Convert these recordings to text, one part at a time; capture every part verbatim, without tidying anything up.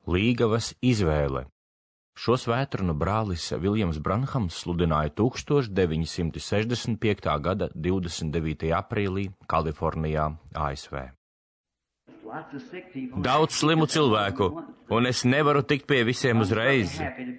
Līgavas izvēle. Šo svētdienu brālis Viljams Branhams sludināja tūkstoš deviņi simti sešdesmit piektā gada divdesmit devītajā aprīlī Kalifornijā, A S V. Daudz slimu cilvēku, un es nevaru tikt pie visiem uzreiz.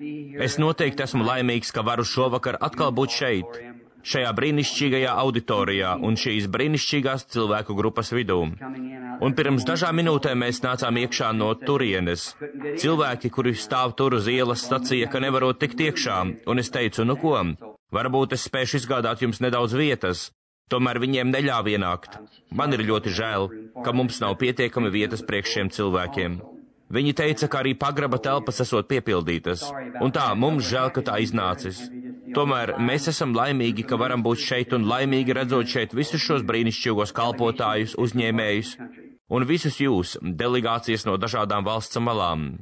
Es noteikti esmu laimīgs, ka varu šovakar atkal būt šeit, šajā brīnišķīgajā auditorijā un šīs brīnišķīgās cilvēku grupas vidū. Un pirms dažām minūtēm mēs nācām iekšā no turienes. Cilvēki, kuri stāv tur uz ielas, sacīja, ka nevarot tikt iekšā, un es teicu, nu ko, varbūt es spēšu izgādāt jums nedaudz vietas. Tomēr viņiem neļāva ienākt. Man ir ļoti žēl, ka mums nav pietiekami vietas priekš šiem cilvēkiem. Viņi teica, ka arī pagraba telpas esot piepildītas, un tā, mums žēl, ka tā iznācis. Tomēr mēs esam laimīgi, ka varam būt šeit un laimīgi redzot šeit visus šos brīnišķīgos kalpotājus, uzņēmējus un visus jūs, delegācijas no dažādām valsts malām.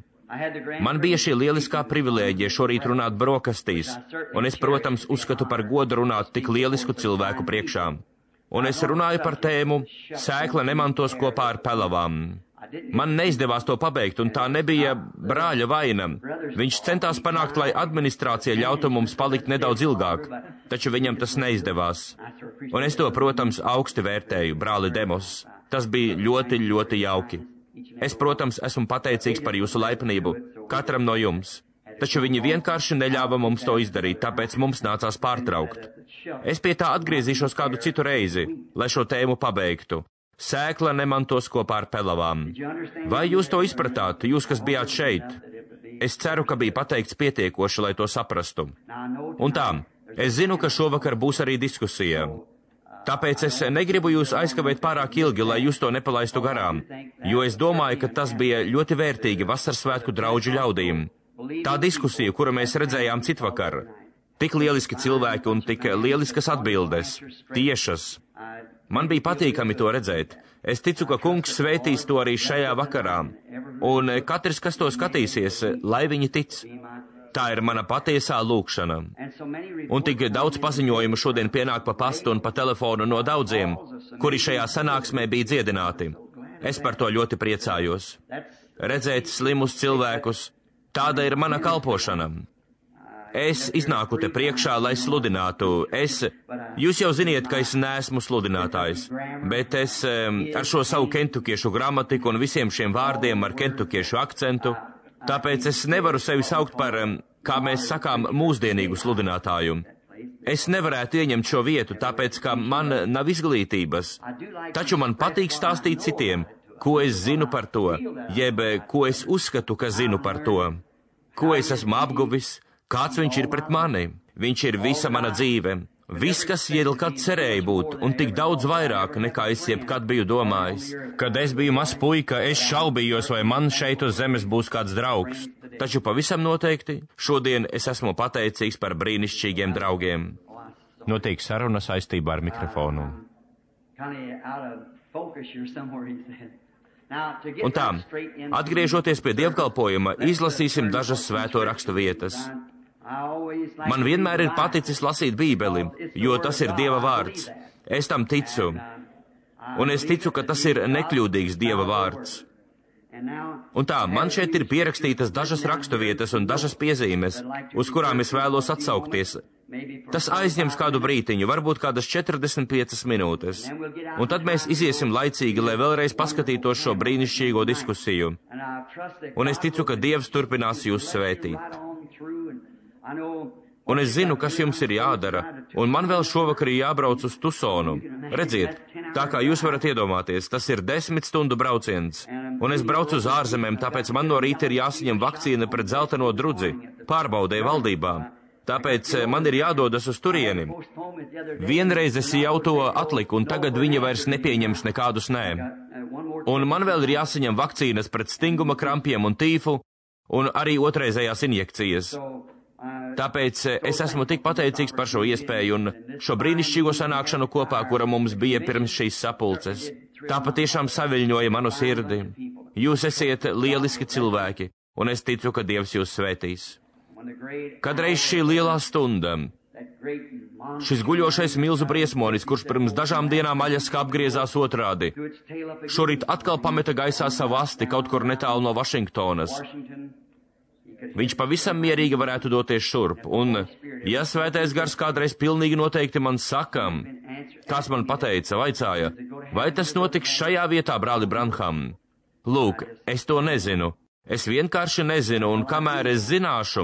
Man bija šī lieliskā privilēģija šorīt runāt brokastīs, un es, protams, uzskatu par godu runāt tik lielisku cilvēku priekšā. Un es runāju par tēmu Sēkla nemantos kopā ar pelavām. Man neizdevās to pabeigt, un tā nebija brāļa vaina. Viņš centās panākt, lai administrācija ļautu mums palikt nedaudz ilgāk, taču viņam tas neizdevās. Un es to, protams, augsti vērtēju, brāli Demos. Tas bija ļoti, ļoti jauki. Es, protams, esmu pateicīgs par jūsu laipnību, katram no jums, taču viņi vienkārši neļāva mums to izdarīt, tāpēc mums nācās pārtraukt. Es pie tā atgriezīšos kādu citu reizi, lai šo tēmu pabeigtu. Sēkla nemantos kopā ar pelavām. Vai jūs to izpratāt, jūs, kas bijāt šeit? Es ceru, ka bija pateikts pietiekoši, lai to saprastu. Un tā, es zinu, ka šovakar būs arī diskusija. Tāpēc es negribu jūs aizkavēt pārāk ilgi, lai jūs to nepalaistu garām, jo es domāju, ka tas bija ļoti vērtīgi vasarsvētku drauģu ļaudīm. Tā diskusija, kuru mēs redzējām citvakar, tik lieliski cilvēki un tik lieliskas atbildes, tiešas. Man bija patīkami to redzēt. Es ticu, ka kungs svētīs to arī šajā vakarā, un katrs, kas to skatīsies, lai viņi tic. Tā ir mana patiesā lūkšana. Un tik daudz paziņojumu šodien pienāk pa pastu un pa telefonu no daudziem, kuri šajā sanāksmē bija dziedināti. Es par to ļoti priecājos. Redzēt slimus cilvēkus, tāda ir mana kalpošana. Es iznāku te priekšā, lai sludinātu. Es, jūs jau ziniet, ka es neesmu sludinātājs, bet es ar šo savu kentukiešu gramatiku un visiem šiem vārdiem ar kentukiešu akcentu, tāpēc es nevaru sevi saukt par, kā mēs sakām, mūsdienīgu sludinātāju. Es nevarētu ieņemt šo vietu, tāpēc, ka man nav izglītības. Taču man patīk stāstīt citiem, ko es zinu par to, jeb ko es uzskatu, ka zinu par to. Ko es esmu apguvis, kāds viņš ir pret mani. Viņš ir visa mana dzīve. Viss, kas jebkad cerēja būt, un tik daudz vairāk, nekā es jebkad biju domājis. Kad es biju mazs puika, es šaubījos, vai man šeit uz zemes būs kāds draugs. Taču pavisam noteikti, šodien es esmu pateicīgs par brīnišķīgiem draugiem. Notiek saruna saistībā ar mikrofonu. Un tā, atgriežoties pie dievkalpojuma, izlasīsim dažas svēto rakstu vietas. Man vienmēr ir paticis lasīt Bībeli, jo tas ir Dieva vārds. Es tam ticu, un es ticu, ka tas ir nekļūdīgs Dieva vārds. Un tā, man šeit ir pierakstītas dažas raksturvietas un dažas piezīmes, uz kurām es vēlos atsaukties. Tas aizņems kādu brītiņu, varbūt kādas četrdesmit piecas minūtes. Un tad mēs iziesim laicīgi, lai vēlreiz paskatītos šo brīnišķīgo diskusiju. Un es ticu, ka Dievs turpinās jūs svētīt. Un es zinu, kas jums ir jādara, un man vēl šovakar ir jābrauc uz Tusonu. Redziet, tā kā jūs varat iedomāties, tas ir desmit stundu brauciens, un es braucu uz ārzemēm, tāpēc man no rīta ir jāsaņem vakcīna pret zelteno drudzi, pārbaudē valdībā. Tāpēc man ir jādodas uz turieni. Vienreiz es jau to atliku, un tagad viņa vairs nepieņems nekādus nē. Un man vēl ir jāsaņem vakcīnas pret stinguma krampiem un tīfu, un arī otrreizējās injekcijas. Tāpēc es esmu tik pateicīgs par šo iespēju un šo brīnišķīgo sanākšanu kopā, kura mums bija pirms šīs sapulces. Tā patiešām saviļņoja manu sirdi. Jūs esiet lieliski cilvēki, un es ticu, ka Dievs jūs svētīs. Kadreiz šī lielā stunda, Šis guļošais milzu briesmonis, kurš pirms dažām dienām aļaska apgriezās otrādi, šorīt atkal pameta gaisā savu asti kaut kur netālu no Vašingtonas. Viņš pavisam mierīgi varētu doties šurp, un, ja svētais gars kādreiz pilnīgi noteikti man saka, kāds man pateica, vaicāja, vai tas notiks šajā vietā, brāli Branham? Lūk, es to nezinu. Es vienkārši nezinu, un kamēr es zināšu,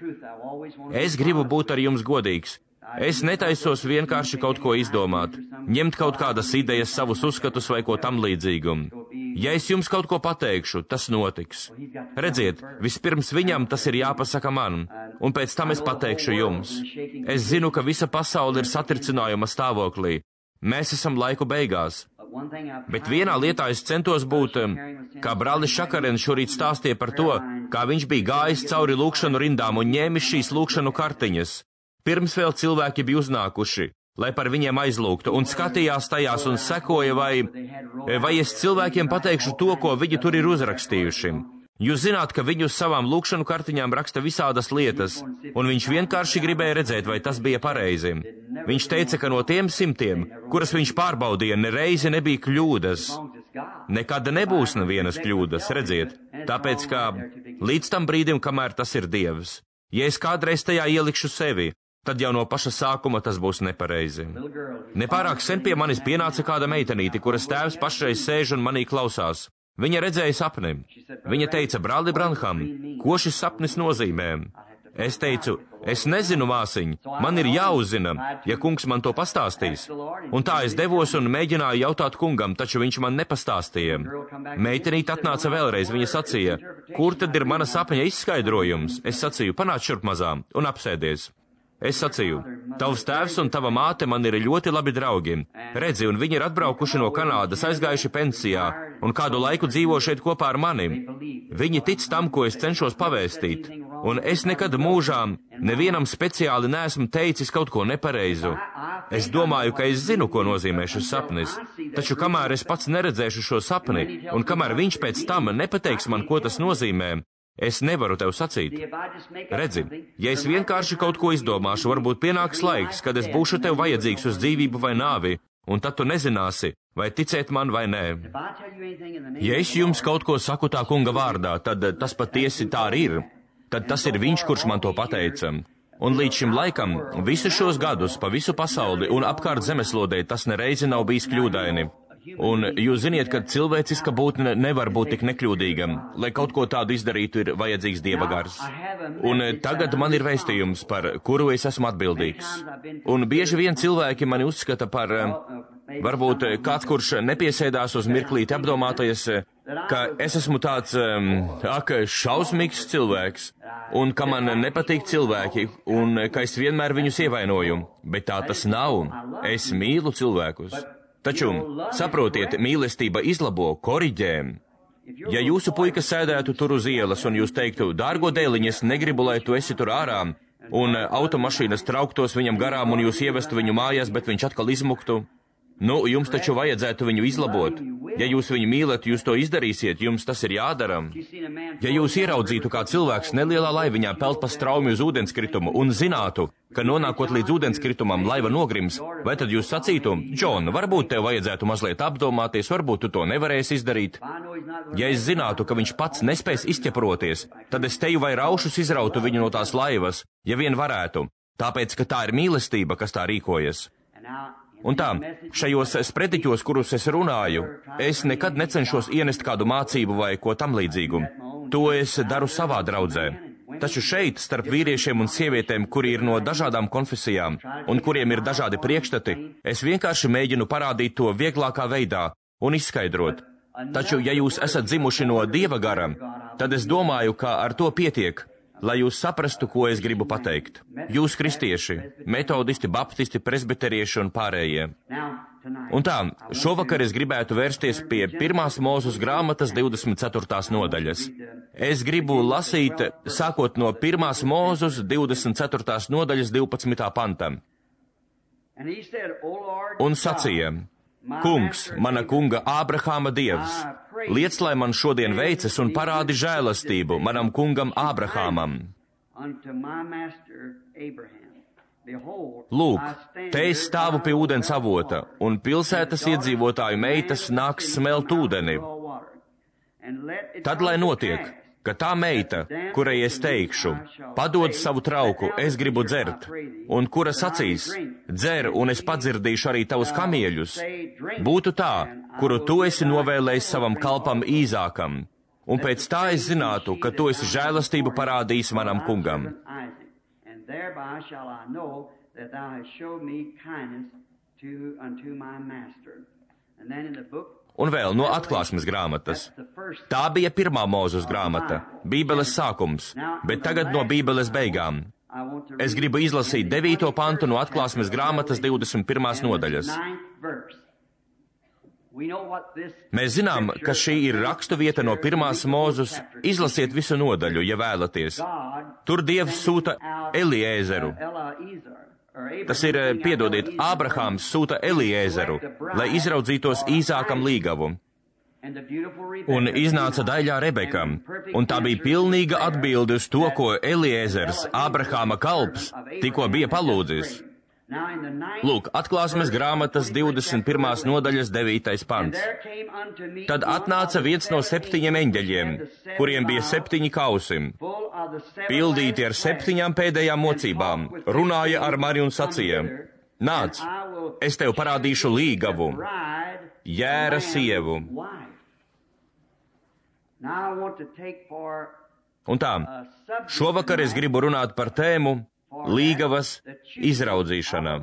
es gribu būt ar jums godīgs. Es netaisos vienkārši kaut ko izdomāt, ņemt kaut kādas idejas, savus uzskatus vai ko tam līdzīgu. Ja es jums kaut ko pateikšu, tas notiks. Redziet, vispirms viņam tas ir jāpasaka man, un pēc tam es pateikšu jums. Es zinu, ka visa pasaule ir satricinājuma stāvoklī. Mēs esam laiku beigās. Bet vienā lietā es centos būt, kā brālis Šakarens šorīt stāstīja par to, kā viņš bija gājis cauri lūkšanu rindām un ņēmis šīs lūkšanu kartiņas. Pirms vēl cilvēki bija uznākuši, lai par viņiem aizlūgtu, un skatījās tajās un sekoja, vai, vai es cilvēkiem pateikšu to, ko viņi tur ir uzrakstījuši. Jūs zināt, ka viņi uz savām lūkšanu kartiņām raksta visādas lietas, un viņš vienkārši gribēja redzēt, vai tas bija pareizi. Viņš teica, ka no tiem simtiem, kuras viņš pārbaudīja, nereizi nebija kļūdas. Nekad nebūs nevienas kļūdas, redziet, tāpēc, ka līdz tam brīdim, kamēr tas ir Dievs, ja es kādreiz tajā ielikšu sevi, tad jau no paša sākuma tas būs nepareizi. Nepārāk sen pie manis pienāca kāda meitenīte, kuras tēvs pašreiz sēž un manī klausās. Viņa redzēja sapni. Viņa teica, brāli Branham, ko šis sapnis nozīmē? Es teicu, es nezinu, māsiņ, man ir jāuzzina, ja kungs man to pastāstīs. Un tā es devos un mēģināju jautāt kungam, taču viņš man nepastāstīja. Meitenīte atnāca vēlreiz, viņa sacīja, kur tad ir mana sapņa izskaidrojums? Es sacīju, panāc šurp mazām un apsēdies. Es sacīju, tavs tēvs un tava māte man ir ļoti labi draugi. Redzi, un viņi ir atbraukuši no Kanādas, aizgājuši pensijā, un kādu laiku dzīvo šeit kopā ar mani. Viņi tic tam, ko es cenšos pavēstīt, un es nekad mūžā nevienam speciāli neesmu teicis kaut ko nepareizu. Es domāju, ka es zinu, ko nozīmē šis sapnis, taču kamēr es pats neredzēšu šo sapni, un kamēr viņš pēc tam nepateiks man, ko tas nozīmē, es nevaru tev sacīt. Redzi, ja es vienkārši kaut ko izdomāšu, varbūt pienāks laiks, kad es būšu tev vajadzīgs uz dzīvību vai nāvi, un tad tu nezināsi, vai ticēt man vai nē. Ja es jums kaut ko saku tā kunga vārdā, tad tas patiesi tā arī ir. Tad tas ir viņš, kurš man to pateica. Un līdz šim laikam, visus šos gadus, pa visu pasauli un apkārt zemeslodē, tas nereizi nav bijis kļūdaini. Un jūs ziniet, ka cilvēciska būtne nevar būt tik nekļūdīga. Lai kaut ko tādu izdarītu, ir vajadzīgs Dieva gars. Un tagad man ir vēstījums, par kuru es esmu atbildīgs. Un bieži vien cilvēki mani uzskata par, varbūt kāds, kurš nepiesēdās uz mirklīti apdomātais, ka es esmu tāds, ak, šausmīgs cilvēks, un ka man nepatīk cilvēki, un ka es vienmēr viņus ievainoju. Bet tā tas nav. Es mīlu cilvēkus. Taču, saprotiet, mīlestība izlabo, koriģē. Ja jūsu puika sēdētu tur uz ielas un jūs teiktu, dārgo dēliņ, es negribu, lai tu esi tur ārā, un automašīnas trauktos viņam garām un jūs ievestu viņu mājās, bet viņš atkal izmuktu, nu, jums taču vajadzētu viņu izlabot. Ja jūs viņu mīlat, jūs to izdarīsiet, jums tas ir jādara. Ja jūs ieraudzītu, kā cilvēks nelielā laiviņā peld pa straumi uz ūdenskritumu un zinātu, ka nonākot līdz ūdenskritumam laiva nogrims, vai tad jūs sacītu, Džon, varbūt tev vajadzētu mazliet apdomāties, varbūt tu to nevarēsi izdarīt? Ja es zinātu, ka viņš pats nespēs izķeproties, tad es teju vai raušus izrautu viņu no tās laivas, ja vien varētu, tāpēc, ka tā ir mīlestība, kas tā rīkojas. Un tā, šajos sprediķos, kurus es runāju, es nekad necenšos ienest kādu mācību vai ko tam līdzīgu. To es daru savā draudzē. Taču šeit, starp vīriešiem un sievietēm, kuri ir no dažādām konfesijām un kuriem ir dažādi priekšstati, es vienkārši mēģinu parādīt to vieglākā veidā un izskaidrot. Taču, ja jūs esat dzimuši no Dieva gara, tad es domāju, ka ar to pietiek, lai jūs saprastu, ko es gribu pateikt. Jūs kristieši, metodisti, baptisti, presbiterieši un pārējie. Un tā, šovakar es gribētu vērsties pie pirmās Mūzes grāmatas divdesmit ceturtās nodaļas. Es gribu lasīt, sākot no pirmās Mūzes divdesmit ceturtās nodaļas divpadsmitā panta. Un sacīja, Kungs, mana kunga Ābrahāma Dievs, liec, lai man šodien veicas un parādi žēlastību manam kungam Ābrahāmam. Lūk, te es stāvu pie ūdens avota, un pilsētas iedzīvotāju meitas nāks smelt ūdeni. Tad, lai notiek, ka tā meita, kurai es teikšu, padod savu trauku, es gribu dzert, un kura sacīs, dzer, un es padzirdīšu arī tavus kamieļus, būtu tā, kuru tu esi novēlējis savam kalpam Īzākam, un pēc tā es zinātu, ka tu esi žēlastību parādījis manam kungam. Un vēl no atklāsmes grāmatas. Tā bija pirmā Mūzes grāmata, Bībeles sākums, bet tagad no Bībeles beigām. Es gribu izlasīt devīto pantu no atklāsmes grāmatas divdesmit pirmās nodaļas. Mēs zinām, ka šī ir rakstu vieta no pirmās Mūzes. Izlasiet visu nodaļu, ja vēlaties. Tur Dievs sūta Eliēzeru. Tas ir, piedodiet, Ābrahāms sūta Eliēzeru, lai izraudzītos Īzākam līgavu. Un iznāca daļā Rebekam, un tā bija pilnīga atbilde uz to, ko Eliēzers, Ābrahāma kalps, tikko bija palūdzis. Lūk, atklāsmes grāmatas divdesmit pirmās nodaļas devītais pants. Tad atnāca viens no septiņiem eņģeļiem, kuriem bija septiņi kausi, pildīti ar septiņām pēdējām mocībām, runāja ar mani un sacīja, nāc, es tev parādīšu līgavu, jēra sievu. Un tā, šovakar es gribu runāt par tēmu līgavas izraudzīšana.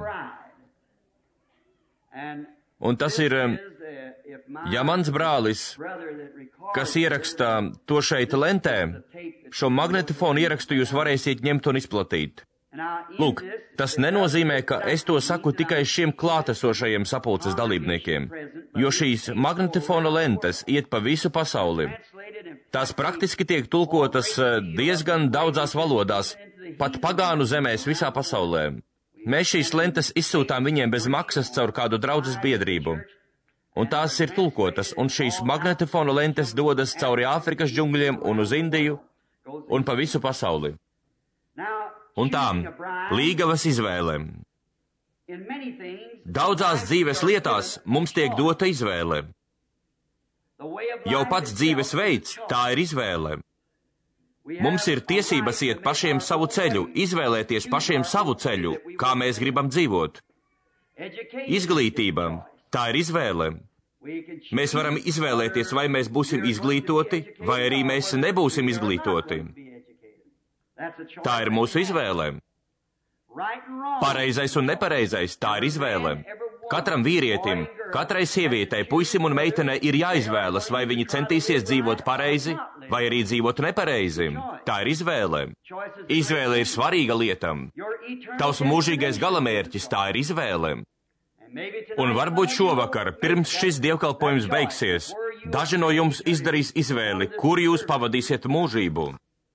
Un tas ir, ja mans brālis, kas ierakstā to šeit lentē, šo magnetofonu ierakstu jūs varēsiet ņemt un izplatīt. Lūk, tas nenozīmē, ka es to saku tikai šiem klātesošajiem sapulces dalībniekiem, jo šīs magnetofona lentes iet pa visu pasauli. Tās praktiski tiek tulkotas diezgan daudzās valodās, pat pagānu zemēs visā pasaulē. Mēs šīs lentes izsūtām viņiem bez maksas caur kādu draudzes biedrību. Un tās ir tulkotas, un šīs magnetofona lentes dodas cauri Āfrikas džungļiem un uz Indiju un pa visu pasauli. Un tām līgavas izvēle. Daudzās dzīves lietās mums tiek dota izvēle. Jau pats dzīves veids, tā ir izvēle. Mums ir tiesības iet pašiem savu ceļu, izvēlēties pašiem savu ceļu, kā mēs gribam dzīvot. Izglītība, tā ir izvēle. Mēs varam izvēlēties, vai mēs būsim izglītoti, vai arī mēs nebūsim izglītoti. Tā ir mūsu izvēle. Pareizais un nepareizais, tā ir izvēle. Katram vīrietim, katrai sievietei, puisim un meitenei ir jāizvēlas, vai viņi centīsies dzīvot pareizi, vai arī dzīvot nepareizi. Tā ir izvēle. Izvēle ir svarīga lieta. Tavs mūžīgais galamērķis, tā ir izvēle. Un varbūt šovakar, pirms šis dievkalpojums beigsies, daži no jums izdarīs izvēli, kur jūs pavadīsiet mūžību.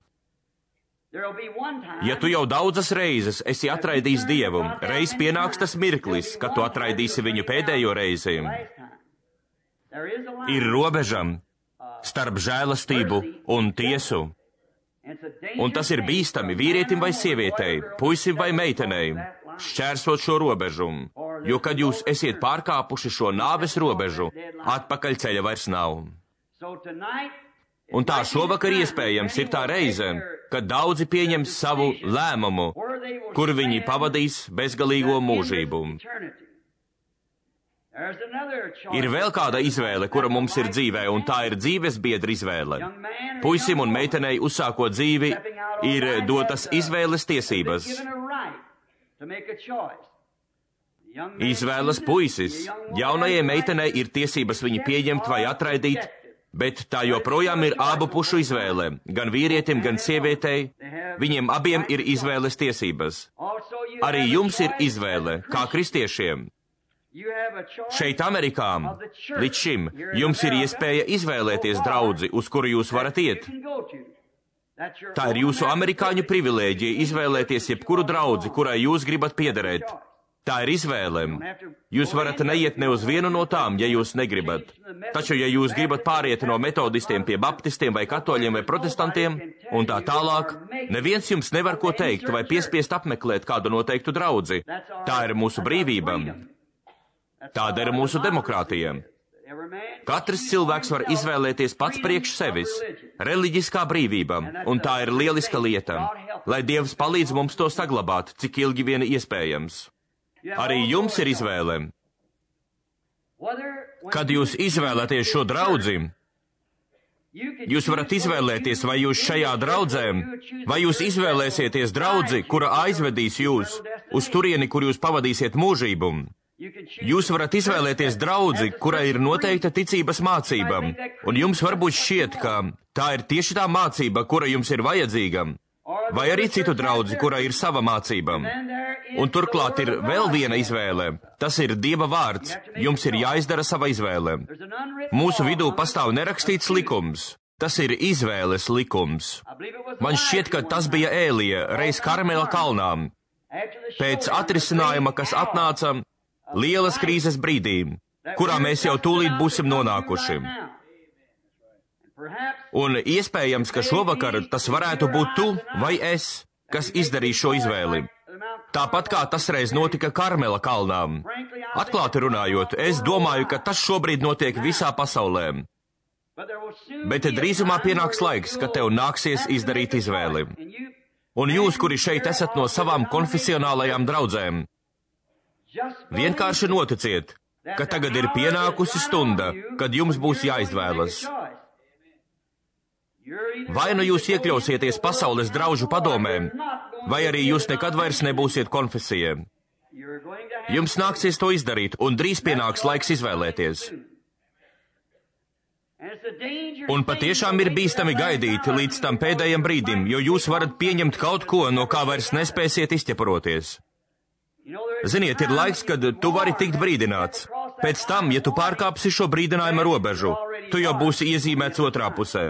Ja tu jau daudzas reizes esi atraidījis Dievu, reiz pienāks tas mirklis, kad tu atraidīsi viņu pēdējo reizi. Ir robeža starp žēlastību un tiesu. Un tas ir bīstami vīrietim vai sievietei, puisim vai meitenei, šķērsot šo robežu, jo kad jūs esiet pārkāpuši šo nāves robežu, atpakaļ ceļa vairs nav. Un tā šovakar iespējams ir tā reize, kad daudzi pieņems savu lēmumu, kur viņi pavadīs bezgalīgo mūžību. Ir vēl kāda izvēle, kura mums ir dzīvē, un tā ir dzīves biedra izvēle. Puisim un meitenei uzsākot dzīvi ir dotas izvēles tiesības. Izvēlas puisis. Jaunajai meitenei ir tiesības viņu pieņemt vai atraidīt, bet tā joprojām ir abu pušu izvēle, gan vīrietim, gan sievietei. Viņiem abiem ir izvēles tiesības. Arī jums ir izvēle, kā kristiešiem. Šeit Amerikā, līdz šim, jums ir iespēja izvēlēties draudzi, uz kuru jūs varat iet. Tā ir jūsu amerikāņu privilēģija izvēlēties jebkuru draudzi, kurai jūs gribat piederēt. Tā ir izvēle. Jūs varat neiet ne uz vienu no tām, ja jūs negribat. Taču, ja jūs gribat pāriet no metodistiem pie baptistiem vai katoļiem vai protestantiem un tā tālāk, neviens jums nevar ko teikt vai piespiest apmeklēt kādu noteiktu draudzi. Tā ir mūsu brīvība. Tāda ir mūsu demokrātija. Katrs cilvēks var izvēlēties pats priekš sevis. Reliģiskā brīvība, un tā ir lieliska lieta. Lai Dievs palīdz mums to saglabāt, cik ilgi vien iespējams. Arī jums ir izvēle. Kad jūs izvēlaties šo draudzi, jūs varat izvēlēties, vai jūs šajā draudzē, vai jūs izvēlēsieties draudzi, kura aizvedīs jūs uz turieni, kur jūs pavadīsiet mūžību. Jūs varat izvēlēties draudzi, kura ir noteikta ticības mācība, un jums varbūt šķiet, ka tā ir tieši tā mācība, kura jums ir vajadzīga, vai arī citu draudzi, kura ir sava mācība. Un turklāt ir vēl viena izvēle. Tas ir Dieva vārds. Jums ir jāizdara sava izvēle. Mūsu vidū pastāv nerakstīts likums. Tas ir izvēles likums. Man šķiet, ka tas bija Ēlija reiz Karmela kalnā. Pēc atrisinājuma, kas atnāca lielas krīzes brīdī, kurā mēs jau tūlīt būsim nonākuši. Un iespējams, ka šovakar tas varētu būt tu vai es, kas izdarīs šo izvēli. Tāpat kā tas reiz notika Karmela kalnā. Atklāti runājot, es domāju, ka tas šobrīd notiek visā pasaulē. Bet drīzumā pienāks laiks, kad tev nāksies izdarīt izvēli. Un jūs, kuri šeit esat no savām konfesionālajām draudzēm, vienkārši noticiet, ka tagad ir pienākusi stunda, kad jums būs jāizvēlas. Vai nu jūs iekļausieties pasaules draužu padomē, vai arī jūs nekad vairs nebūsiet konfesija. Jums nāksies to izdarīt, un drīz pienāks laiks izvēlēties. Un patiešām ir bīstami gaidīt līdz tam pēdējiem brīdim, jo jūs varat pieņemt kaut ko, no kā vairs nespēsiet izķeparoties. Ziniet, ir laiks, kad tu vari tikt brīdināts. Pēc tam, ja tu pārkāpsi šo brīdinājuma robežu, tu jau būsi iezīmēts otrā pusē.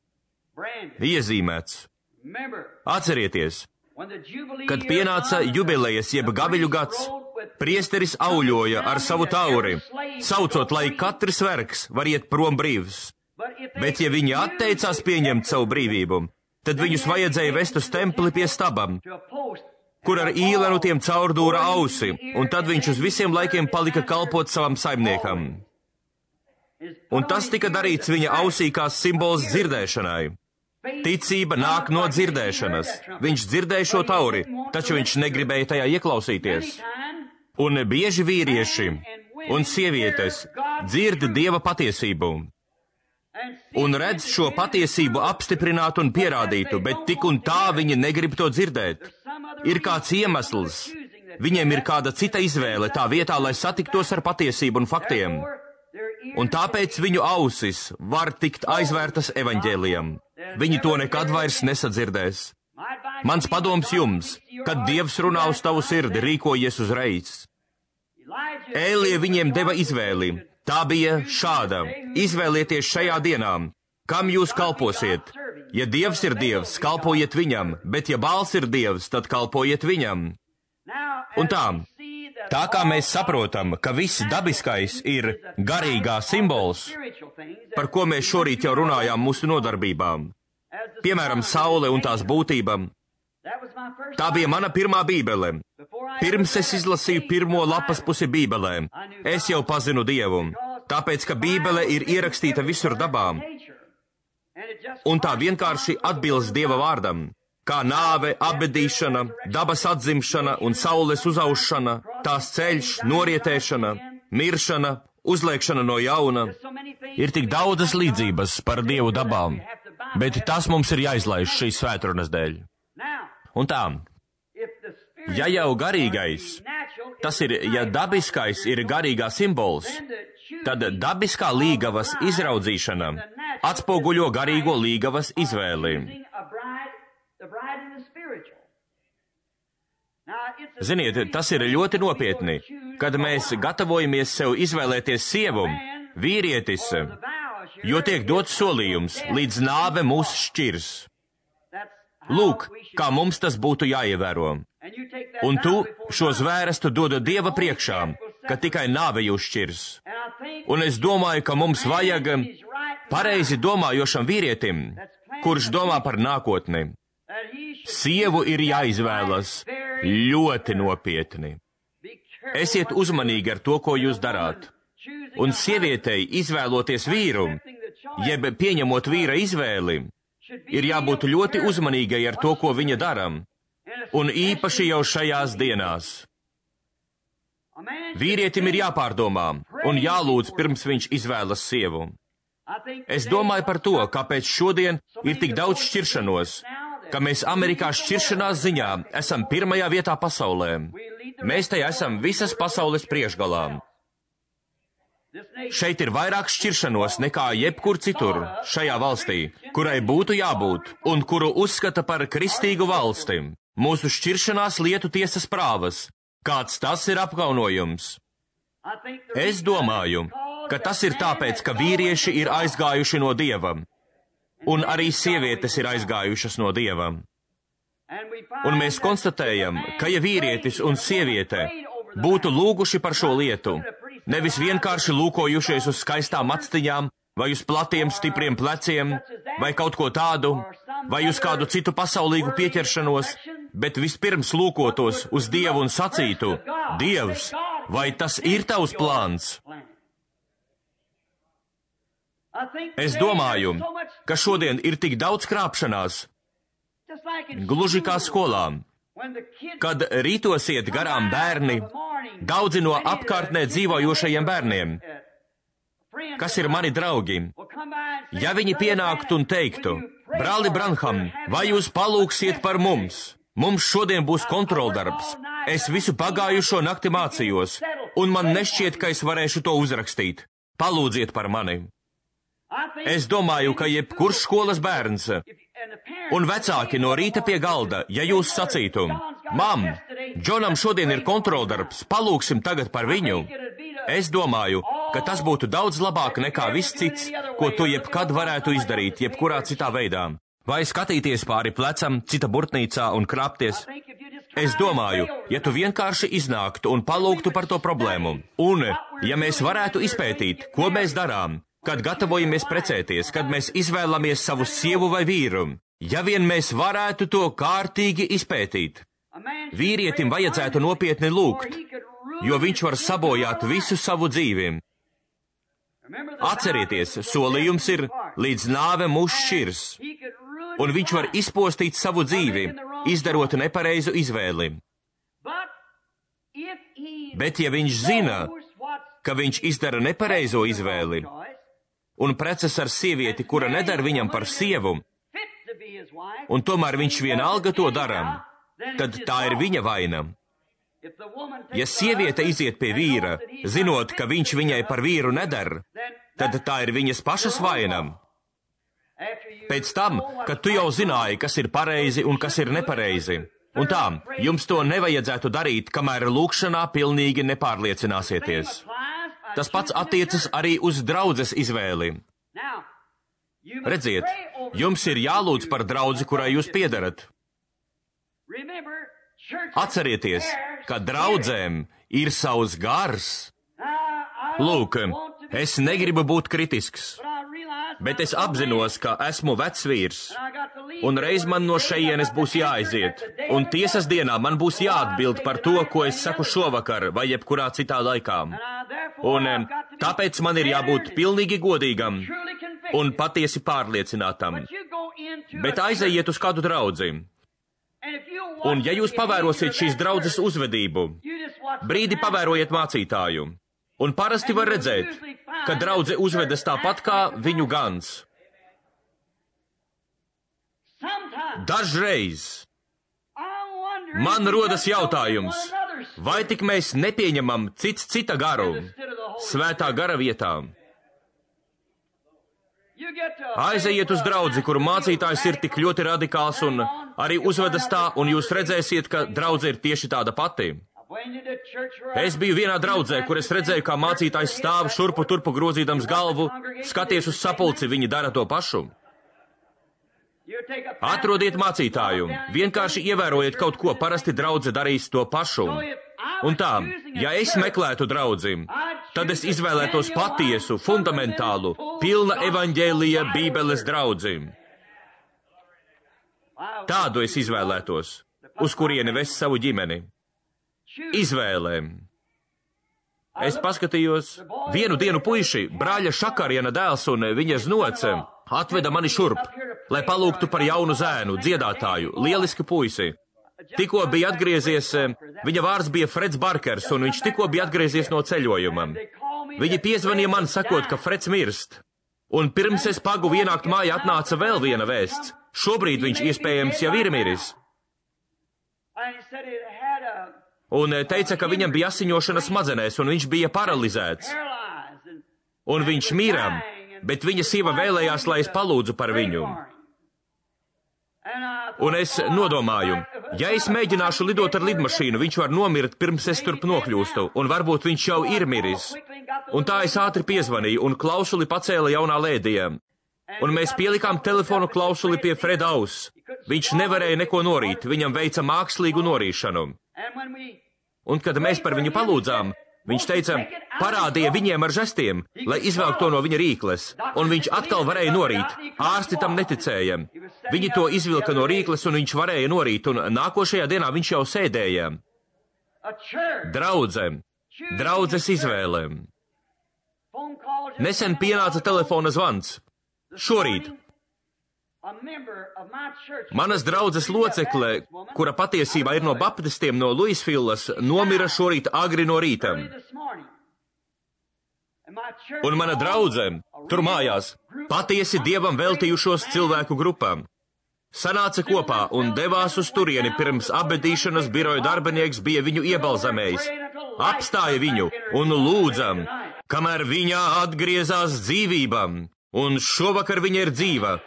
Iezīmēts. Atcerieties, kad pienāca jubilejas jeb gaviļu gads, priesteris auļoja ar savu tauri, saucot, lai katrs vergs var iet prom brīvs. Bet ja viņi atteicās pieņemt savu brīvību, tad viņus vajadzēja vest uz templi pie stabam, kur ar īlenu tiem caurdūra ausi, un tad viņš uz visiem laikiem palika kalpot savam saimniekam. Un tas tika darīts viņa ausī kā simbols dzirdēšanai. Ticība nāk no dzirdēšanas. Viņš dzirdēja šo tauri, taču viņš negribēja tajā ieklausīties. Un bieži vīrieši un sievietes dzird Dieva patiesību un redz šo patiesību apstiprinātu un pierādītu, bet tik un tā viņi negrib to dzirdēt. Ir kāds iemesls. Viņiem ir kāda cita izvēle tā vietā, lai satiktos ar patiesību un faktiem. Un tāpēc viņu ausis var tikt aizvērtas evaņģēlijam. Viņi to nekad vairs nesadzirdēs. Mans padoms jums, kad Dievs runā uz tavu sirdi, rīkojies uzreiz. Ēlija viņiem deva izvēli. Tā bija šāda. Izvēlieties šajā dienā, kam jūs kalposiet. Ja Dievs ir Dievs, kalpojiet viņam, bet ja Bāls ir Dievs, tad kalpojiet viņam. Un tā, tā kā mēs saprotam, ka viss dabiskais ir garīgā simbols, par ko mēs šorīt jau runājām mūsu nodarbībām, piemēram, saule un tās būtība, tā bija mana pirmā bībele. Pirms es izlasīju pirmo lapas pusi bībelē, es jau pazinu Dievu, tāpēc, ka bībele ir ierakstīta visur dabā, un tā vienkārši atbilst Dieva vārdam. Kā nāve, apbedīšana, dabas atzimšana un saules uzaušana, tās ceļš, norietēšana, miršana, uzliekšana no jauna. Ir tik daudzas līdzības par Dievu dabām, bet tas mums ir jāizlaiž šīs svētrunas dēļ. Un tā, ja jau garīgais, tas ir, ja dabiskais ir garīgā simbols, tad dabiskā līgavas izraudzīšana atspoguļo garīgo līgavas izvēli. Ziniet, tas ir ļoti nopietni, kad mēs gatavojamies sev izvēlēties sievu, vīrietis, jo tiek dots solījums, līdz nāve mūs šķirs. Lūk, kā mums tas būtu jāievēro. Un tu šo zvērestu dod Dieva priekšā, ka tikai nāve jūs šķirs. Un es domāju, ka mums vajag pareizi domājošam vīrietim, kurš domā par nākotni. Sievu ir jāizvēlas ļoti nopietni. Esiet uzmanīgi ar to, ko jūs darāt. Un sievietei izvēloties vīru, jeb pieņemot vīra izvēli, ir jābūt ļoti uzmanīgai ar to, ko viņa dara. Un īpaši jau šajās dienās. Vīrietim ir jāpārdomā un jālūdz, pirms viņš izvēlas sievu. Es domāju par to, kāpēc šodien ir tik daudz šķiršanos, ka mēs Amerikā šķiršanās ziņā esam pirmajā vietā pasaulē. Mēs te esam visas pasaules priekšgalā. Šeit ir vairāk šķiršanos nekā jebkur citur šajā valstī, kurai būtu jābūt un kuru uzskata par kristīgu valsti. Mūsu šķiršanās lietu tiesas prāvas. Kāds tas ir apkaunojums? Es domāju, ka tas ir tāpēc, ka vīrieši ir aizgājuši no Dieva, un arī sievietes ir aizgājušas no Dieva. Un mēs konstatējam, ka ja vīrietis un sieviete būtu lūguši par šo lietu, nevis vienkārši lūkojušies uz skaistām actiņām, vai uz platiem, stipriem pleciem, vai kaut ko tādu, vai uz kādu citu pasaulīgu pieķeršanos, bet vispirms lūkotos uz Dievu un sacītu: Dievs, vai tas ir tavs plāns? Es domāju, ka šodien ir tik daudz krāpšanās, gluži kā skolām. Kad rītos iet garām bērni, daudzi no apkārtnē dzīvojošajiem bērniem, kas ir mani draugi, ja viņi pienāktu un teiktu: Brāli Branham, vai jūs palūksiet par mums? Mums šodien būs kontroldarbs. Es visu pagājušo nakti mācījos, un man nešķiet, ka es varēšu to uzrakstīt. Palūdziet par mani. Es domāju, ka jebkurš skolas bērns un vecāki no rīta pie galda, ja jūs sacītu: Mam, Džonam šodien ir kontroldarbs, palūksim tagad par viņu. Es domāju, ka tas būtu daudz labāk nekā viss cits, ko tu jebkad varētu izdarīt, jebkurā citā veidā. Vai skatīties pāri plecam, cita burtnīcā un krāpties? Es domāju, ja tu vienkārši iznāktu un palūgtu par to problēmu, un ja mēs varētu izpētīt, ko mēs darām, kad gatavojamies precēties, kad mēs izvēlamies savu sievu vai vīru, ja vien mēs varētu to kārtīgi izpētīt. Vīrietim vajadzētu nopietni lūgt, jo viņš var sabojāt visu savu dzīvi. Atcerieties, solījums ir: līdz nāve mūs šķirs, un viņš var izpostīt savu dzīvi, izdarot nepareizu izvēli. Bet ja viņš zina, ka viņš izdara nepareizo izvēli, un precas ar sievieti, kura nedara viņam par sievu, un tomēr viņš vienalga to dara, tad tā ir viņa vaina. Ja sieviete iziet pie vīra, zinot, ka viņš viņai par vīru nedara, tad tā ir viņas pašas vaina. Pēc tam, kad tu jau zināji, kas ir pareizi un kas ir nepareizi, un tā, jums to nevajadzētu darīt, kamēr lūkšanā pilnīgi nepārliecināsieties. Tas pats attiecas arī uz draudzes izvēli. Redziet, jums ir jālūdz par draudzi, kurai jūs piedarat. Atcerieties, ka draudzēm ir savs gars. Lūk, es negribu būt kritisks, bet es apzinos, ka esmu vecs vīrs, un reiz man no šejienes būs jāaiziet, un tiesas dienā man būs jāatbild par to, ko es saku šovakar vai jebkurā citā laikā. Un tāpēc man ir jābūt pilnīgi godīgam un patiesi pārliecinātam. Bet aizejiet uz kādu draudzi. Un ja jūs pavērosiet šīs draudzes uzvedību, brīdi pavērojiet mācītāju. Un parasti var redzēt, ka draudze uzvedas tāpat kā viņu gans. Dažreiz man rodas jautājums, vai tik mēs nepieņemam cits cita garu svētā gara vietā? Aizejiet uz draudzi, kur mācītājs ir tik ļoti radikāls un arī uzvedas tā, un jūs redzēsiet, ka draudze ir tieši tāda pati. Es biju vienā draudzē, kur es redzēju, kā mācītājs stāv šurpu turpu grozīdams galvu, skaties uz sapulci, viņi dara to pašu. Atrodiet mācītāju, vienkārši ievērojiet kaut ko, parasti draudze darīs to pašu. Un tā, ja es meklētu draudzi, tad es izvēlētos patiesu, fundamentālu, pilna evaņģēlija Bībeles draudzi. Tādu es izvēlētos, uz kurieni vest savu ģimeni. Izvēlēm. Es paskatījos, vienu dienu puiši, brāļa Šakariena dēls un viņa znoce, atveda mani šurp, lai palūgtu par jaunu zēnu, dziedātāju, lielisku puisi. Tikko bija atgriezies, viņa vārds bija Freds Barkers, un viņš tikko bija atgriezies no ceļojuma. Viņi piezvanīja man, sakot, ka Freds mirst. Un pirms es paguvu ienākt mājā, atnāca vēl viena vēsts. Šobrīd viņš iespējams jau ir miris. Un teica, ka viņam bija asiņošana smadzenēs, un viņš bija paralizēts. Un viņš mira, bet viņa sieva vēlējās, lai es palūdzu par viņu. Un es nodomāju, ja es mēģināšu lidot ar lidmašīnu, viņš var nomirt, pirms es turp nokļūstu, un varbūt viņš jau ir miris. Un tā es ātri piezvanīju, un klausuli pacēla jaunā lēdija. Un mēs pielikām telefonu klausuli pie Freda auss. Viņš nevarēja neko norīt, viņam veica mākslīgu norīšanu. Un kad mēs par viņu palūdzām, viņš teica, parādīja viņiem ar žestiem, lai izvelk to no viņa rīkles, un viņš atkal varēja norīt. Ārsti tam neticēja. Viņi to izvilka no rīkles, un viņš varēja norīt, un nākošajā dienā viņš jau sēdēja. Draudze, draudzes izvēle. Nesen pienāca telefona zvans. Šorīt. Manas draudzes locekle, kura patiesībā ir no baptistiem no Luisvillas, nomira šorīt agri no rīta. Un mana draudze, tur mājās, patiesi Dievam veltījušos cilvēku grupām, sanāca kopā un devās uz turieni, pirms apbedīšanas biroja darbinieks bija viņu iebalzamējis. Apstāja viņu un lūdzam, kamēr viņa atgriezās dzīvībām, un šovakar viņa ir dzīva.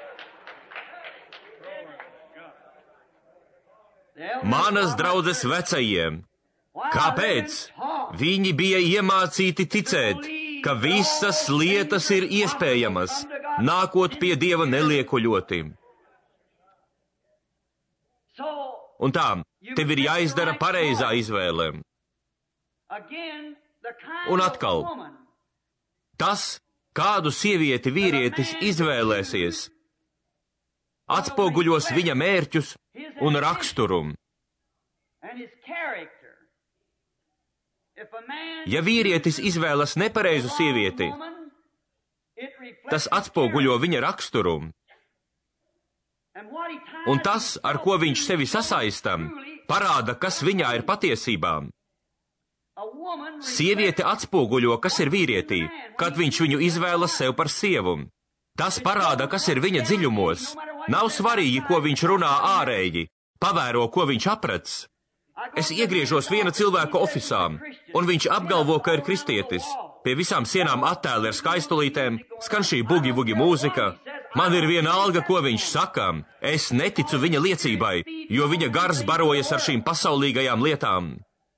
Manas draudzes vecajiem. Kāpēc? Viņi bija iemācīti ticēt, ka visas lietas ir iespējamas, nākot pie Dieva neliekuļoti. Un tā, tev ir jāizdara pareizā izvēle. Un atkal, tas, kādu sievieti vīrietis izvēlēsies, atspoguļos viņa mērķus un raksturu. Ja vīrietis izvēlas nepareizu sievieti, tas atspoguļo viņa raksturu. Un tas, ar ko viņš sevi sasaista, parāda, kas viņā ir patiesībā. Sieviete atspoguļo, kas ir vīrietī, kad viņš viņu izvēlas sev par sievu. Tas parāda, kas ir viņa dziļumos. Nav svarīgi, ko viņš runā ārēji, pavēro, ko viņš aprec. Es iegriežos viena cilvēka ofisā, un viņš apgalvo, ka ir kristietis. Pie visām sienām attēli ar skaistulītēm, skan šī bugi-bugi mūzika. Man ir viena alga, ko viņš saka. Es neticu viņa liecībai, jo viņa gars barojas ar šīm pasaulīgajām lietām.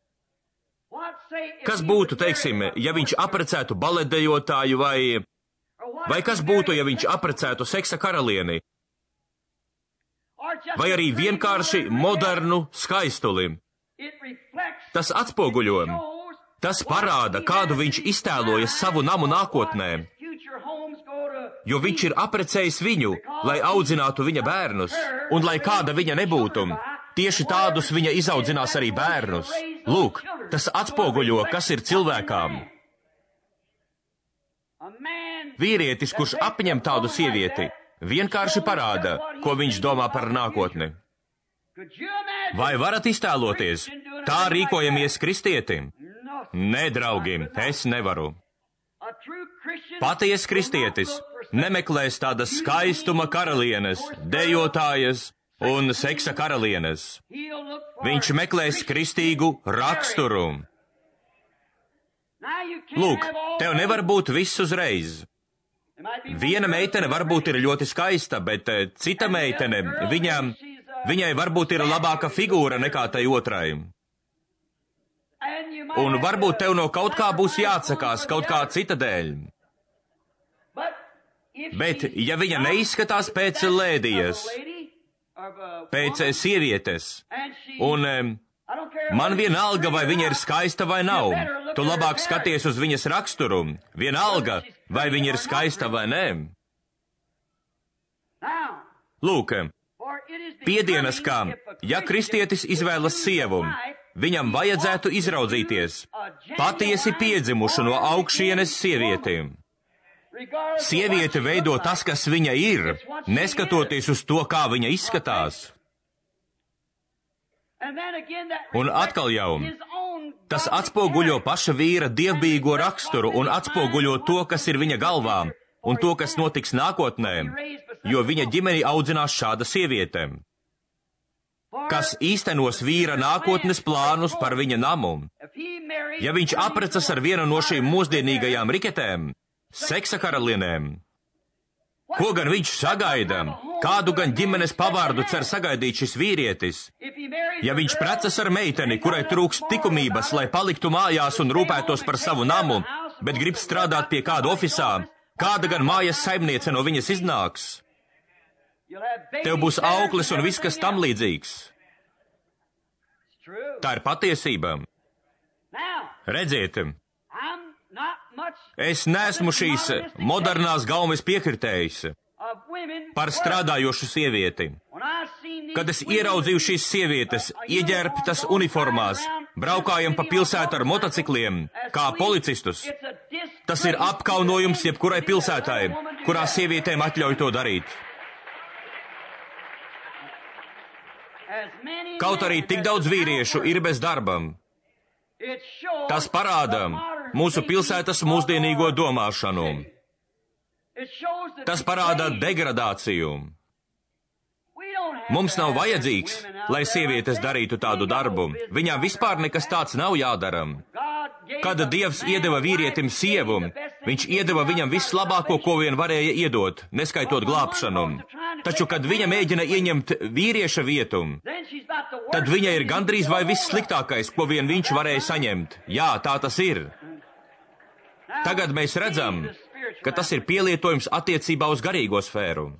Kas būtu, teiksim, ja viņš aprecētu baletdejotāju vai... Vai kas būtu, ja viņš aprecētu seksa karalieni? Vai arī vienkārši modernu skaistuli? Tas atspoguļo, tas parāda, kādu viņš iztēloja savu namu nākotnē, jo viņš ir aprecējis viņu, lai audzinātu viņa bērnus, un lai kāda viņa nebūtu, tieši tādus viņa izaudzinās arī bērnus. Lūk, tas atspoguļo, kas ir cilvēkām. Vīrietis, kurš apņem tādu sievieti, vienkārši parāda, ko viņš domā par nākotni. Vai varat iztēloties? Tā rīkojamies kristietim? Nē, draugi, es nevaru. Patiesa kristietis nemeklēs tādas skaistuma karalienes, dejotājas un seksa karalienes. Viņš meklēs kristīgu raksturu. Lūk, tev nevar būt viss uzreiz. Viena meitene varbūt ir ļoti skaista, bet cita meitene, viņa, viņai varbūt ir labāka figūra nekā tai otrai. Un varbūt tev no kaut kā būs jāatsakās kaut kā cita dēļ. Bet, ja viņa neizskatās pēc lēdijas, pēc sievietes, un man vienalga, vai viņa ir skaista vai nav, tu labāk skaties uz viņas raksturu, vienalga, vai viņa ir skaista vai nē. Lūk, piedienas kā, ja kristietis izvēlas sievu, viņam vajadzētu izraudzīties patiesi piedzimušu no augšienes sievieti. Sieviete veido tas, kas viņa ir, neskatoties uz to, kā viņa izskatās. Un atkal jau, tas atspoguļo paša vīra dievbijīgo raksturu un atspoguļo to, kas ir viņa galvā un to, kas notiks nākotnē, jo viņa ģimeni audzinās šāda sieviete, kas īstenos vīra nākotnes plānus par viņa namu. Ja viņš apprecas ar vienu no šīm mūsdienīgajām riketēm, seksa karalienēm, ko gan viņš sagaida, kādu gan ģimenes pavārdu cer sagaidīt šis vīrietis? Ja viņš precas ar meiteni, kurai trūkst likumības, lai paliktu mājās un rūpētos par savu namu, bet grib strādāt pie kāda ofisā, kāda gan mājas saimniece no viņas iznāks? Tev būs auklis un viss, kas tam līdzīgs. Tā ir patiesība. Redziet, es neesmu šīs modernās gaumes piekritējis par strādājošu sievieti. Kad es ieraudzīju šīs sievietes, ieģērbtas uniformās, braukājam pa pilsētu ar motocikliem, kā policistus, tas ir apkaunojums jebkurai pilsētai, kurā sievietēm atļauj to darīt. Kaut arī tik daudz vīriešu ir bez darbam. Tas parāda mūsu pilsētas mūsdienīgo domāšanu. Tas parāda degradāciju. Mums nav vajadzīgs, lai sievietes darītu tādu darbu. Viņām vispār nekas tāds nav jādara. Kad Dievs iedeva vīrietim sievu, viņš iedeva viņam vislabāko, ko vien varēja iedot, neskaitot glābšanu. Taču, kad viņa mēģina ieņemt vīrieša vietu, tad viņa ir gandrīz vai viss sliktākais, ko vien viņš varēja saņemt. Jā, tā tas ir. Tagad mēs redzam, ka tas ir pielietojums attiecībā uz garīgo sfēru.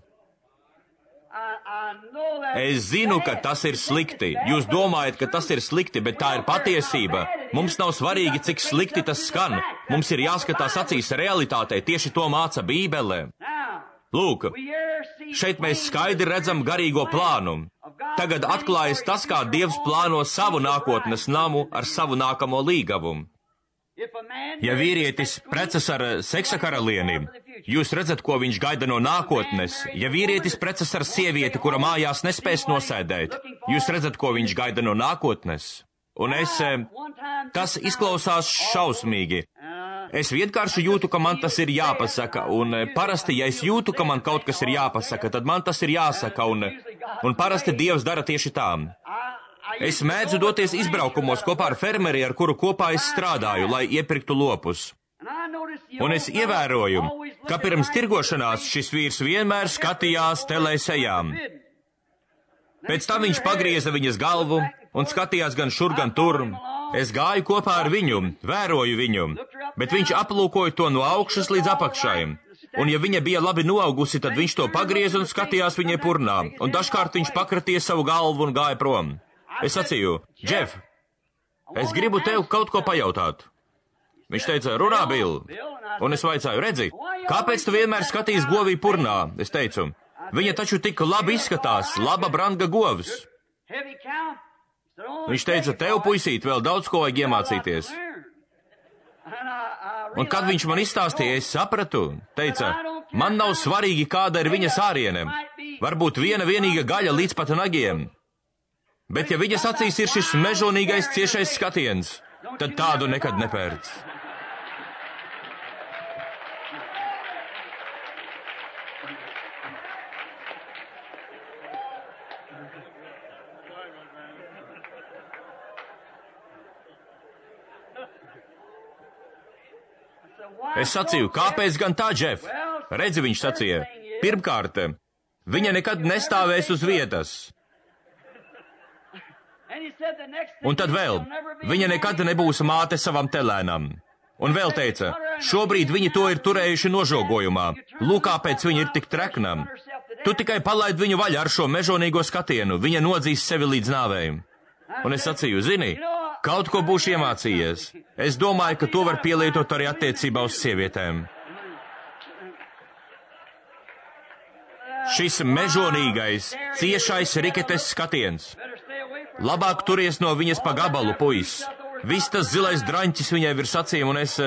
Es zinu, ka tas ir slikti. Jūs domājat, ka tas ir slikti, bet tā ir patiesība. Mums nav svarīgi, cik slikti tas skan. Mums ir jāskatās acīs realitātei. Tieši to māca Bībele. Lūk, šeit mēs skaidri redzam garīgo plānu. Tagad atklājas tas, kā Dievs plāno savu nākotnes namu ar savu nākamo līgavu. Ja vīrietis precas ar seksa karalieni, jūs redzat, ko viņš gaida no nākotnes. Ja vīrietis precas ar sievieti, kura mājās nespēs nosēdēt, jūs redzat, ko viņš gaida no nākotnes. Un es, tas izklausās šausmīgi. Es vienkārši jūtu, ka man tas ir jāpasaka, un parasti, ja es jūtu, ka man kaut kas ir jāpasaka, tad man tas ir jāsaka, un, un parasti Dievs dara tieši tā. Es mēdzu doties izbraukumos kopā ar fermeri, ar kuru kopā es strādāju, lai iepirktu lopus. Un es ievēroju, ka pirms tirgošanās šis vīrs vienmēr skatījās telesejām. Pēc tam viņš pagrieza viņas galvu un skatījās gan šur, gan tur. Es gāju kopā ar viņu, vēroju viņu, bet viņš aplūkoja to no augšas līdz apakšai. Un ja viņa bija labi noaugusi, tad viņš to pagrieza un skatījās viņai purnā, un dažkārt viņš pakratīja savu galvu un gāja prom. Es sacīju, Džef, es gribu tev kaut ko pajautāt. Viņš teica, runā, Bill. Un es vaicāju, redzi, kāpēc tu vienmēr skatīs govī purnā? Es teicu, viņa taču tik labi izskatās, laba branga govs. Viņš teica, tev, puisīt, vēl daudz ko vajag iemācīties. Un kad viņš man izstāstīja, es sapratu, teica, man nav svarīgi, kāda ir viņas āriene. Varbūt viena vienīga gaļa līdz pat nagiem. Bet ja viņas acīs ir šis mežonīgais ciešais skatiens, tad tādu nekad nepērc. Es sacīju, kāpēc gan tā, Džef? Redzi, viņš sacīja, pirmkārt, viņa nekad nestāvēs uz vietas. Un tad vēl, viņa nekad nebūs māte savam telēnam. Un vēl teica, šobrīd viņi to ir turējuši nožogojumā. Lūk, kāpēc viņi ir tik treknam. Tu tikai palaid viņu vaļā ar šo mežonīgo skatienu, viņa nodzīs sevi līdz nāvei. Un es sacīju, zini, kaut ko būšu iemācījies. Es domāju, ka to var pielietot arī attiecībā uz sievietēm. Šis mežonīgais, ciešais riketes skatiens. Labāk turies no viņas pa gabalu, puisis. Viss tas zilais draņķis viņai virs acīm, un es...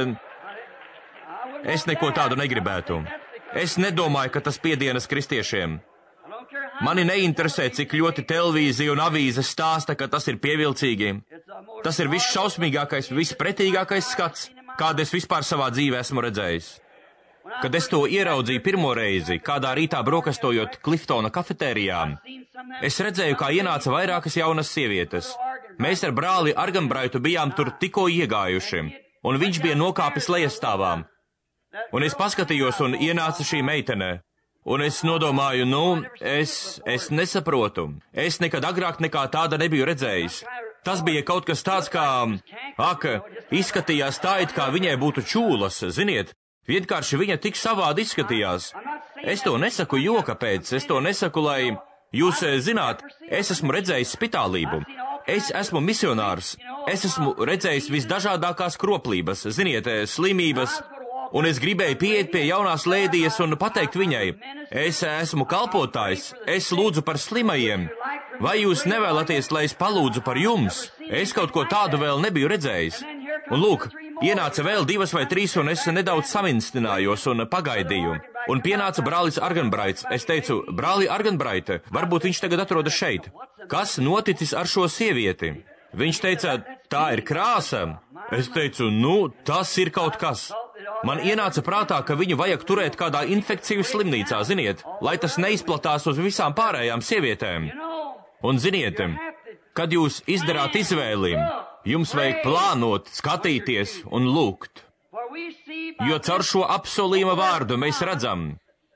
Es neko tādu negribētu. Es nedomāju, ka tas piedienas kristiešiem. Mani neinteresē, cik ļoti televīzija un avīze stāsta, ka tas ir pievilcīgi. Tas ir viss šausmīgākais, vispretīgākais skats, kādu es vispār savā dzīvē esmu redzējis. Kad es to ieraudzīju pirmo reizi, kādā rītā brokastojot Kliftona kafetērijā, es redzēju, kā ienāca vairākas jaunas sievietes. Mēs ar brāli Arganbraitu bijām tur tikko iegājuši, un viņš bija nokāpis lejastāvām. Un es paskatījos, un ienāca šī meitene. Un es nodomāju, nu, es, es nesaprotu. Es nekad agrāk nekā tāda nebiju redzējis. Tas bija kaut kas tāds kā, ak, izskatījās tā, it kā viņai būtu čūlas, ziniet. Vienkārši viņa tik savādi izskatījās. Es to nesaku joka pēc, es to nesaku, lai jūs zināt, es esmu redzējis spitālību. Es esmu misionārs, es esmu redzējis visdažādākās kroplības, ziniet, slimības, un es gribēju pieiet pie jaunās lēdijas un pateikt viņai, es esmu kalpotājs, es lūdzu par slimajiem, vai jūs nevēlaties, lai es palūdzu par jums? Es kaut ko tādu vēl nebiju redzējis. Un lūk, ienāca vēl divas vai trīs, un es nedaudz saminstinājos un pagaidīju. Un pienāca brālis Arganbraits. Es teicu, brāli Arganbraite, varbūt viņš tagad atrodas šeit. Kas noticis ar šo sievieti? Viņš teica, tā ir krāsa. Es teicu, nu, tas ir kaut kas. Man ienāca prātā, ka viņu vajag turēt kādā infekciju slimnīcā, ziniet, lai tas neizplatās uz visām pārējām sievietēm. Un ziniet, kad jūs izdarāt izvēli, jums vajag plānot, skatīties un lūgt. Jo caur šo apsolījuma vārdu mēs redzam,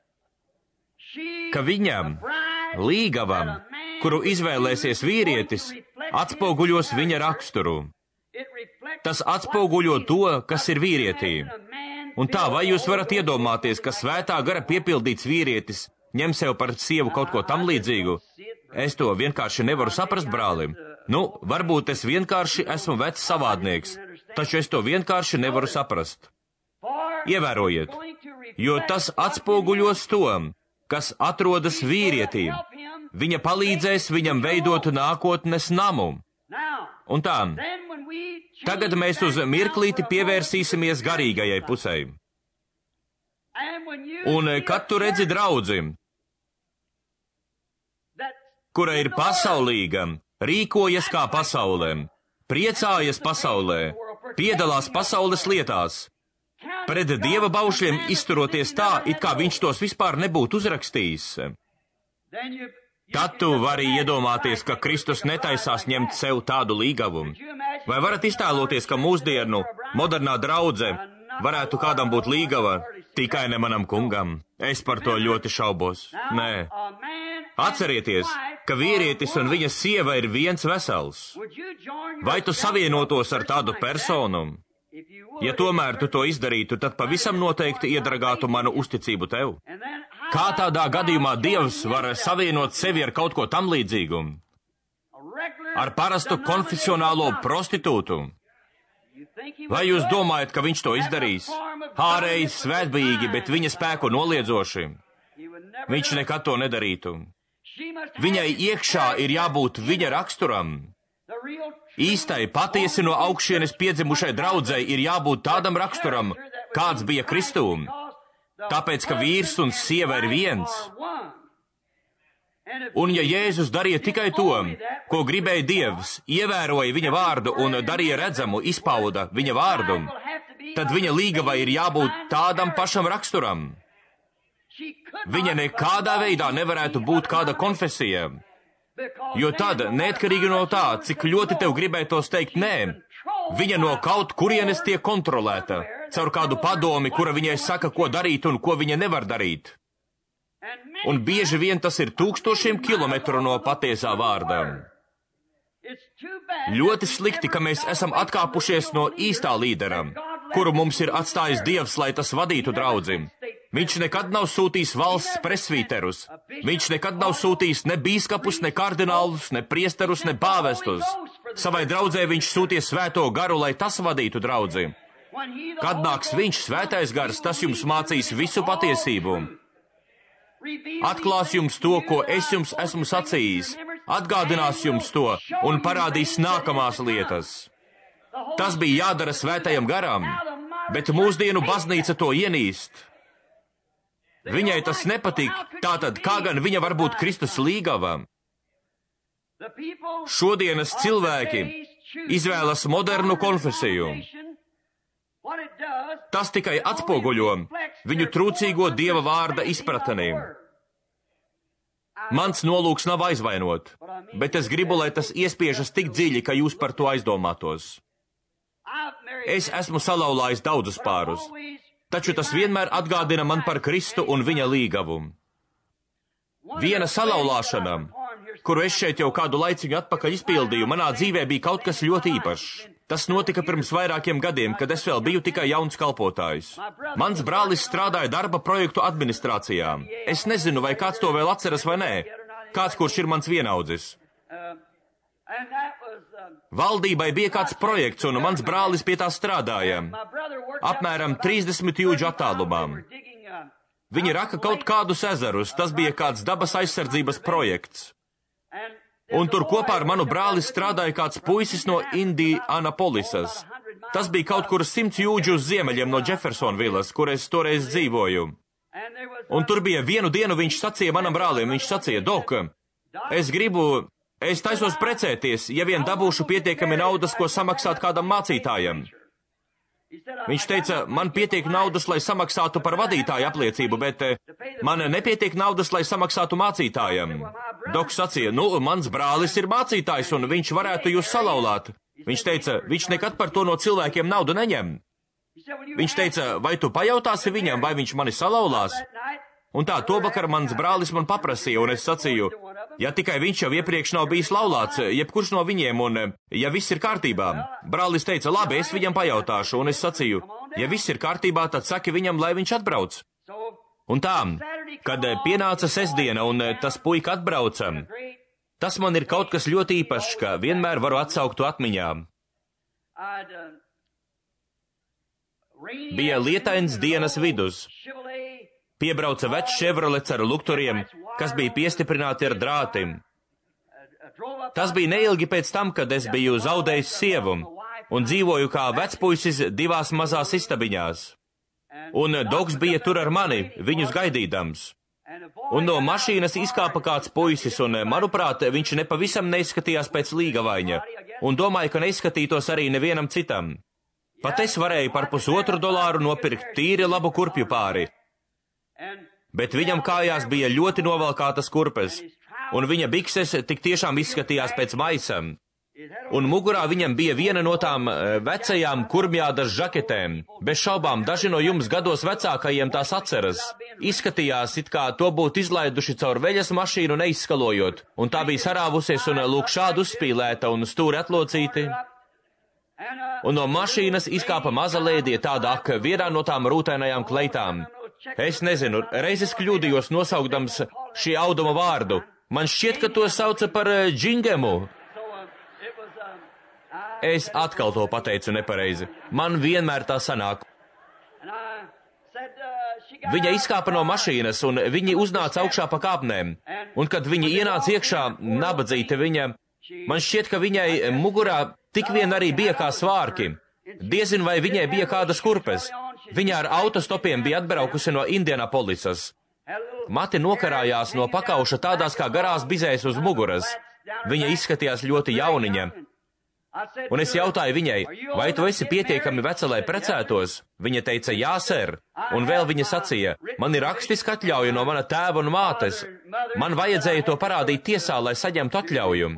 ka viņam, līgavam, kuru izvēlēsies vīrietis, atspoguļos viņa raksturu. Tas atspoguļo to, kas ir vīrietī. Un tā, vai jūs varat iedomāties, ka svētā gara piepildīts vīrietis ņem sev par sievu kaut ko tam līdzīgu? Es to vienkārši nevaru saprast, brālim. Nu, varbūt es vienkārši esmu vecs savādnieks, taču es to vienkārši nevaru saprast. Ievērojiet, jo tas atspoguļos to, kas atrodas vīrietī. Viņa palīdzēs viņam veidot nākotnes namu. Un tā, tagad mēs uz mirklīti pievērsīsimies garīgajai pusei. Un kad tu redzi draudzi, kura ir pasaulīga, rīkojas kā pasaulē, priecājas pasaulē, piedalās pasaules lietās, pret Dieva baušļiem izturoties tā, it kā viņš tos vispār nebūtu uzrakstījis. Tad tu vari iedomāties, ka Kristus netaisās ņemt sev tādu līgavu. Vai varat iztēloties, ka mūsdienu modernā draudze varētu kādam būt līgava, tikai ne manam kungam? Es par to ļoti šaubos. Nē. Atcerieties, ka vīrietis un viņa sieva ir viens vesels. Vai tu savienotos ar tādu personu? Ja tomēr tu to izdarītu, tad pavisam noteikti iedragātu manu uzticību tev. Kā tādā gadījumā Dievs var savienot sevi ar kaut ko tam līdzīgu? Ar parastu konfesionālo prostitūtu? Vai jūs domājat, ka viņš to izdarīs? Ārēji svētbijīgi, bet viņa spēku noliedzoši. Viņš nekad to nedarītu. Viņai iekšā ir jābūt viņa raksturam. Īstai, patiesi no augšienes piedzimušai draudzei ir jābūt tādam raksturam, kāds bija Kristūm. Tāpēc, ka vīrs un sieva ir viens. Un ja Jēzus darīja tikai to, ko gribēja Dievs, ievēroja viņa vārdu un darīja redzamu, izpauda viņa vārdu, tad viņa līgavai ir jābūt tādam pašam raksturam. Viņa nekādā veidā nevarētu būt kāda konfesija, jo tad, neatkarīgi no tā, cik ļoti tev gribētos teikt nē, viņa no kaut kurienes tiek kontrolēta, caur kādu padomi, kura viņai saka, ko darīt un ko viņa nevar darīt. Un bieži vien tas ir tūkstošiem kilometru no patiesā vārda. Ļoti slikti, ka mēs esam atkāpušies no īstā līdera. kuru mums ir atstājis Dievs, lai tas vadītu draudzi. Viņš nekad nav sūtījis valsts presvīterus. Viņš nekad nav sūtījis ne bīskapus, ne kardinālus, ne priesterus, ne pāvestus. Savai draudzē viņš sūtīja svēto garu, lai tas vadītu draudzi. Kad nāks viņš, svētais gars, tas jums mācīs visu patiesību. Atklās jums to, ko es jums esmu sacījis, atgādinās jums to un parādīs nākamās lietas. Tas bija jādara svētajam garam, bet mūsdienu baznīca to ienīst. Viņai tas nepatīk, tātad kā gan viņa var būt Kristus līgava? Šodienas cilvēki izvēlas modernu konfesiju. Tas tikai atspoguļo viņu trūcīgo Dieva vārda izpratni. Mans nolūks nav aizvainot, bet es gribu, lai tas iespiežas tik dziļi, ka jūs par to aizdomātos. Es esmu salauzājis daudzus pārus, taču tas vienmēr atgādina man par Kristu un viņa līgavu. Viena salauzāšana, kuru es šeit jau kādu laiciņu atpakaļ izpildīju, manā dzīvē bija kaut kas ļoti īpašs. Tas notika pirms vairākiem gadiem, kad es vēl biju tikai jauns kalpotājs. Mans brālis strādāja darba projektu administrācijā. Es nezinu, vai kāds to vēl atceras vai nē. Kāds, kurš ir mans vienaudzis. Valdībai bija kāds projekts, un mans brālis pie tā strādāja. Apmēram trīsdesmit jūdžu attālumā. Viņi raka kaut kādus ezerus, tas bija kāds dabas aizsardzības projekts. Un tur kopā ar manu brāli strādāja kāds puisis no Indianapolisas. Tas bija kaut kur simts jūdžu uz ziemeļiem no Jeffersonvilas, kur es toreiz dzīvoju. Un tur bija vienu dienu viņš sacīja manam brālim, viņš sacīja, Dok, es gribu, es taisos precēties, ja vien dabūšu pietiekami naudas, ko samaksāt kādam mācītājam. Viņš teica, man pietiek naudas, lai samaksātu par vadītāju apliecību, bet man nepietiek naudas, lai samaksātu mācītājam. Doks sacīja, nu, mans brālis ir mācītājs, un viņš varētu jūs salauzāt. Viņš teica, viņš nekad par to no cilvēkiem naudu neņem. Viņš teica, vai tu pajautāsi viņam, vai viņš mani salauzās? Un tā, to vakar mans brālis man paprasīja, un es sacīju, ja tikai viņš jau iepriekš nav bijis laulāts, jebkurš no viņiem, un ja viss ir kārtībā. Brālis teica, labi, es viņam pajautāšu, un es sacīju, ja viss ir kārtībā, tad saki viņam, lai viņš atbrauc. Un tā, kad pienāca sestdiena, un tas puika atbrauca, tas man ir kaut kas ļoti īpašs, ka vienmēr varu atsaukt to atmiņā. Bija lietains dienas vidus. Piebrauca vecs Chevrolets ar lukturiem, kas bija piestiprināti ar drātim. Tas bija neilgi pēc tam, kad es biju zaudējis sievu un dzīvoju kā vecpuisis divās mazās istabiņās. Un Dogs bija tur ar mani, viņus gaidīdams. Un no mašīnas izkāpa kāds puisis, un, manuprāt, viņš nepavisam neizskatījās pēc līgavaņa, un domāju, ka neizskatītos arī nevienam citam. Pat es varēju par pusotru dolāru nopirkt tīri labu kurpju pāri. Bet viņam kājās bija ļoti novalkātas kurpes, un viņa bikses tik tiešām izskatījās pēc maisam. Un mugurā viņam bija viena no tām vecajām kurmjādas žaketēm. Bez šaubām daži no jums gados vecākajiem tās atceras. Izskatījās, it kā to būtu izlaiduši caur veļas mašīnu neizskalojot, un tā bija sarāvusies un lūk šādu uzspīlēta un stūri atlocīti. Un no mašīnas izkāpa maza lēdija tāda ak vienā no tām rūtainajām kleitām. Es nezinu, reizes kļūdījos nosaukdams šī auduma vārdu. Man šķiet, ka to sauca par džingemu. Es atkal to pateicu nepareizi. Man vienmēr tā sanāk. Viņa izkāpa no mašīnas, un viņi uznāca augšā pa kāpnēm. Un kad viņi ienāca iekšā, nabadzīte viņa, man šķiet, ka viņai mugurā tik vien arī bija kā svārki. Diezin vai viņai bija kādas kurpes. Viņa ar autostopiem bija atbraukusi no Indianapolisas. Mati nokarājās no pakauša tādās kā garās bizēs uz muguras. Viņa izskatījās ļoti jauniņa. Un es jautāju viņai, vai tu esi pietiekami veca, lai precētos? Viņa teica, jā, ser. Un vēl viņa sacīja, man ir rakstiska atļauja no mana tēva un mātes. Man vajadzēja to parādīt tiesā, lai saņemtu atļauju.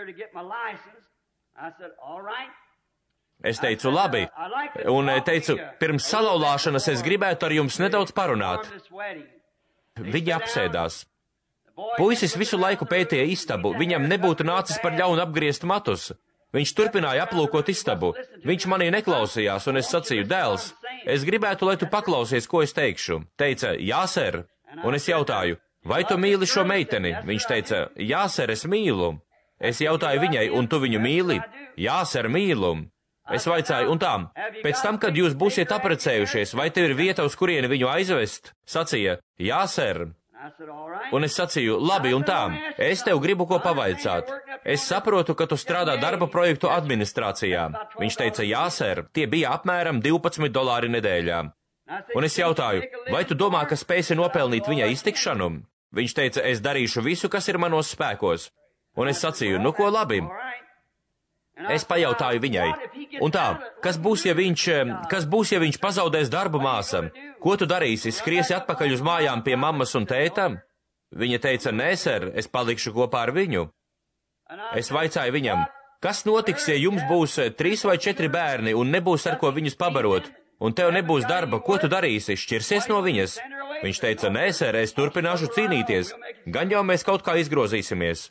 Es teicu, labi, un teicu, pirms salauzāšanas es gribētu ar jums nedaudz parunāt. Viņa apsēdās. Puisis visu laiku pētīja istabu, viņam nebūtu nācis par ļaunu apgriezt matus. Viņš turpināja aplūkot istabu. Viņš manī neklausījās, un es sacīju, dēls, es gribētu, lai tu paklausies, ko es teikšu. Teica, jā, ser. Un es jautāju, vai tu mīli šo meiteni? Viņš teica, jā, ser, es mīlu. Es jautāju viņai, un tu viņu mīli? Jā, ser, mīlu. Es vaicāju, un tām, pēc tam, kad jūs būsiet aprecējušies, vai tev ir vieta, uz kurieni viņu aizvest? Sacīja, jā, ser. Un es sacīju, labi, un tām, es tev gribu ko pavaicāt. Es saprotu, ka tu strādā darba projektu administrācijā. Viņš teica, jā, ser, tie bija apmēram divpadsmit dolāri nedēļā. Un es jautāju, vai tu domā, ka spēsi nopelnīt viņai iztikšanu? Viņš teica, es darīšu visu, kas ir manos spēkos. Un es sacīju, nu ko labi? Es pajautāju viņai, un tā, kas būs, ja viņš, kas būs, ja viņš pazaudēs darbu, māsa? Ko tu darīsi, skriesi atpakaļ uz mājām pie mammas un tēta? Viņa teica, nē, ser, es palikšu kopā ar viņu. Es vaicāju viņam, kas notiks, ja jums būs trīs vai četri bērni un nebūs ar ko viņus pabarot, un tev nebūs darba, ko tu darīsi, šķirsies no viņas? Viņš teica, nē, ser, es turpināšu cīnīties, gan jau mēs kaut kā izgrozīsimies.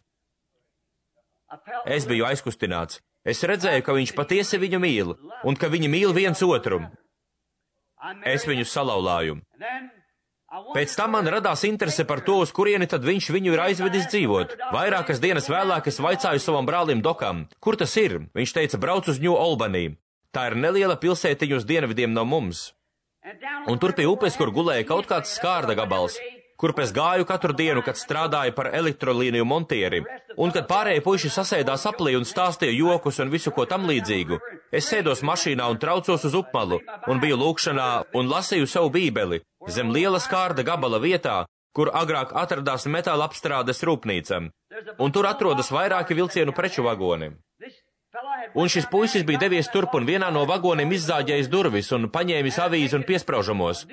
Es biju aizkustināts. Es redzēju, ka viņš patiesi viņu mīl, un ka viņi mīl viens otru. Es viņu salauzāju. Pēc tam man radās interese par to, uz kurieni tad viņš viņu ir aizvedis dzīvot. Vairākas dienas vēlāk es vaicāju savam brālim Dokam, kur tas ir? Viņš teica, brauc uz New Albany. Tā ir neliela pilsētiņa uz dienvidiem no mums. Un tur pie upes, kur gulēja kaut kāds skārda gabals, kurp es gāju katru dienu, kad strādāju par elektrolīniju montieri, un kad pārējie puiši sasēdās aplī un stāstīja jokus un visu ko tam līdzīgu. Es sēdos mašīnā un traucos uz upmalu, un biju lūkšanā un lasīju savu bībeli zem liela skārda gabala vietā, kur agrāk atradās metāla apstrādes rūpnīca, un tur atrodas vairāki vilcienu preču vagoni. Un šis puisis bija devies turp un vienā no vagoniem izzāģējis durvis un paņēmis avīzi un piespraužamos.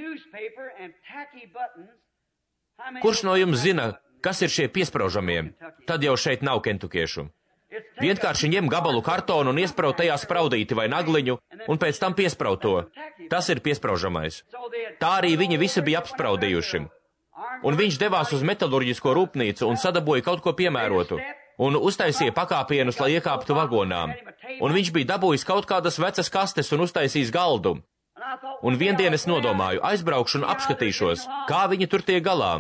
Kurš no jums zina, kas ir šie piespraužamie? Tad jau šeit nav kentukiešu. Vienkārši ņem gabalu kartonu un iespraud tajā spraudīti vai nagliņu, un pēc tam piespraud to. Tas ir piespraužamais. Tā arī viņi visi bija apspraudījuši. Un viņš devās uz metalurģisko rūpnīcu un sadabūja kaut ko piemērotu, un uztaisīja pakāpienus, lai iekāptu vagonā. Un viņš bija dabūjis kaut kādas vecas kastes un uztaisījis galdu. Un viendien es nodomāju, aizbraukšu un apskatīšos, kā viņi tur tiek galā.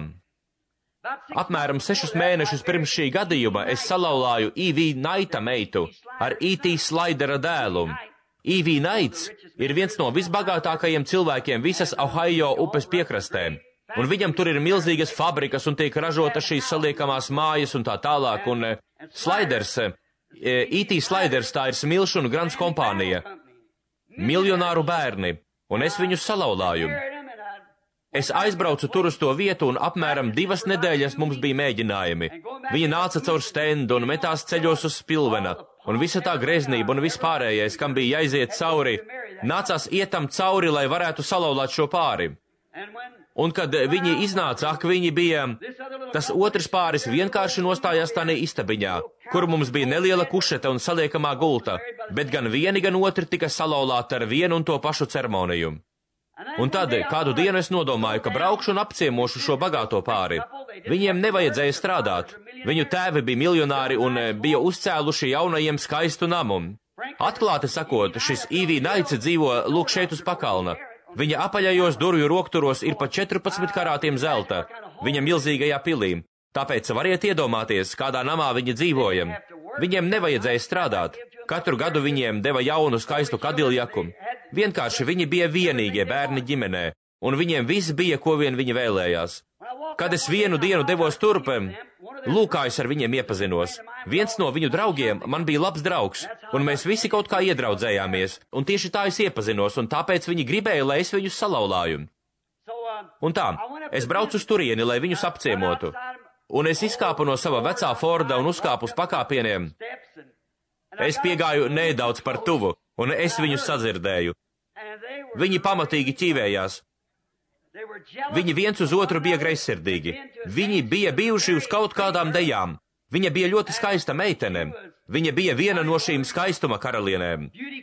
Apmēram sešus mēnešus pirms šī gadījuma es salauzāju E V Naita meitu ar E T Slidera dēlu. E V Naits ir viens no visbagātākajiem cilvēkiem visas Ohio upes piekrastē, un viņam tur ir milzīgas fabrikas un tiek ražotas šīs saliekamās mājas un tā tālāk, un Sliders, E T Sliders, tā ir smilšu un grants kompānija, miljonāru bērni, un es viņus salauzāju. Es aizbraucu tur uz to vietu, un apmēram divas nedēļas mums bija mēģinājumi. Viņa nāca caur stendu un metās ceļos uz spilvena, un visa tā greznība un vispārējais, kam bija jāiziet cauri, nācās ietam cauri, lai varētu salauzāt šo pāri. Un kad viņi iznāca, ak, viņi bija, tas otrs pāris vienkārši nostājās tādā istabiņā, kur mums bija neliela kušeta un saliekamā gulta, bet gan vieni, gan otri tika salauzāti ar vienu un to pašu ceremoniju. Un tad kādu dienu es nodomāju, ka braukšu un apciemošu šo bagāto pāri. Viņiem nevajadzēja strādāt. Viņu tēvi bija miljonāri un bija uzcēluši jaunajiem skaistu namu. Atklāti sakot, šis E V Naits dzīvo lūk šeit uz pakalna. Viņa apaļajos durvju rokturos ir pa četrpadsmit karātiem zelta, viņa milzīgajā pilī. Tāpēc variet iedomāties, kādā namā viņi dzīvoja. Viņiem nevajadzēja strādāt. Katru gadu viņiem deva jaunu skaistu kadiljaku. Vienkārši viņi bija vienīgie bērni ģimenē, un viņiem viss bija, ko vien viņi vēlējās. Kad es vienu dienu devos turp, lūk, kā es ar viņiem iepazinos. Viens no viņu draugiem man bija labs draugs, un mēs visi kaut kā iedraudzējāmies, un tieši tā es iepazinos, un tāpēc viņi gribēja, lai es viņus salauzāju. Un tā, es braucu uz turieni, lai viņus apciemotu, un es izkāpu no sava vecā Forda un uzkāpu uz pakāpieniem. Es piegāju nedaudz par tuvu, un es viņus sadzirdēju. Viņi pamatīgi ķīvējās. Viņi viens uz otru bija greizsirdīgi. Viņi bija bijuši uz kaut kādām dejām. Viņa bija ļoti skaista meitene. Viņa bija viena no šīm skaistuma karalienēm.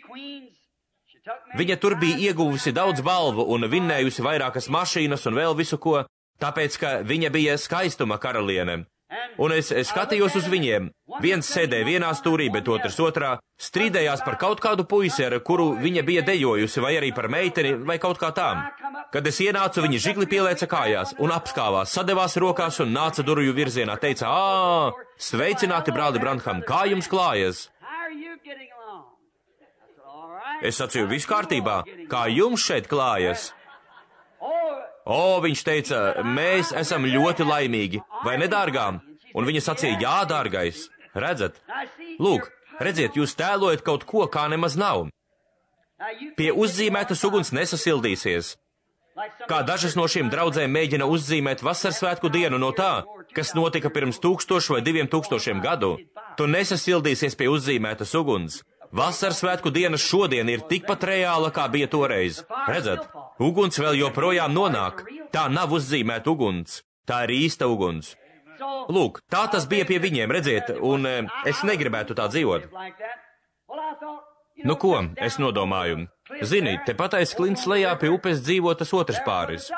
Viņa tur bija ieguvusi daudz balvu un vinnējusi vairākas mašīnas un vēl visu ko, tāpēc, ka viņa bija skaistuma karaliene. Un es, es skatījos uz viņiem. Viens sēdēja vienā stūrī, bet otrs otrā, strīdējās par kaut kādu puisi, ar kuru viņa bija dejojusi, vai arī par meiteni, vai kaut kā tām. Kad es ienācu, viņa žigli pielēca kājās un apskāvās, sadevās rokās un nāca durvju virzienā, teica, ā, sveicināti, brāli Branham, kā jums klājas? Es sacīju, viss kārtībā, kā jums šeit klājas? O, viņš teica, mēs esam ļoti laimīgi, vai ne, dārgām? Un viņa sacīja, jā, dārgais, redzat? Lūk, redziet, jūs tēlojat kaut ko, kā nemaz nav. Pie uzzīmētas uguns nesasildīsies. Kā dažas no šīm draudzēm mēģina uzzīmēt vasarsvētku dienu no tā, kas notika pirms tūkstošu vai diviem tūkstošiem gadu, tu nesasildīsies pie uzzīmētas uguns. Vasarsvētku diena šodien ir tikpat reāla, kā bija toreiz. Redzat, uguns vēl joprojām nonāk. Tā nav uzzīmēta uguns. Tā ir īsta uguns. Lūk, tā tas bija pie viņiem, redziet, un es negribētu tā dzīvot. Nu ko, es nodomāju. Zini, tepat aiz klints lejā pie upes dzīvo tas otrs pāris.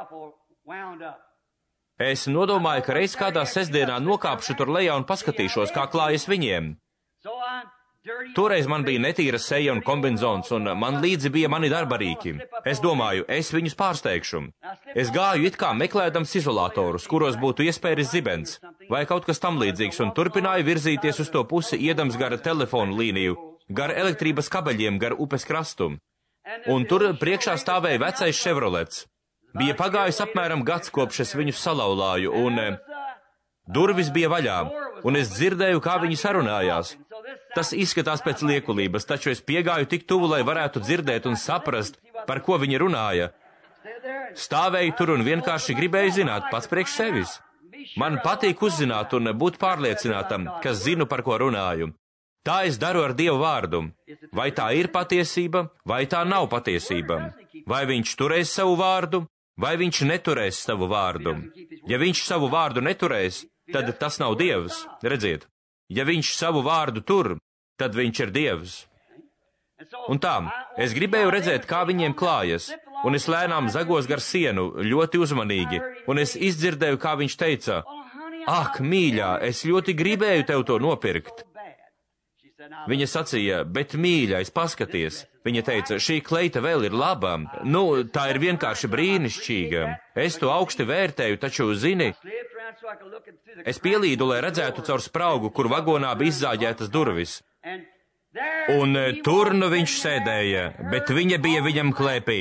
Es nodomāju, ka reiz kādā sestdienā nokāpšu tur lejā un paskatīšos, kā klājas viņiem. Toreiz man bija netīra seja un kombinzons, un man līdzi bija mani darbarīki. Es domāju, es viņus pārsteigšu. Es gāju it kā meklēdams izolatorus, kuros būtu iespējas zibens, vai kaut kas tam līdzīgs, un turpināju virzīties uz to pusi, iedams gara telefonu līniju, gar elektrības kabeļiem, gar upes krastu. Un tur priekšā stāvēja vecais Chevrolets. Bija pagājis apmēram gads, kopš es viņus salauzāju, un durvis bija vaļā, un es dzirdēju, kā viņi sarunājās. Tas izskatās pēc liekulības, taču es piegāju tik tuvu, lai varētu dzirdēt un saprast, par ko viņi runāja. Stāvēju tur un vienkārši gribēju zināt pats priekš sevis. Man patīk uzzināt un būt pārliecinātam, ka zinu, par ko runāju. Tā es daru ar Dievu vārdu. Vai tā ir patiesība, vai tā nav patiesība? Vai viņš turēs savu vārdu, vai viņš neturēs savu vārdu? Ja viņš savu vārdu neturēs, tad tas nav Dievs, redziet. Ja viņš savu vārdu tur, tad viņš ir Dievs. Un tā, es gribēju redzēt, kā viņiem klājas, un es lēnām zagos gar sienu, ļoti uzmanīgi, un es izdzirdēju, kā viņš teica, ak, mīļā, es ļoti gribēju tev to nopirkt. Viņa sacīja, bet mīļais, paskaties. Viņa teica, šī kleita vēl ir laba, nu, tā ir vienkārši brīnišķīga. Es to augsti vērtēju, taču, zini, es pielīdu, lai redzētu caur spraugu, kur vagonā bija izzāģētas durvis. Un tur nu viņš sēdēja, bet viņa bija viņam klēpī.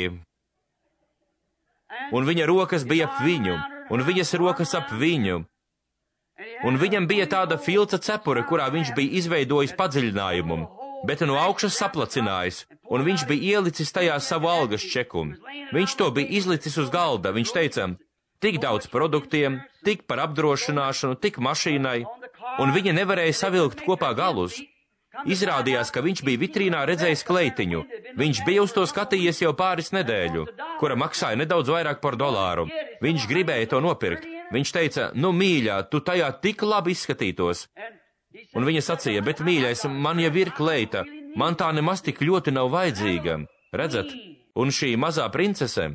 Un viņa rokas bija ap viņu, un viņas rokas ap viņu. Un viņam bija tāda filca cepure, kurā viņš bija izveidojis padziļinājumu, bet no augšas saplacinājis, un viņš bija ielicis tajā savu algas čeku. Viņš to bija izlicis uz galda, viņš teica, tik daudz produktiem, tik par apdrošināšanu, tik mašīnai, un viņa nevarēja savilkt kopā galus. Izrādījās, ka viņš bija vitrīnā redzējis kleitiņu. Viņš bija uz to skatījies jau pāris nedēļu, kura maksāja nedaudz vairāk par dolāru. Viņš gribēja to nopirkt. Viņš teica, nu, mīļā, tu tajā tik labi izskatītos. Un viņa sacīja, bet, mīļais, man jau ir kleita, man tā nemaz tik ļoti nav vajadzīga. Redzat? Un šī mazā princese.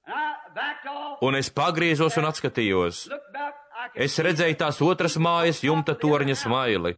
Un es pagriezos un atskatījos. Es redzēju tās otras mājas jumta torņa smaili.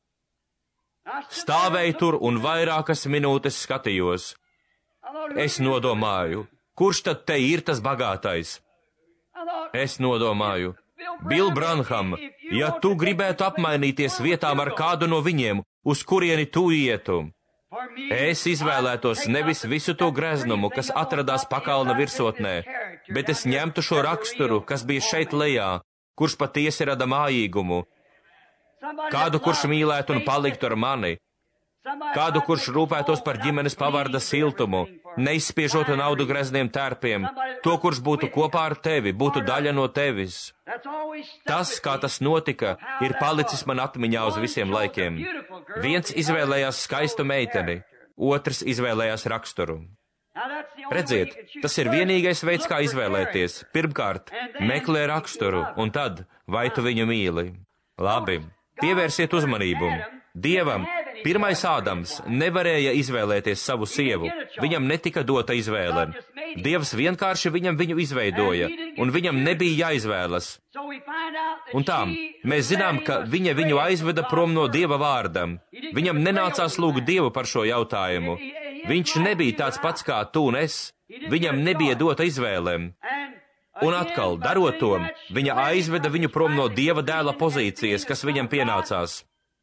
Stāvēju tur un vairākas minūtes skatījos. Es nodomāju, kurš tad te ir tas bagātais? Es nodomāju, Bill Branham, ja tu gribētu apmainīties vietām ar kādu no viņiem, uz kurieni tu ietu, es izvēlētos nevis visu to greznumu, kas atradās pakalna virsotnē, bet es ņemtu šo raksturu, kas bija šeit lejā, kurš patiesi rada mājīgumu, kādu, kurš mīlētu un paliktu ar mani, kādu, kurš rūpētos par ģimenes pavarda siltumu, neizspiežotu naudu grezniem tērpiem, to, kurš būtu kopā ar tevi, būtu daļa no tevis. Tas, kā tas notika, ir palicis man atmiņā uz visiem laikiem. Viens izvēlējās skaistu meiteni, otrs izvēlējās raksturu. Redziet, tas ir vienīgais veids, kā izvēlēties. Pirmkārt, meklē raksturu, un tad, vai tu viņu mīli? Labi. Pievērsiet uzmanību. Dievam, pirmais Ādams, nevarēja izvēlēties savu sievu. Viņam netika dota izvēle. Dievs vienkārši viņam viņu izveidoja, un viņam nebija jāizvēlas. Un tā, mēs zinām, ka viņa viņu aizveda prom no Dieva vārda. Viņam nenācās lūgt Dievu par šo jautājumu. Viņš nebija tāds pats kā tu un es. Viņam nebija dota izvēle. Un atkal, darot to, viņa aizveda viņu prom no Dieva dēla pozīcijas, kas viņam pienācās.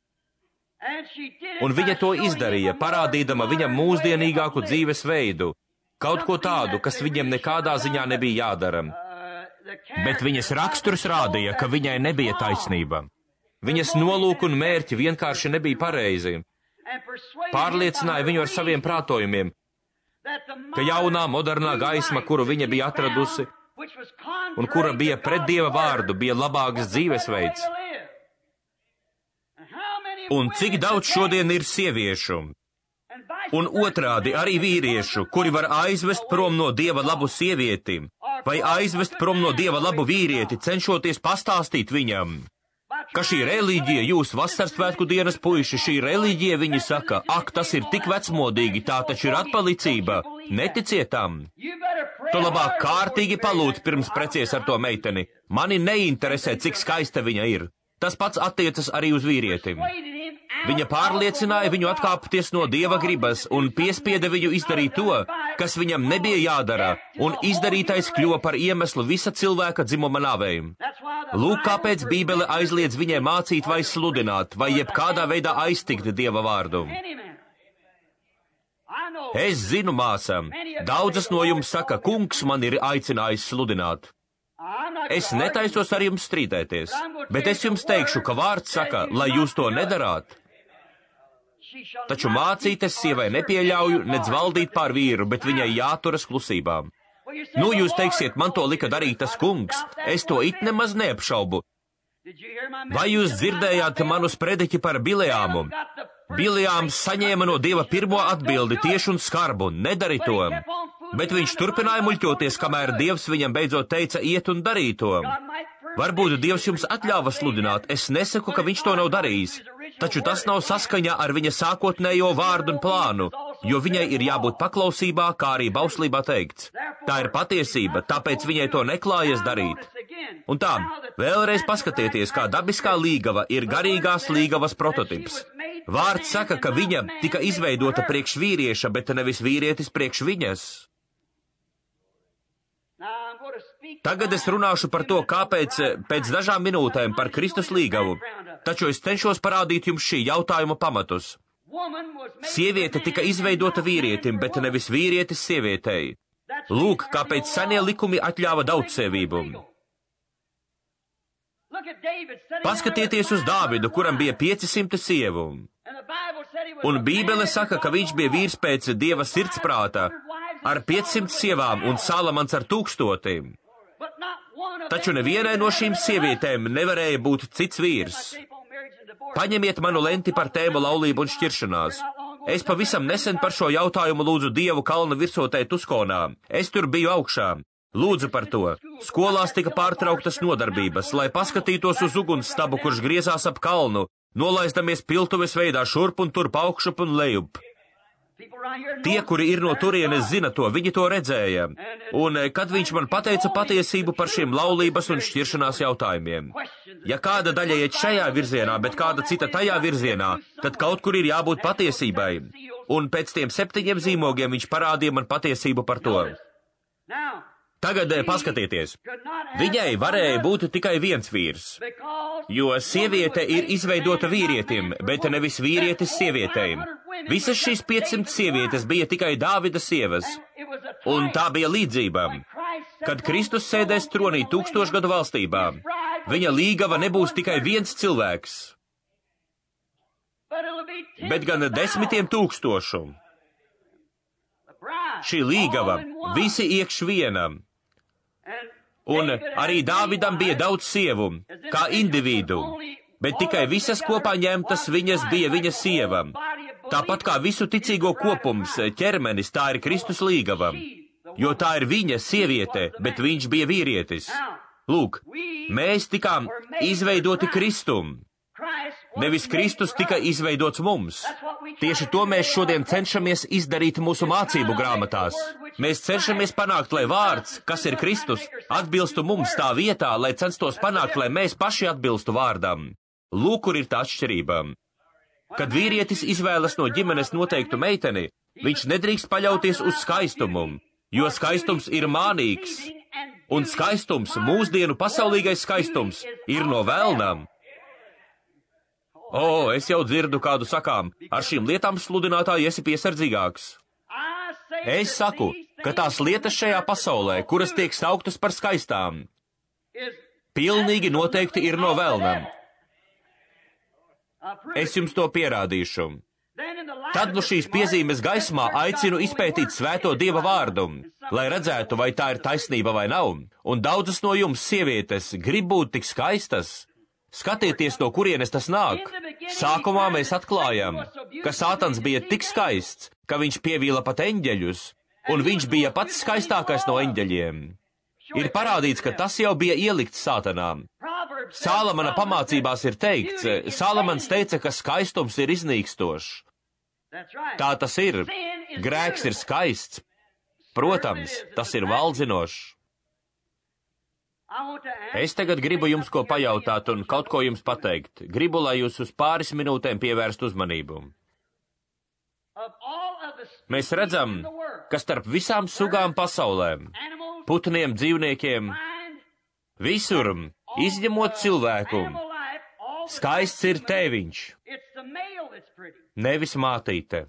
Un viņa to izdarīja, parādīdama viņam mūsdienīgāku dzīves veidu, kaut ko tādu, kas viņam nekādā ziņā nebija jādara. Bet viņas raksturs rādīja, ka viņai nebija taisnība. Viņas nolūki un mērķi vienkārši nebija pareizi. Pārliecināja viņu ar saviem prātojumiem, ka jaunā, modernā gaisma, kuru viņa bija atradusi, un kura bija pret Dieva vārdu, bija labāks dzīvesveids. Un cik daudz šodien ir sieviešu, un otrādi arī vīriešu, kuri var aizvest prom no Dieva labu sievieti, vai aizvest prom no Dieva labu vīrieti, cenšoties pastāstīt viņam, ka šī reliģija, jūs vasarsvētku dienas puiši, šī reliģija, viņi saka, ak, tas ir tik vecmodīgi, tā taču ir atpalicība, neticiet tam. Tu labāk kārtīgi palūdz pirms precies ar to meiteni. Mani neinteresē, cik skaista viņa ir. Tas pats attiecas arī uz vīrietim. Viņa pārliecināja viņu atkāpties no Dieva gribas un piespieda viņu izdarīt to, kas viņam nebija jādara, un izdarītais kļuva par iemeslu visa cilvēka dzimuma nāvēm. Lūk, kāpēc Bībele aizliedz viņai mācīt vai sludināt, vai jebkādā veidā aiztikt Dieva vārdu. Es zinu, māsām, daudzas no jums saka, kungs man ir aicinājis sludināt. Es netaisos ar jums strīdēties, bet es jums teikšu, ka vārds saka, lai jūs to nedarāt. Taču mācītes sievai nepieļauju nedz valdīt pār vīru, bet viņai jāturas klusībā. Nu, jūs teiksiet, man to lika darīt tas kungs, es to it nemaz neapšaubu. Vai jūs dzirdējāt manu sprediķi par Bileāmu? Bileāms saņēma no Dieva pirmo atbildi tieši un skarbu, nedari to. Bet viņš turpināja muļķoties, kamēr Dievs viņam beidzot teica iet un darīt to. Varbūt Dievs jums atļāva sludināt, es nesaku, ka viņš to nav darījis, taču tas nav saskaņā ar viņa sākotnējo vārdu un plānu, jo viņai ir jābūt paklausībā, kā arī bauslībā teikts. Tā ir patiesība, tāpēc viņai to neklājas darīt. Un tā, vēlreiz paskatieties, kā dabiskā līgava ir garīgās līgavas prototips. Vārds saka, ka viņa tika izveidota priekš vīrieša, bet nevis vīrietis priekš viņas. Tagad es runāšu par to, kāpēc pēc dažām minūtēm par Kristus līgavu, taču es cenšos parādīt jums šī jautājuma pamatus. Sieviete tika izveidota vīrietim, bet nevis vīrietis sievietei. Lūk, kāpēc senie likumi atļāva daudzsievību. Paskatieties uz Dāvidu, kuram bija piecsimt sievu. Un Bībele saka, ka viņš bija vīrs pēc Dieva sirdsprāta, ar piecsimt sievām un Salamans ar tūkstotīm. Taču nevienai no šīm sievietēm nevarēja būt cits vīrs. Paņemiet manu lenti par tēmu laulību un šķiršanās. Es pavisam nesen par šo jautājumu lūdzu Dievu kalna virsotē Tuskonā. Es tur biju augšā. Lūdzu par to. Skolās tika pārtrauktas nodarbības, lai paskatītos uz ugunsstabu, kurš griezās ap kalnu, nolaizdamies piltuves veidā šurp un turp augšup un lejup. Tie, kuri ir no turienes, zina to, viņi to redzēja. Un kad viņš man pateica patiesību par šiem laulības un šķiršanās jautājumiem. Ja kāda daļa iet šajā virzienā, bet kāda cita tajā virzienā, tad kaut kur ir jābūt patiesībai. Un pēc tiem septiņiem zīmogiem viņš parādīja man patiesību par to. Tagad paskatieties. Viņai varēja būt tikai viens vīrs, jo sieviete ir izveidota vīrietim, bet nevis vīrietis sievietei. Visas šīs piecsimt sievietes bija tikai Dāvida sievas, un tā bija līdzība. Kad Kristus sēdēs tronī tūkstošgadu valstībā, viņa līgava nebūs tikai viens cilvēks, bet gan desmitiem tūkstošu. Šī līgava, visi iekš vienam. Un arī Dāvidam bija daudz sievu, kā individu, bet tikai visas kopā ņemtas viņas bija viņa sieva. Tāpat kā visu ticīgo kopums, ķermenis, tā ir Kristus līgava, jo tā ir viņa sieviete, bet viņš bija vīrietis. Lūk, mēs tikām izveidoti Kristum. Nevis Kristus tika izveidots mums. Tieši to mēs šodien cenšamies izdarīt mūsu mācību grāmatās. Mēs cenšamies panākt, lai vārds, kas ir Kristus, atbilstu mums tā vietā, lai censtos panākt, lai mēs paši atbilstu vārdam. Lūk, kur ir tā atšķirība. Kad vīrietis izvēlas no ģimenes noteiktu meiteni, viņš nedrīkst paļauties uz skaistumu, jo skaistums ir mānīgs, un skaistums, mūsdienu pasaulīgais skaistums, ir no velna. O, es jau dzirdu kādu sakām, ar šīm lietām sludinātāji esi piesardzīgāks. Es saku, ka tās lietas šajā pasaulē, kuras tiek sauktas par skaistām, pilnīgi noteikti ir no velna. Es jums to pierādīšu. Tad no šīs piezīmes gaismā aicinu izpētīt svēto Dieva vārdu, lai redzētu, vai tā ir taisnība vai nav. Un daudzas no jums, sievietes, grib būt tik skaistas. Skatieties, no kurienes tas nāk. Sākumā mēs atklājam, ka Sātans bija tik skaists, ka viņš pievīla pat eņģeļus, un viņš bija pats skaistākais no eņģeļiem. Ir parādīts, ka tas jau bija ielikts Sātanām. Sālamana pamācībās ir teikts, Sālamans teica, ka skaistums ir iznīkstošs. Tā tas ir. Grēks ir skaists. Protams, tas ir valdzinošs. Es tagad gribu jums ko pajautāt un kaut ko jums pateikt. Gribu, lai jūs uz pāris minūtēm pievērst uzmanību. Mēs redzam, ka starp visām sugām pasaulēm, putniem, dzīvniekiem, visur, izņemot cilvēku, skaists ir tēviņš, nevis mātīte.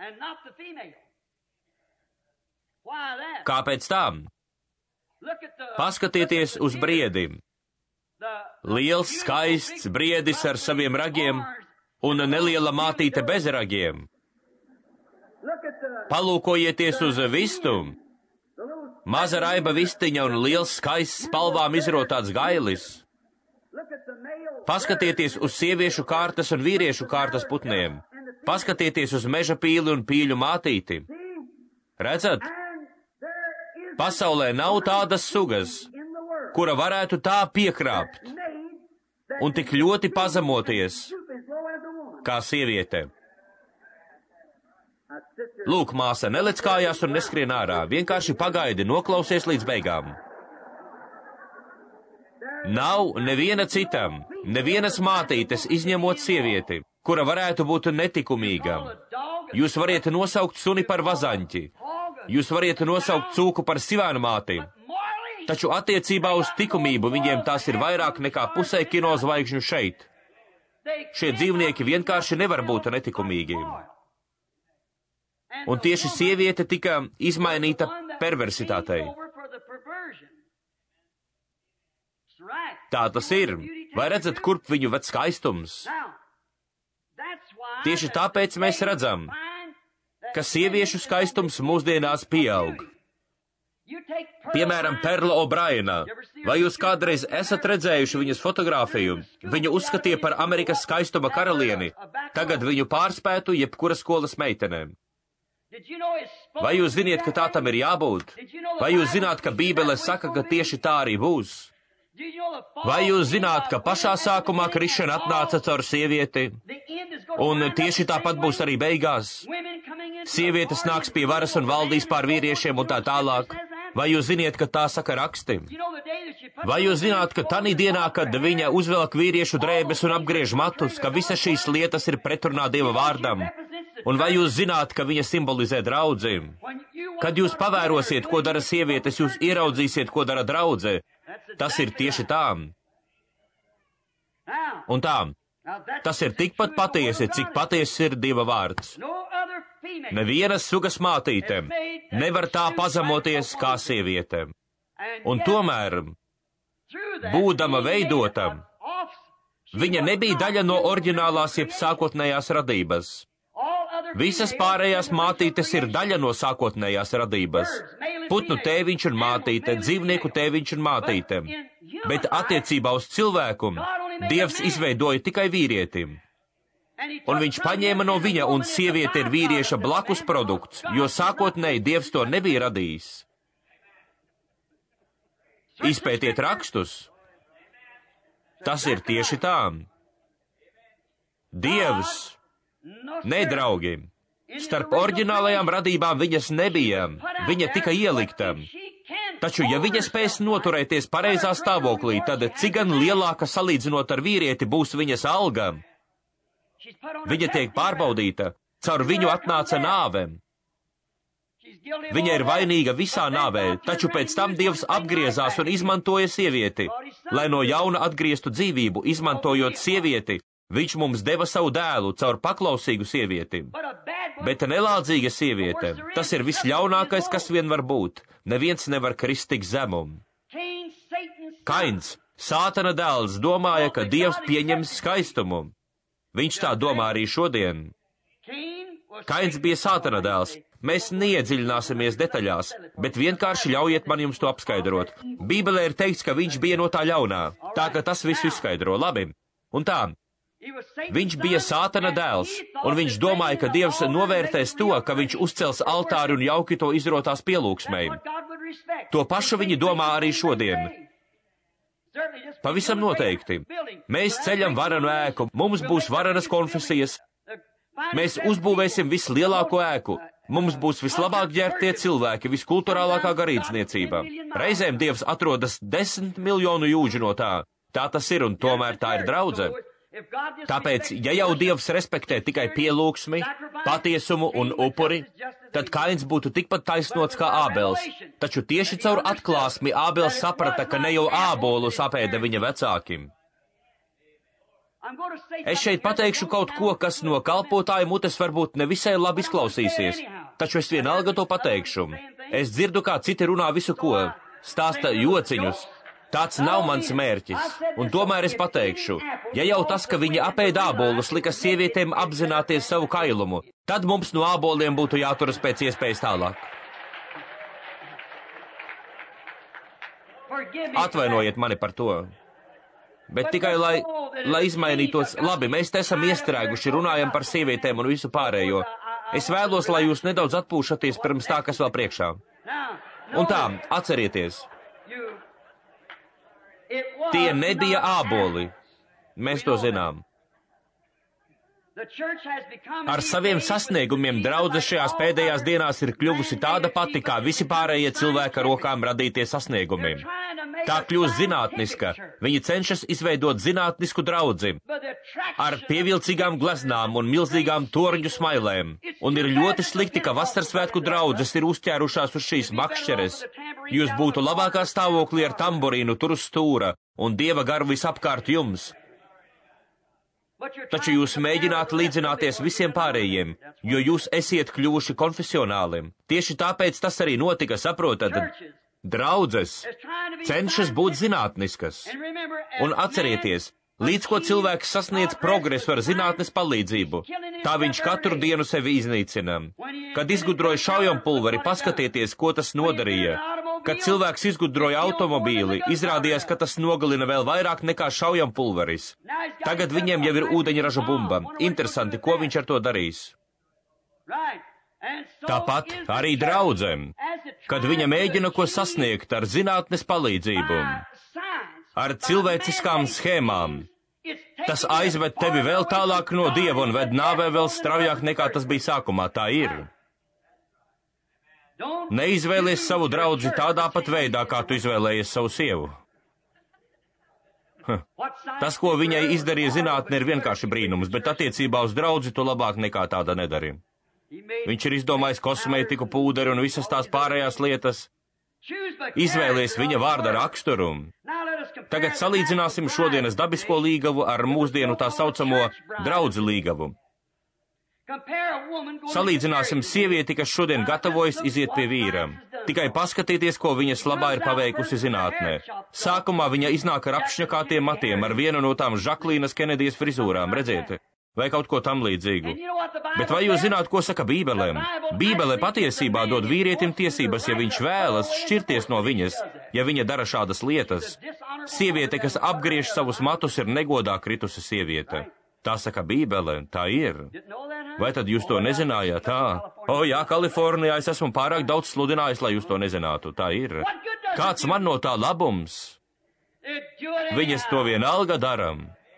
Kāpēc tā? Paskatieties uz briedi. Liels, skaists briedis ar saviem ragiem un neliela mātīte bez ragiem. Palūkojieties uz vistu. Maza raiba vistiņa un liels, skaists spalvām izrotāts gailis. Paskatieties uz sieviešu kārtas un vīriešu kārtas putniem. Paskatieties uz meža pīli un pīļu mātīti. Redzat? Pasaulē nav tādas sugas, kura varētu tā piekrāpt un tik ļoti pazemoties kā sieviete. Lūk, māsa, nelec kājās un neskrien ārā, vienkārši pagaidi, noklausies līdz beigām. Nav neviena citam, nevienas mātītes izņemot sievieti, kura varētu būt netikumīga. Jūs variet nosaukt suni par vazaņķi. Jūs variet nosaukt cūku par sivēnu māti, taču attiecībā uz likumību viņiem tās ir vairāk nekā pusē kino zvaigžņu šeit. Šie dzīvnieki vienkārši nevar būt netikumīgi. Un tieši sieviete tika izmainīta perversitātei. Tā tas ir. Vai redzat, kurp viņu ved skaistums? Tieši tāpēc mēs redzam, ka sieviešu skaistums mūsdienās pieaug. Piemēram, Perla O'Briena. Vai jūs kādreiz esat redzējuši viņas fotogrāfiju? Viņu uzskatīja par Amerikas skaistuma karalieni. Tagad viņu pārspētu jebkura skolas meitenēm. Vai jūs ziniet, ka tā tam ir jābūt? Vai jūs zināt, ka Bībele saka, ka tieši tā arī būs? Vai jūs zināt, ka pašā sākumā krišana atnāca caur sievieti, un tieši tāpat būs arī beigās? Sievietes nāks pie varas un valdīs pār vīriešiem un tā tālāk. Vai jūs ziniet, ka tā saka raksti? Vai jūs zināt, ka tanī dienā, kad viņa uzvelk vīriešu drēbes un apgriež matus, ka visas šīs lietas ir pretrunā Dieva vārdam? Un vai jūs zināt, ka viņa simbolizē draudzi? Kad jūs pavērosiet, ko dara sievietes, jūs ieraudzīsiet, ko dara draudze. Tas ir tieši tā. Un tā, tas ir tikpat patiesi, cik patiesi ir Dieva vārds. Nevienas sugas mātīte nevar tā pazemoties kā sieviete. Un tomēr, būdama veidota, viņa nebija daļa no oriģinālās jeb sākotnējās radības. Visas pārējās mātītes ir daļa no sākotnējās radības. Putnu tēviņš un mātīte, dzīvnieku tēviņš un mātīte. Bet attiecībā uz cilvēku Dievs izveidoja tikai vīrietim. Un viņš paņēma no viņa, un sieviete ir vīrieša blakus produkts, jo sākotnēji Dievs to nebija radījis. Izpētiet rakstus. Tas ir tieši tā. Dievs, ne draugi, starp oriģinālajām radībām viņas nebija, viņa tika ielikta. Taču, ja viņa spēs noturēties pareizā stāvoklī, tad cik gan lielāka salīdzinot ar vīrieti būs viņas alga? Viņa tiek pārbaudīta, caur viņu atnāca nāve. Viņa ir vainīga visā nāvē, taču pēc tam Dievs apgriezās un izmantoja sievieti, lai no jauna atgrieztu dzīvību, izmantojot sievieti. Viņš mums deva savu dēlu caur paklausīgu sievieti. Bet nelādzīga sieviete, tas ir visļaunākais, kas vien var būt. Neviens nevar krist tik zemu. Kains, Sātana dēls, domāja, ka Dievs pieņems skaistumu. Viņš tā domā arī šodien. Kains bija Sātana dēls. Mēs neiedziļināsimies detaļās, bet vienkārši ļaujiet man jums to apskaidrot. Bībelē ir teikts, ka viņš bija no tā ļaunā, tā ka tas visu izskaidro. Labi. Un tā, viņš bija Sātana dēls, un viņš domāja, ka Dievs novērtēs to, ka viņš uzcels altāri un jauki to izrotās pielūgsmei. To pašu viņi domā arī šodien. Pavisam noteikti. Mēs ceļam varanu ēku, mums būs varanas konfesijas, mēs uzbūvēsim vislielāko ēku. Mums būs vislabāk ģērbtie cilvēki, viskulturālākā garīdzniecība. Reizēm Dievs atrodas desmit miljonu jūdžu no tā. Tā tas ir, un tomēr tā ir draudze. Tāpēc, ja jau Dievs respektē tikai pielūgsmi, patiesumu un upuri, tad Kains būtu tikpat taisnots kā Ābels. Taču tieši caur atklāsmi Ābels saprata, ka ne jau ābolu sapēda viņa vecākim. Es šeit pateikšu kaut ko, kas no kalpotāja mutes varbūt nevisai labi izklausīsies, taču es vienalga to pateikšu. Es dzirdu, kā citi runā visu ko, stāsta jociņus. Tāds nav mans mērķis, un tomēr es pateikšu, ja jau tas, ka viņa apēda ābolus, lika sievietēm apzināties savu kailumu, tad mums no āboliem būtu jāturas pēc iespējas tālāk. Atvainojiet mani par to. Bet tikai, lai, lai izmainītos, labi, mēs te esam iestrēguši, runājam par sievietēm un visu pārējo. Es vēlos, lai jūs nedaudz atpūšaties pirms tā, kas vēl priekšā. Un tā, atcerieties, tie nebija āboli. Mēs to zinām. Ar saviem sasniegumiem draudze šajās pēdējās dienās ir kļuvusi tāda pati, kā visi pārējie cilvēki ar rokām radītie sasniegumi. Tā kļūst zinātniska. Viņi cenšas izveidot zinātnisku draudzi ar pievilcīgām gleznām un milzīgām torņu smailēm. Un ir ļoti slikti, ka vasarsvētku draudzes ir uzķērušās uz šīs makšķeres. Jūs būtu labākā stāvoklī ar tamborīnu tur uz stūra un Dieva garu visapkārt jums. Taču jūs mēģināt līdzināties visiem pārējiem, jo jūs esiet kļuvuši konfesionāli. Tieši tāpēc tas arī notika, saprotat? Draudzes cenšas būt zinātniskas. Un atcerieties, līdz ko cilvēks sasniedz progresu ar zinātnes palīdzību, tā viņš katru dienu sevi iznīcina. Kad izgudroja šaujampulveri, paskatieties, ko tas nodarīja. Kad cilvēks izgudroja automobīli, izrādījās, ka tas nogalina vēl vairāk nekā šaujampulveris. Tagad viņiem jau ir ūdeņraža bumba. Interesanti, ko viņš ar to darīs. Tāpat arī draudzēm, kad viņa mēģina ko sasniegt ar zinātnes palīdzību, ar cilvēciskām schēmām, tas aizved tevi vēl tālāk no Dieva un ved nāvē vēl straujāk nekā tas bija sākumā. Tā ir. Neizvēlies savu draudzi tādā pat veidā, kā tu izvēlējies savu sievu. Huh. Tas, ko viņai izdarīja zinātne, ir vienkārši brīnums, bet attiecībā uz draudzi tu labāk nekā tāda nedari. Viņš ir izdomājis kosmētiku, pūderi un visas tās pārējās lietas. Izvēlies viņa vārda raksturu. Tagad salīdzināsim šodienas dabisko līgavu ar mūsdienu tā saucamo draudzi līgavu. Salīdzināsim sievieti, kas šodien gatavojas iziet pie vīra. Tikai paskatieties, ko viņas labā ir paveikusi zinātnē. Sākumā viņa iznāk ar apšņakātiem matiem, ar vienu no tām Žaklīnas Kenedijas frizūrām, redziet, vai kaut ko tam līdzīgu. Bet vai jūs zināt, ko saka Bībelēm? Bībele patiesībā dod vīrietim tiesības, ja viņš vēlas šķirties no viņas, ja viņa dara šādas lietas. Sieviete, kas apgriež savus matus, ir negodā kritusi sieviete. Tā saka Bībele, tā ir. Vai tad jūs to nezinājāt? Tā. O, jā, Kalifornijā es esmu pārāk daudz sludinājis, lai jūs to nezinātu. Tā ir. Kāds man no tā labums? Viņas to vienalga dara.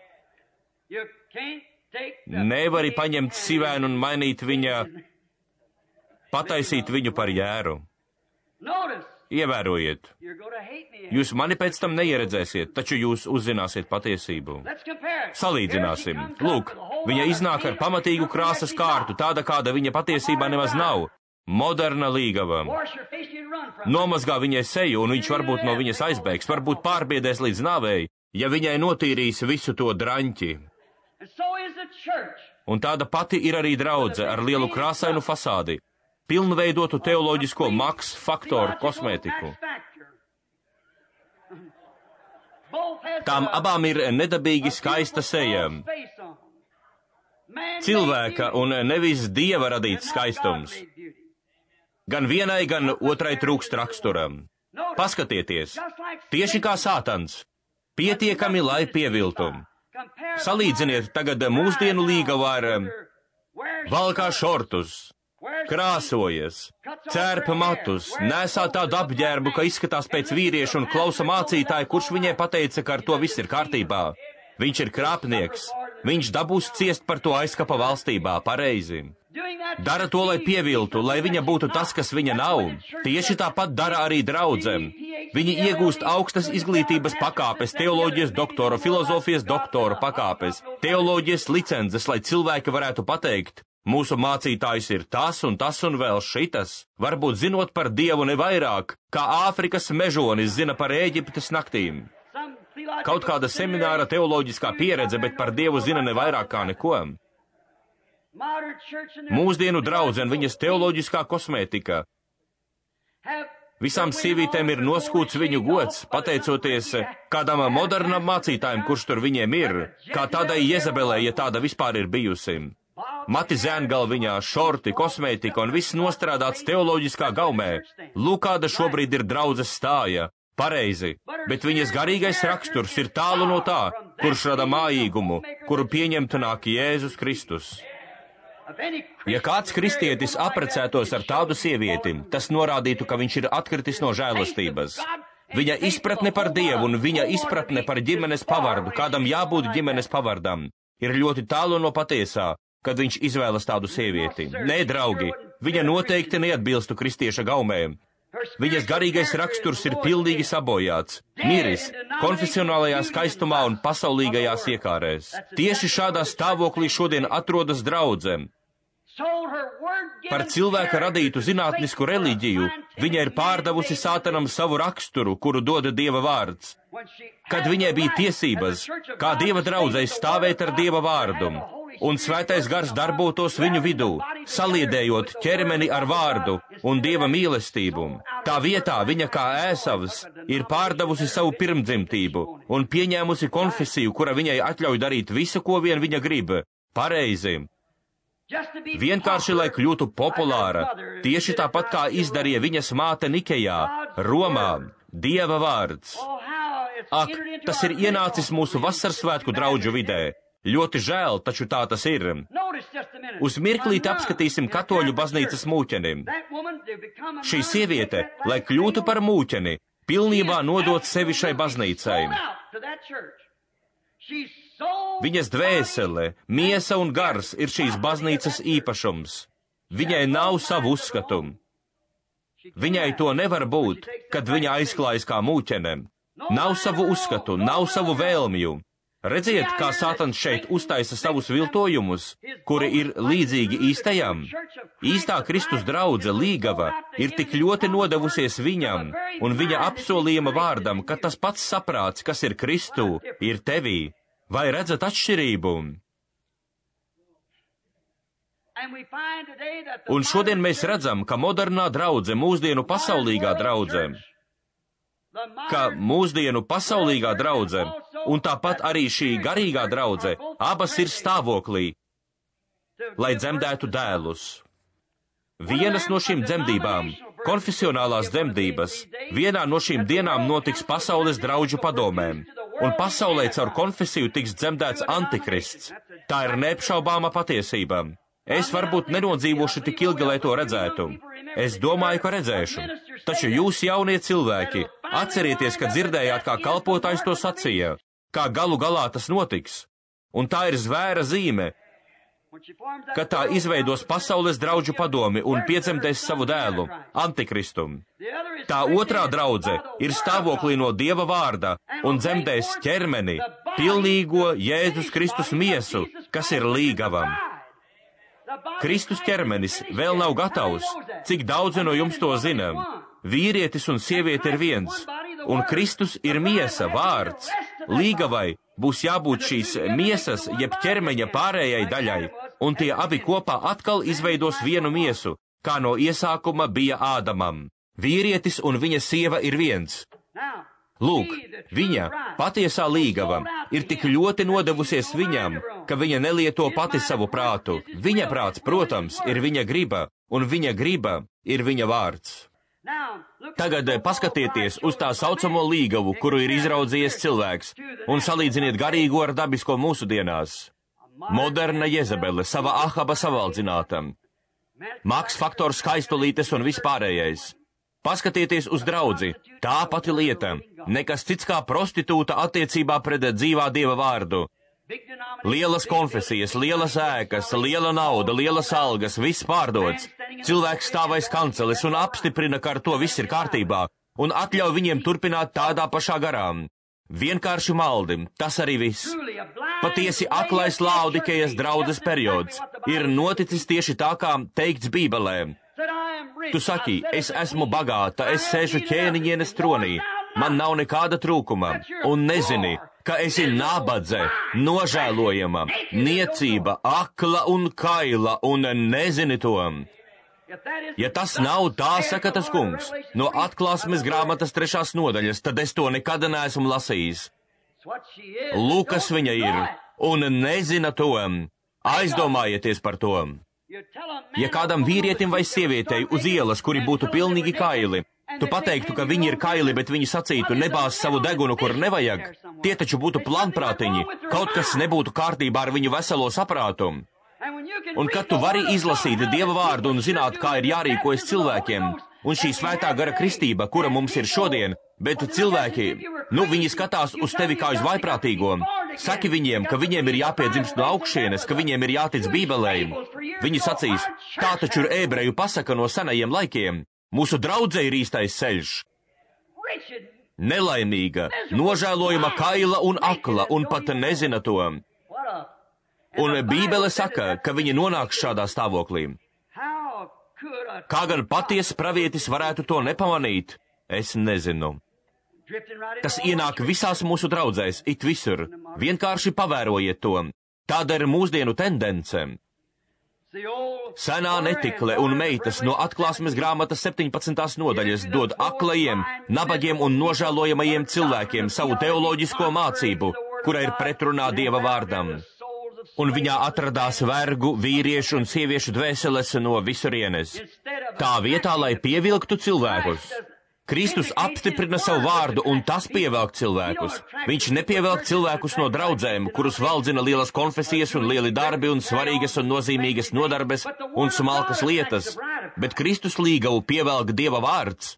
Nevari paņemt sivēnu un mainīt viņa, pataisīt viņu par jēru. Ievērojiet, jūs mani pēc tam neieredzēsiet, taču jūs uzzināsiet patiesību. Salīdzināsim. Lūk, viņa iznāk ar pamatīgu krāsas kārtu, tāda, kāda viņa patiesībā nemaz nav. Moderna līgava. Nomazgā viņai seju, un viņš varbūt no viņas aizbēgs, varbūt pārbiedēs līdz nāvei, ja viņai notīrīs visu to draņķi. Un tāda pati ir arī draudze ar lielu krāsainu fasādi, pilnveidotu teoloģisko Max faktoru kosmētiku. Tām abām ir nedabīgi skaista seja. Cilvēka un nevis dieva radīts skaistums. Gan vienai, gan otrai trūkst raksturam. Paskatieties, tieši kā Sātans, pietiekami, lai pieviltu. Salīdziniet tagad mūsdienu līgavu ar valkā šortus, krāsojas, cērpa matus, nesā tādu apģērbu, ka izskatās pēc vīrieša un klausa mācītāju, kurš viņai pateica, ka ar to viss ir kārtībā. Viņš ir krāpnieks, viņš dabūs ciest par to aizkapa valstībā, pareizi. Dara to, lai pieviltu, lai viņa būtu tas, kas viņa nav. Tieši tāpat dara arī draudzem. Viņi iegūst augstas izglītības pakāpes, teoloģijas doktora, filozofijas doktora pakāpes, teoloģijas licences, lai cilvēki varētu pateikt, mūsu mācītājs ir tas un tas un vēl šitas, varbūt zinot par Dievu ne vairāk, kā Āfrikas mežonis zina par Ēģiptes naktīm. Kaut kāda semināra teoloģiskā pieredze, bet par Dievu zina ne vairāk kā neko. Mūsdienu draudze un viņas teoloģiskā kosmētika. Visām sīvītēm ir noskūts viņu gods, pateicoties kādam modernam mācītājam, kurš tur viņiem ir, kā tādai Jezebelē, ja tāda vispār ir bijusi. Mati zēngalviņā, šorti, kosmētika un viss nostrādāts teoloģiskā gaumē. Lūk, kāda šobrīd ir draudzes stāja. Pareizi, bet viņas garīgais raksturs ir tālu no tā, kurš rada mājīgumu, kuru pieņemt nāk Jēzus Kristus. Ja kāds kristietis apprecētos ar tādu sievieti, tas norādītu, ka viņš ir atkritis no žēlastības. Viņa izpratne par Dievu un viņa izpratne par ģimenes pavardu, kādam jābūt ģimenes pavardam, ir ļoti tālu no patiesā, kad viņš izvēlas tādu sievieti. Nē, draugi, viņa noteikti neatbilstu kristieša gaumēm. Viņas garīgais raksturs ir pilnīgi sabojāts, miris, konfesionālajā skaistumā un pasaulīgajās iekārēs. Tieši šādā stāvoklī šodien atrodas draudze. Par cilvēka radītu zinātnisku reliģiju viņa ir pārdevusi Sātanam savu raksturu, kuru dod Dieva vārds. Kad viņai bija tiesības, kā Dieva draudzei stāvēt ar Dieva vārdu, un svētais gars darbotos viņu vidū, saliedējot ķermeni ar vārdu un Dieva mīlestību. Tā vietā viņa kā Ēsavs ir pārdevusi savu pirmdzimtību un pieņēmusi konfesiju, kura viņai atļauj darīt visu, ko vien viņa grib. Pareizi. Vienkārši, lai kļūtu populāra, tieši tāpat kā izdarīja viņas māte Nikejā, Romā, Dieva vārds. Ak, tas ir ienācis mūsu vasarsvētku draudžu vidē. Ļoti žēl, taču tā tas ir. Uz mirklīti apskatīsim katoļu baznīcas mūķeni. Šī sieviete, lai kļūtu par mūķeni, pilnībā nodot sevi šai baznīcai. Viņas dvēsele, miesa un gars ir šīs baznīcas īpašums. Viņai nav savu uzskatu. Viņai to nevar būt, kad viņa aizklājas kā mūķene. Nav savu uzskatu, nav savu vēlmju. Redziet, kā Sātans šeit uztaisa savus viltojumus, kuri ir līdzīgi īstajam. Īstā Kristus draudze, līgava, ir tik ļoti nodevusies viņam un viņa apsolījuma vārdam, ka tas pats saprāts, kas ir Kristū, ir tevī. Vai redzat atšķirību? Un šodien mēs redzam, ka modernā draudze, mūsdienu pasaulīgā draudze, ka mūsdienu pasaulīgā draudze un tāpat arī šī garīgā draudze, abas ir stāvoklī, lai dzemdētu dēlus. Vienas no šīm dzemdībām, konfesionālās dzemdības, vienā no šīm dienām notiks pasaules draudžu padomēm, un pasaulē caur konfesiju tiks dzemdēts antikrists. Tā ir neapšaubāma patiesība. Es varbūt nenodzīvošu tik ilgi, lai to redzētu. Es domāju, ka redzēšu. Taču jūs, jaunie cilvēki, atcerieties, ka dzirdējāt, kā kalpotājs to sacīja, kā galu galā tas notiks. Un tā ir zvēra zīme. kad tā izveidos pasaules draudžu padomi un piedzemdēs savu dēlu, Antikristu. Tā otrā draudze ir stāvoklī no Dieva vārda un dzemdēs ķermeni, pilnīgo Jēzus Kristus miesu, kas ir līgava. Kristus ķermenis vēl nav gatavs, cik daudzi no jums to zina. Vīrietis un sieviete ir viens, un Kristus ir miesa, vārds. Līgavai būs jābūt šīs miesas, jeb ķermeņa pārējai daļai, un tie abi kopā atkal izveidos vienu miesu, kā no iesākuma bija Ādamam. Vīrietis un viņa sieva ir viens. Lūk, viņa, patiesā līgava, ir tik ļoti nodevusies viņam, ka viņa nelieto pati savu prātu. Viņa prāts, protams, ir viņa griba, un viņa griba ir viņa vārds. Tagad paskatieties uz tā saucamo līgavu, kuru ir izraudzījies cilvēks, un salīdziniet garīgo ar dabisko mūsdienās. Moderna Jezebele, sava Ahaba savaldzināta, Maks faktors, skaistulītes un vispārējais. Paskatieties uz draudzi, tā pati lieta, nekas cits kā prostitūta attiecībā pret dzīvā Dieva vārdu. Lielas konfesijas, lielas ēkas, liela nauda, lielas algas, viss pārdots. Cilvēks stāvais kancelis un apstiprina, ka ar to viss ir kārtībā, un atļauj viņiem turpināt tādā pašā garām. Vienkārši maldi, tas arī viss. Patiesi aklais Laodikejas draudzes periods ir noticis tieši tā, kā teikts Bībelē. Tu saki, es esmu bagāta, es sēžu ķēniņienes tronī, man nav nekāda trūkuma, un nezini, ka esi nabadze, nožēlojama, niecība, akla un kaila, un nezini to. Ja tas nav tā, saka tas kungs, no atklāsmes grāmatas trešās nodaļas, tad es to nekad neesmu lasījis. Lūk, kas viņa ir, un nezina to. Aizdomājieties par to. Ja kādam vīrietim vai sievietei uz ielas, kuri būtu pilnīgi kaili, tu pateiktu, ka viņi ir kaili, bet viņi sacītu, nebāz savu degunu, kur nevajag, tie taču būtu planprātiņi, kaut kas nebūtu kārtībā ar viņu veselo saprātu. Un kad tu vari izlasīt Dieva vārdu un zināt, kā ir jārīkojas cilvēkiem, un šī svētā gara kristība, kura mums ir šodien, bet cilvēki, nu, viņi skatās uz tevi kā uz vaiprātīgo, saki viņiem, ka viņiem ir jāpiedzimst no augšienes, ka viņiem ir jātic Bībelē. Viņi sacīs, tā taču ir ebreju pasaka no senajiem laikiem, mūsu draudzē ir īstais ceļš. Nelaimīga, nožēlojama, kaila un akla, un pat nezina to. Un Bībele saka, ka viņi nonāks šādā stāvoklī. Kā gan patiesa pravietis varētu to nepamanīt, es nezinu. Tas ienāk visās mūsu draudzēs, it visur. Vienkārši pavērojiet to. Tāda ir mūsdienu tendence. Senā netikle un meitas no atklāsmes grāmatas septiņpadsmitās nodaļas dod aklajiem, nabagiem un nožēlojamajiem cilvēkiem savu teoloģisko mācību, kura ir pretrunā Dieva vārdam. Un viņā atradās vergu, vīriešu un sieviešu dvēseles no visurienes. Tā vietā, lai pievilktu cilvēkus, Kristus apstiprina savu vārdu, un tas pievelk cilvēkus. Viņš nepievelk cilvēkus no draudzēm, kurus valdzina lielas konfesijas un lieli darbi un svarīgas un nozīmīgas nodarbes un smalkas lietas, bet Kristus līgavu pievelk Dieva vārds.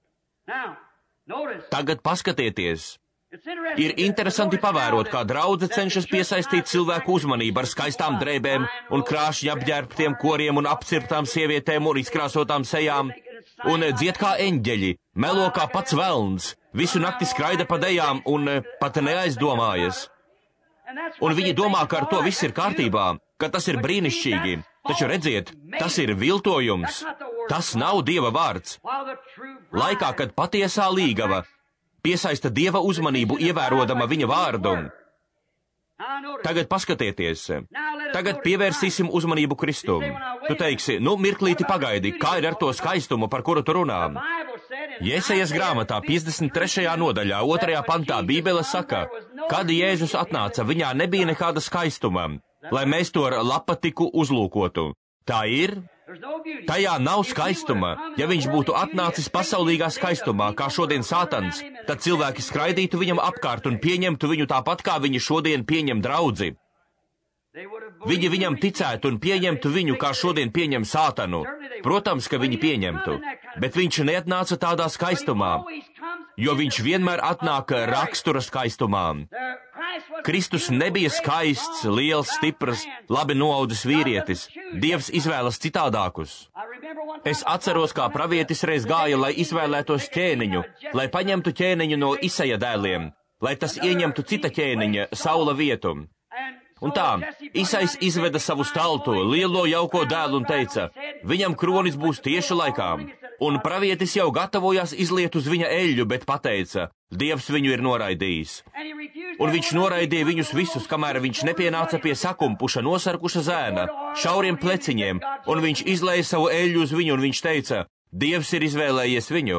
Tagad paskatieties. Ir interesanti pavērot, kā draudze cenšas piesaistīt cilvēku uzmanību ar skaistām drēbēm un krāšņi apģērbtiem koriem un apcirptām sievietēm un izkrāsotām sejām, un dzied kā eņģeļi, melo kā pats velns, visu nakti skraida pa dejām un pat neaizdomājas. Un viņi domā, ka ar to viss ir kārtībā, ka tas ir brīnišķīgi, taču redziet, tas ir viltojums, tas nav Dieva vārds. Laikā, kad patiesā līgava piesaista Dieva uzmanību, ievērodama viņa vārdu. Tagad paskatieties, tagad pievērsīsim uzmanību Kristum. Tu teiksi, nu, mirklīti pagaidi, kā ir ar to skaistumu, par kuru tu runā? Jesajas grāmatā, piecdesmit trešajā nodaļā, otrajā pantā, Bībele saka, kad Jēzus atnāca, viņā nebija nekāda skaistuma, lai mēs to ar lapatiku uzlūkotu. Tā ir? Tajā nav skaistuma. Ja viņš būtu atnācis pasaulīgā skaistumā, kā šodien Sātans, tad cilvēki skraidītu viņam apkārt un pieņemtu viņu tāpat, kā viņi šodien pieņem draudzi. Viņi viņam ticētu un pieņemtu viņu, kā šodien pieņem Sātanu. Protams, ka viņi pieņemtu, bet viņš neatnāca tādā skaistumā, jo viņš vienmēr atnāk rakstura skaistumā. Kristus nebija skaists, liels, stiprs, labi noaudzis vīrietis. Dievs izvēlas citādākus. Es atceros, kā pravietis reiz gāja, lai izvēlētos ķēniņu, lai paņemtu ķēniņu no Isaja dēliem, lai tas ieņemtu cita ķēniņa, Saula vietu. Un tā, Isais izveda savu stalto, lielo jauko dēlu un teica, viņam kronis būs tieši laikā. Un pravietis jau gatavojās izliet uz viņa eļļu, bet pateica, Dievs viņu ir noraidījis. Un viņš noraidīja viņus visus, kamēr viņš nepienāca pie sakumpuša, nosarkuša zēna, šauriem pleciņiem, un viņš izlēja savu eļļu uz viņu, un viņš teica, Dievs ir izvēlējies viņu.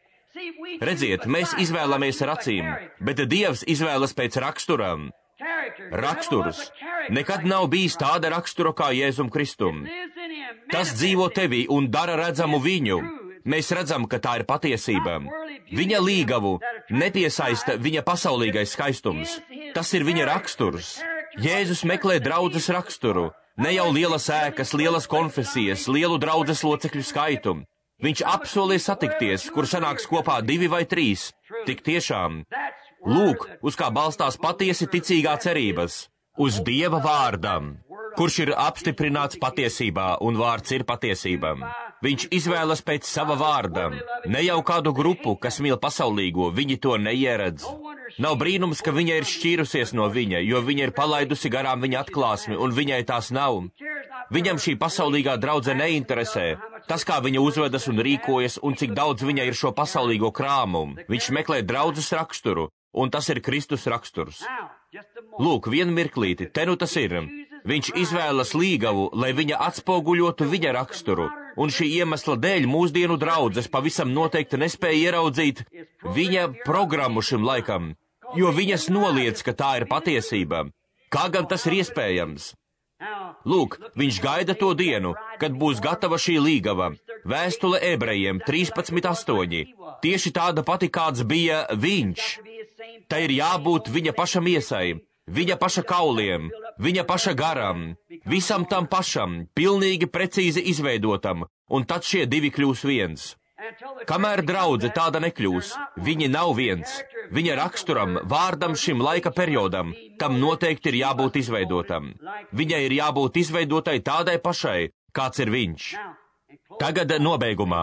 Redziet, mēs izvēlamies ar acīm, bet Dievs izvēlas pēc raksturām. Raksturs. Nekad nav bijis tāda rakstura kā Jēzum Kristum. Tas dzīvo tevī un dara redzamu viņu. Mēs redzam, ka tā ir patiesība. Viņa līgavu nepiesaista viņa pasaulīgais skaistums. Tas ir viņa raksturs. Jēzus meklē draudzes raksturu. Ne jau lielas ēkas, lielas konfesijas, lielu draudzes locekļu skaitu. Viņš apsolīja satikties, kur sanāks kopā divi vai trīs. Tik tiešām. Lūk, uz kā balstās patiesi ticīgā cerības, uz Dieva vārdam, kurš ir apstiprināts patiesībā, un vārds ir patiesība. Viņš izvēlas pēc sava vārda, ne jau kādu grupu, kas mīl pasaulīgo, viņi to neieredz. Nav brīnums, ka viņa ir šķīrusies no viņa, jo viņa ir palaidusi garām viņa atklāsmi, un viņai tās nav. Viņam šī pasaulīgā draudze neinteresē, tas, kā viņa uzvedas un rīkojas, un cik daudz viņa ir šo pasaulīgo krāmu. Viņš meklē draudzes raksturu, un tas ir Kristus raksturs. Lūk, vienu mirklīti, te nu tas ir. Viņš izvēlas līgavu, lai viņa atspoguļotu viņa raksturu, un šī iemesla dēļ mūsdienu draudzes pavisam noteikti nespēja ieraudzīt viņa programmu šim laikam, jo viņas noliedz, ka tā ir patiesība. Kā gan tas ir iespējams? Lūk, viņš gaida to dienu, kad būs gatava šī līgava. Vēstule ebrejiem trīspadsmit astoņi. Tieši tāda pati, kāds bija viņš. Tā ir jābūt viņa paša miesai, viņa paša kauliem, viņa paša garam, visam tam pašam, pilnīgi precīzi izveidotam, un tad šie divi kļūs viens. Kamēr draudze tāda nekļūs, viņi nav viens. Viņa raksturam, vārdam šim laika periodam, tam noteikti ir jābūt izveidotam. Viņai ir jābūt izveidotai tādai pašai, kāds ir viņš. Tagad nobeigumā.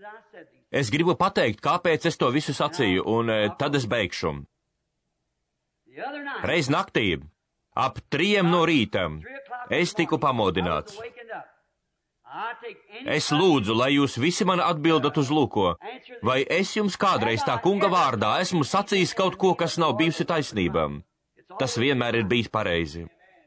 Es gribu pateikt, kāpēc es to visu sacīju, un tad es beigšu. Reiz naktī, ap trījiem no rīta, es tiku pamodināts. Es lūdzu, lai jūs visi man atbildat uz lūko, vai es jums kādreiz tā kunga vārdā esmu sacījis kaut ko, kas nav bijusi taisnība. Tas vienmēr ir bijis pareizi.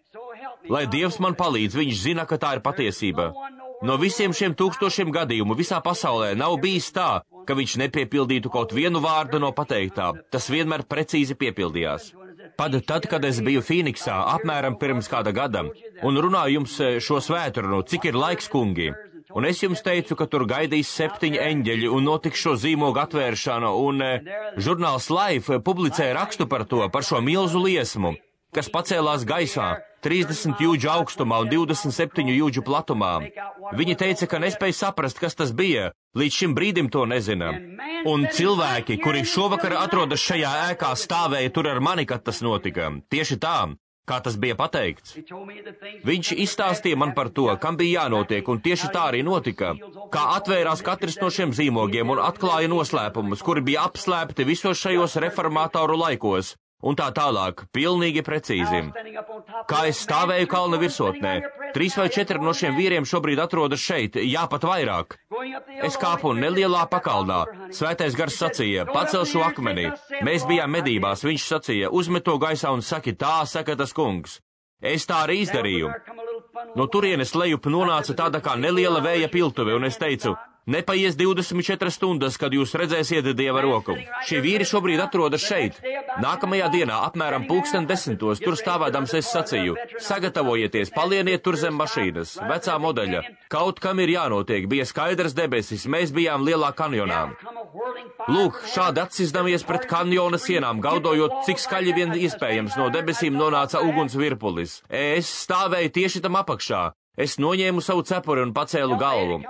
Lai Dievs man palīdz, viņš zina, ka tā ir patiesība. No visiem šiem tūkstošiem gadījumu visā pasaulē nav bijis tā, ka viņš nepiepildītu kaut vienu vārdu no pateiktā. Tas vienmēr precīzi piepildījās. Pat tad, kad es biju Fīniksā, apmēram pirms kāda gada, un runāju jums šo svētrunu, cik ir laiks, kungi, un es jums teicu, ka tur gaidīs septiņi eņģeļi un notiks šo zīmogu atvēršanu, un žurnāls Life publicēja rakstu par to, par šo milzu liesmu, kas pacēlās gaisā, trīsdesmit jūdžu augstumā un divdesmit septiņu jūdžu platumā. Viņi teica, ka nespēja saprast, kas tas bija, līdz šim brīdim to nezina. Un cilvēki, kuri šovakar atrodas šajā ēkā, stāvēja tur ar mani, kad tas notika. Tieši tā, kā tas bija pateikts. Viņš izstāstīja man par to, kam bija jānotiek, un tieši tā arī notika. Kā atvērās katrs no šiem zīmogiem un atklāja noslēpumus, kuri bija apslēpti visos šajos reformātoru laikos. Un tā tālāk, pilnīgi precīzi. Kā es stāvēju kalna virsotnē, trīs vai četri no šiem vīriem šobrīd atrodas šeit, jā, pat vairāk. Es kāpu nelielā pakalnā. Svētais gars sacīja, pacel šo akmeni. Mēs bijām medībās, viņš sacīja, uzmet to gaisā un saki, tā saka tas kungs. Es tā arī izdarīju. No turienes lejup nonāca tāda kā neliela vēja piltuve, un es teicu, nepaies divdesmit četras stundas, kad jūs redzēsiet Dieva roku. Šie vīri šobrīd atrodas šeit. Nākamajā dienā, apmēram pulksten desmitos, tur stāvēdams es sacīju, sagatavojieties, palieniet tur zem mašīnas, vecā modeļa. Kaut kam ir jānotiek, bija skaidrs debesis, mēs bijām lielā kanjonā. Lūk, šādi atsizdamies pret kanjona sienām, gaudojot, cik skaļi vien iespējams no debesīm nonāca uguns virpulis. Es stāvēju tieši tam apakšā. Es noņēmu savu cepuri un pacēlu galvu.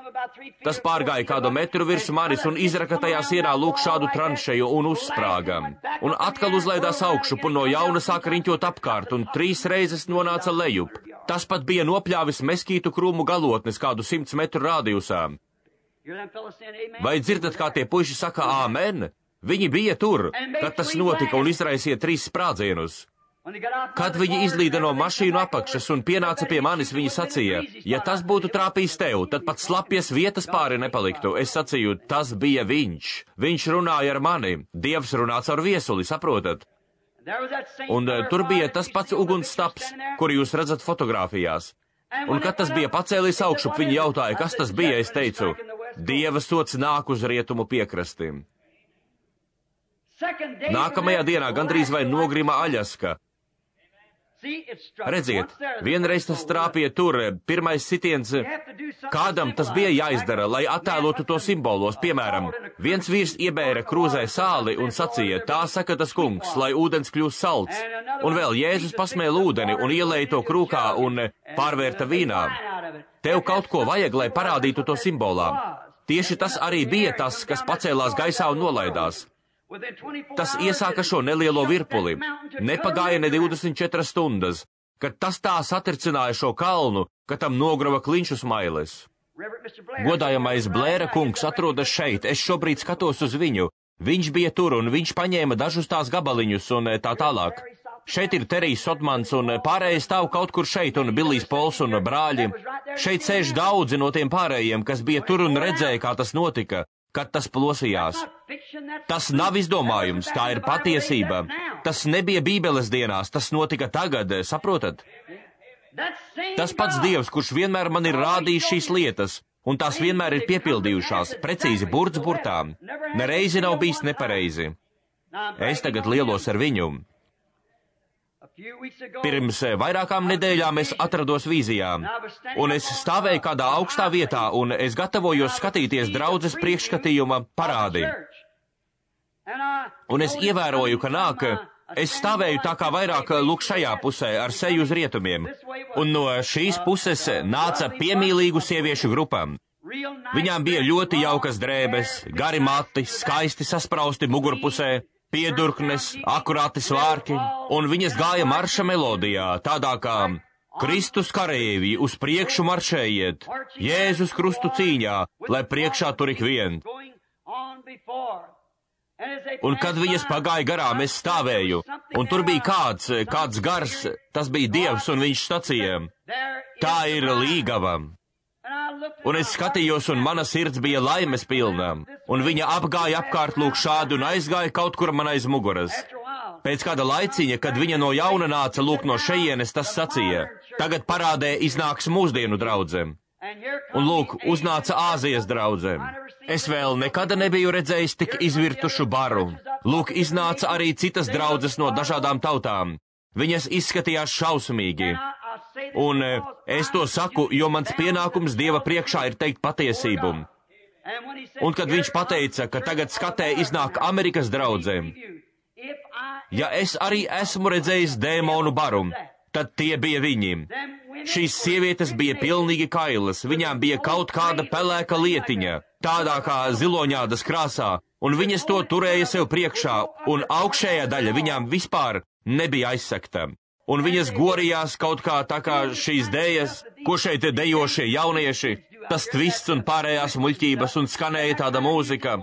Tas pārgāja kādu metru virs manis un izraka tajā sienā lūk šādu tranšeju un uzsprāga. Un atkal uzlaidās augšup un no jauna sāka riņķot apkārt un trīs reizes nonāca lejup. Tas pat bija nopļāvis meskītu krūmu galotnes kādu simts metru rādījusā. Vai dzirdat, kā tie puiši saka āmen? Viņi bija tur, kad tas notika un izraisīja trīs sprādzienus. Kad viņi izlīda no mašīnu apakšas un pienāca pie manis, viņi sacīja, ja tas būtu trāpījis tev, tad pat slapjas vietas pāri nepaliktu. Es sacīju, tas bija viņš. Viņš runāja ar mani. Dievs runā caur viesuli, saprotat? Un uh, tur bija tas pats ugunsstaps, kuru jūs redzat fotogrāfijās. Un kad tas bija pacēlies augšup, viņi jautāja, kas tas bija, es teicu, Dieva sots nāk uz rietumu piekrastīm. Nākamajā dienā gandrīz vai nogrima Aļaska. Redziet, vienreiz tas trāpīja tur, pirmais sitiens, kādam tas bija jāizdara, lai attēlotu to simbolos, piemēram, viens vīrs iebēra krūzē sāli un sacīja, tā saka tas kungs, lai ūdens kļūst salds, un vēl Jēzus pasmēla ūdeni un ielēja to krūkā un pārvērta vīnā. Tev kaut ko vajag, lai parādītu to simbolā. Tieši tas arī bija tas, kas pacēlās gaisā un nolaidās. Tas iesāka šo nelielo virpuli. Nepagāja ne divdesmit četras stundas, kad tas tā satricināja šo kalnu, ka tam nograva kliņšu smailes. Godājamais Blēra kungs atrodas šeit, es šobrīd skatos uz viņu. Viņš bija tur un viņš paņēma dažus tās gabaliņus un tā tālāk. Šeit ir Terijs Sotmans un pārējie stāv kaut kur šeit un Bilijs Pols un brāļi. Šeit sēž daudzi no tiem pārējiem, kas bija tur un redzēja, kā tas notika. Kad tas plosījās. Tas nav izdomājums, tā ir patiesība. Tas nebija Bībeles dienās, tas notika tagad, saprotat? Tas pats Dievs, kurš vienmēr man ir rādījis šīs lietas, un tās vienmēr ir piepildījušās, precīzi burts burtām. Nereizi nav bijis nepareizi. Es tagad lielos ar viņu. Pirms vairākām nedēļām es atrados vīzijā, un es stāvēju kādā augstā vietā, un es gatavojos skatīties draudzes priekšskatījuma parādi. Un es ievēroju, ka nāk, es stāvēju tā kā vairāk lūk šajā pusē, ar seju uz rietumiem, un no šīs puses nāca piemīlīgu sieviešu grupām. Viņām bija ļoti jaukas drēbes, gari mati, skaisti sasprausti mugurpusē, piedurknes, akurāti svārki, un viņas gāja marša melodijā, tādā kā Kristus kareivji, uz priekšu maršējiet, Jēzus krustu cīņā, lai priekšā tur ik vien. Un kad viņas pagāja garām, es stāvēju, un tur bija kāds, kāds gars, tas bija Dievs, un viņš sacīja, tā ir līgava. Un es skatījos, un mana sirds bija laimes pilna, un viņa apgāja apkārt lūk šādi un aizgāja kaut kur man aiz muguras. Pēc kāda laiciņa, kad viņa no jauna nāca lūk no šejienes, tas sacīja, tagad parādē iznāks mūsdienu draudzēm. Un lūk, uznāca Āzijas draudzēm. Es vēl nekad nebiju redzējis tik izvirtušu baru. Lūk, iznāca arī citas draudzes no dažādām tautām. Viņas izskatījās šausmīgi. Un es to saku, jo mans pienākums Dieva priekšā ir teikt patiesību. Un kad viņš pateica, ka tagad skatē iznāk Amerikas draudzēm, ja es arī esmu redzējis dēmonu baru, tad tie bija viņi. Šīs sievietes bija pilnīgi kailas, viņām bija kaut kāda pelēka lietiņa, tādā kā ziloņādas krāsā, un viņas to turēja sev priekšā, un augšējā daļa viņām vispār nebija aizsegta. Un viņas gorījās kaut kā tā kā šīs dējas, ko šeit dejošie jaunieši, tas tvists un pārējās muļķības un skanēja tāda mūzika.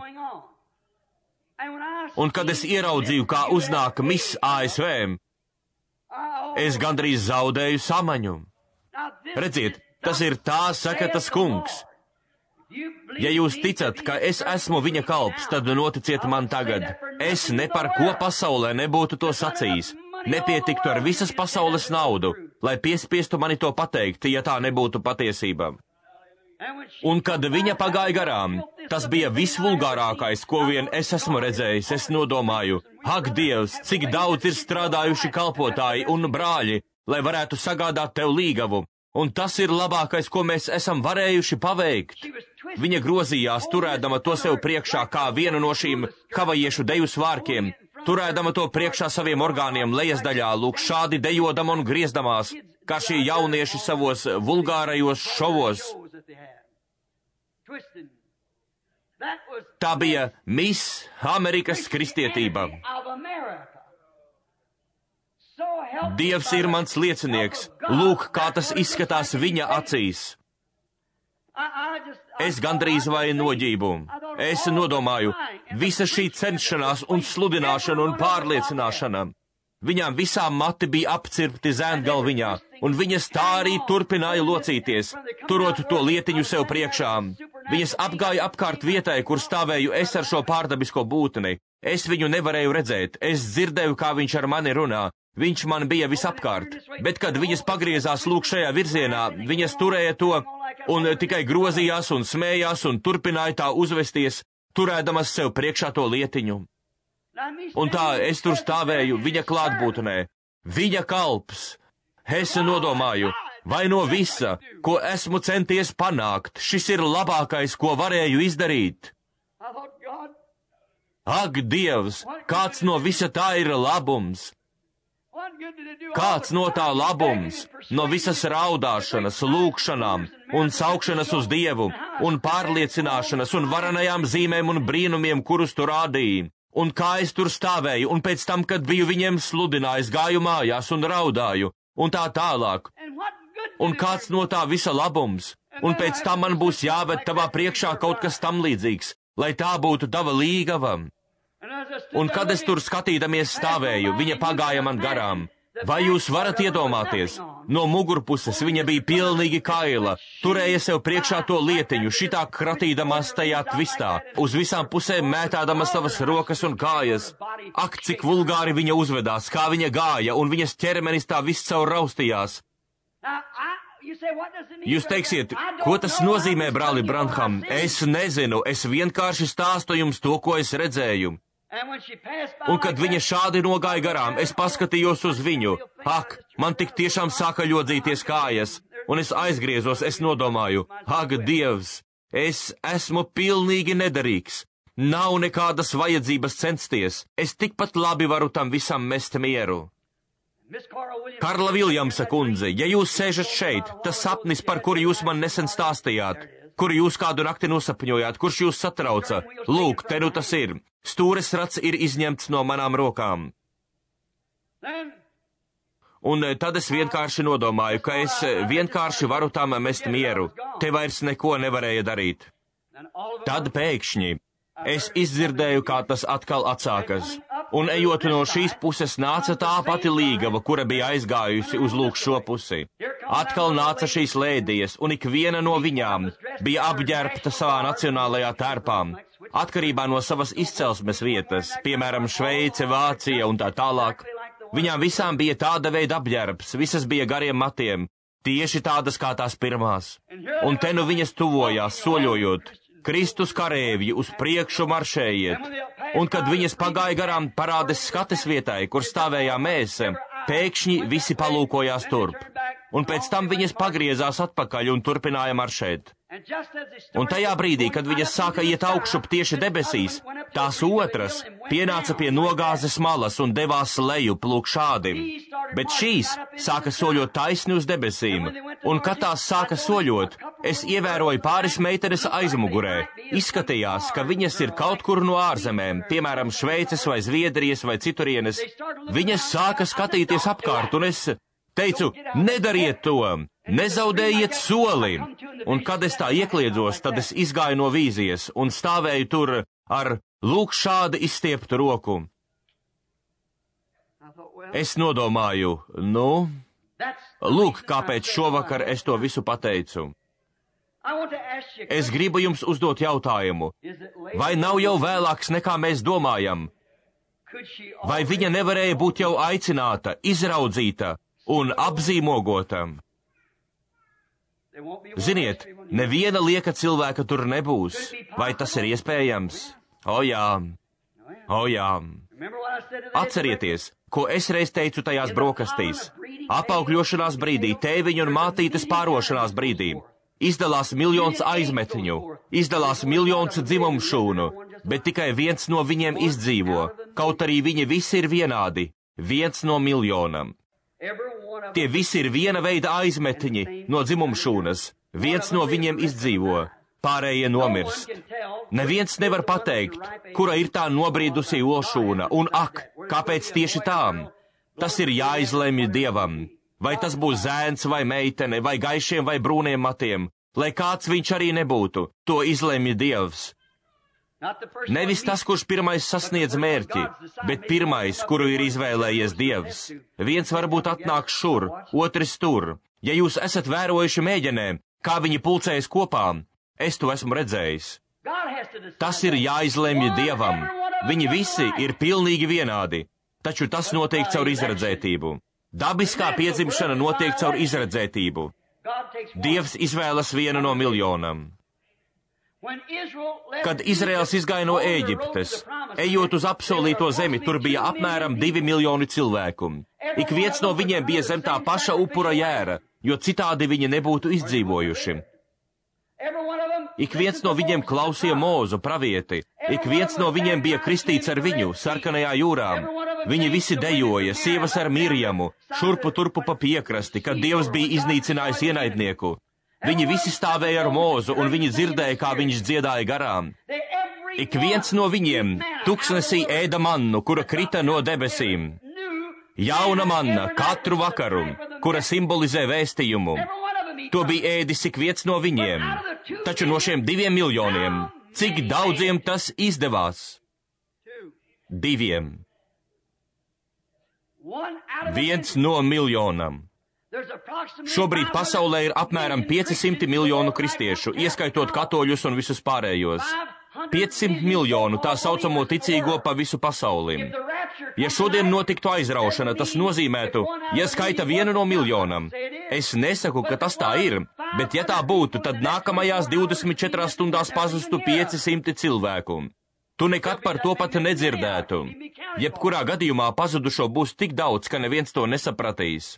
Un kad es ieraudzīju, kā uznāk Miss A S V, es gandrīz zaudēju samaņu. Redziet, tas ir tā, saka tas kungs. Ja jūs ticat, ka es esmu viņa kalps, tad noticiet man tagad. Es ne par ko pasaulē nebūtu to sacījis. Nepietiktu ar visas pasaules naudu, lai piespiestu mani to pateikt, ja tā nebūtu patiesība. Un kad viņa pagāja garām, tas bija visvulgārākais, ko vien es esmu redzējis. Es nodomāju, ak, Dievs, cik daudz ir strādājuši kalpotāji un brāļi, lai varētu sagādāt tev līgavu. Un tas ir labākais, ko mēs esam varējuši paveikt. Viņa grozījās, turēdama to sev priekšā kā vienu no šīm havajiešu deju svārkiem, turēdama to priekšā saviem orgāniem lejas daļā, lūk šādi dejodama un griezdamās, kā šie jaunieši savos vulgārajos šovos. Tā bija Miss Amerikas kristietība. Dievs ir mans liecinieks. Lūk, kā tas izskatās viņa acīs. Es gandrīz vai noģību. Es nodomāju, visa šī cenšanās un sludināšana un pārliecināšana. Viņām visām mati bija apcirpti zēngalviņā, un viņas tā arī turpināja locīties, turot to lietiņu sev priekšā. Viņas apgāja apkārt vietai, kur stāvēju es ar šo pārdabisko būtni. Es viņu nevarēju redzēt, es dzirdēju, kā viņš ar mani runā. Viņš man bija visapkārt, bet kad viņas pagriezās lūk šajā virzienā, viņas turēja to un tikai grozījās un smējās un turpināja tā uzvesties, turēdamas sev priekšā to lietiņu. Un tā es tur stāvēju viņa klātbūtnē, viņa kalps. Es nodomāju, vai no visa, ko esmu centies panākt, šis ir labākais, ko varēju izdarīt. Ak, Dievs, kāds no visa tā ir labums! Kāds no tā labums, no visas raudāšanas, lūkšanām un saukšanas uz Dievu un pārliecināšanas un varenajām zīmēm un brīnumiem, kurus tu rādīji, un kā es tur stāvēju, un pēc tam, kad biju viņiem sludinājis, gāju mājās un raudāju, un tā tālāk. Un kāds no tā visa labums, un pēc tam man būs jāved tavā priekšā kaut kas tam līdzīgs, lai tā būtu tava līgava. Un kad es tur skatīdamies stāvēju, viņa pagāja man garām. Vai jūs varat iedomāties? No mugurpuses viņa bija pilnīgi kaila, turēja sev priekšā to lietiņu, šitā kratīdamās tajā tvistā, uz visām pusēm mētādamas savas rokas un kājas. Ak, cik vulgāri viņa uzvedās, kā viņa gāja, un viņas ķermenis tā viss caur raustījās. Jūs teiksiet, ko tas nozīmē, brāli Branham? Es nezinu, es vienkārši stāstu jums to, ko es redzēju. Un kad viņa šādi nogāja garām, es paskatījos uz viņu. Ak, man tik tiešām sāka ļodzīties kājas, un es aizgriezos, es nodomāju, ak, Dievs, es esmu pilnīgi nederīgs. Nav nekādas vajadzības censties, es tikpat labi varu tam visam mest mieru. Karla Viljamsa kundze, ja jūs sēžat šeit, tas sapnis, par kuru jūs man nesen stāstījāt, kuru jūs kādu nakti nosapņojāt, kurš jūs satrauca, lūk, te nu tas ir. Stūres rats ir izņemts no manām rokām. Un tad es vienkārši nodomāju, ka es vienkārši varu tam mest mieru. Te vairs neko nevarēja darīt. Tad pēkšņi es izdzirdēju, kā tas atkal atsākas. Un ejot no šīs puses nāca tā pati līgava, kura bija aizgājusi uz lūk šo pusi. Atkal nāca šīs lēdijas, un ik viena no viņām bija apģērbta savā nacionālajā tērpām, atkarībā no savas izcelsmes vietas, piemēram, Šveice, Vācija un tā tālāk. Viņām visām bija tāda veida apģērbs, visas bija gariem matiem, tieši tādas kā tās pirmās. Un te nu viņas tuvojās, soļojot, Kristus karēvji, uz priekšu maršējiet. Un kad viņas pagāja garām parādes skates vietai, kur stāvējām mēs, pēkšņi visi palūkojās turp. Un pēc tam viņas pagriezās atpakaļ un turpināja maršēt. Un tajā brīdī, kad viņas sāka iet augšup tieši debesīs, tās otras pienāca pie nogāzes malas un devās lejup lūk šādi. Bet šīs sāka soļot taisni uz debesīm, un kad tās sāka soļot, es ievēroju pāris meitenes aizmugurē. Izskatījās, ka viņas ir kaut kur no ārzemēm, piemēram, Šveices vai Zviedrijas vai citurienes. Viņas sāka skatīties apkārt, un es teicu, nedariet to! Nezaudējiet soli! Un kad es tā iekliedzos, tad es izgāju no vīzijas un stāvēju tur ar lūk šādi izstieptu roku. Es nodomāju, nu, lūk, kāpēc šovakar es to visu pateicu. Es gribu jums uzdot jautājumu, vai nav jau vēlāks nekā mēs domājam? Vai viņa nevarēja būt jau aicināta, izraudzīta un apzīmogota? Ziniet, neviena lieka cilvēka tur nebūs. Vai tas ir iespējams? O jā, o jā. Atcerieties, ko es reiz teicu tajās brokastīs. Apaugļošanās brīdī, tēviņu un mātītes pārošanās brīdī. Izdalās miljons aizmetņu, izdalās miljons dzimumšūnu, bet tikai viens no viņiem izdzīvo, kaut arī viņi visi ir vienādi, viens no miljonam. Tie visi ir viena veida aizmetņi no dzimumšūnas, viens no viņiem izdzīvo. pārējie nomirst. Neviens nevar pateikt, kura ir tā nobrīdusī olšūna, un ak, kāpēc tieši tām? Tas ir jāizlemj Dievam. Vai tas būs zēns vai meitene, vai gaišiem vai brūniem matiem, lai kāds viņš arī nebūtu, to izlemj Dievs. Nevis tas, kurš pirmais sasniedz mērķi, bet pirmais, kuru ir izvēlējies Dievs. Viens varbūt atnāk šur, otrs tur. Ja jūs esat vērojuši mēģinē, kā viņi pulcējas kopā, es to esmu redzējis. Tas ir jāizlemj Dievam. Viņi visi ir pilnīgi vienādi, taču tas notiek caur izredzētību. Dabiskā piedzimšana notiek caur izredzētību. Dievs izvēlas vienu no miljonam. Kad Izraels izgāja no Ēģiptes, ejot uz apsolīto zemi, tur bija apmēram divi miljoni cilvēku. Ik viens no viņiem bija zem tā paša upura jēra, jo citādi viņi nebūtu izdzīvojuši. Ik viens no viņiem klausīja Mūzu pravieti, ik viens no viņiem bija kristīts ar viņu sarkanajā jūrā. Viņi visi dejoja, sievas ar Mirjamu, šurpu turpu pa piekrasti, kad Dievs bija iznīcinājis ienaidnieku. Viņi visi stāvēja ar Mūzu, un viņi dzirdēja, kā viņš dziedāja garām. Ik viens no viņiem tuksnesī ēda mannu, kura krita no debesīm. Jauna manna katru vakaru, kura simbolizē vēstījumu. To bija ēdis ik viens no viņiem. Taču no šiem diviem miljoniem, cik daudziem tas izdevās? Diviem. Viens no miljonam. Šobrīd pasaulē ir apmēram piecsimt miljonu kristiešu, ieskaitot katoļus un visus pārējos. piecsimt miljonu tā saucamo ticīgo pa visu pasauli. Ja šodien notiktu aizraušana, tas nozīmētu, ja skaita vienu no miljonam. Es nesaku, ka tas tā ir, bet ja tā būtu, tad nākamajās divdesmit četrās stundās pazustu piecsimt cilvēku. Tu nekad par to pat nedzirdētu. Jebkurā gadījumā pazudušo būs tik daudz, ka neviens to nesapratīs.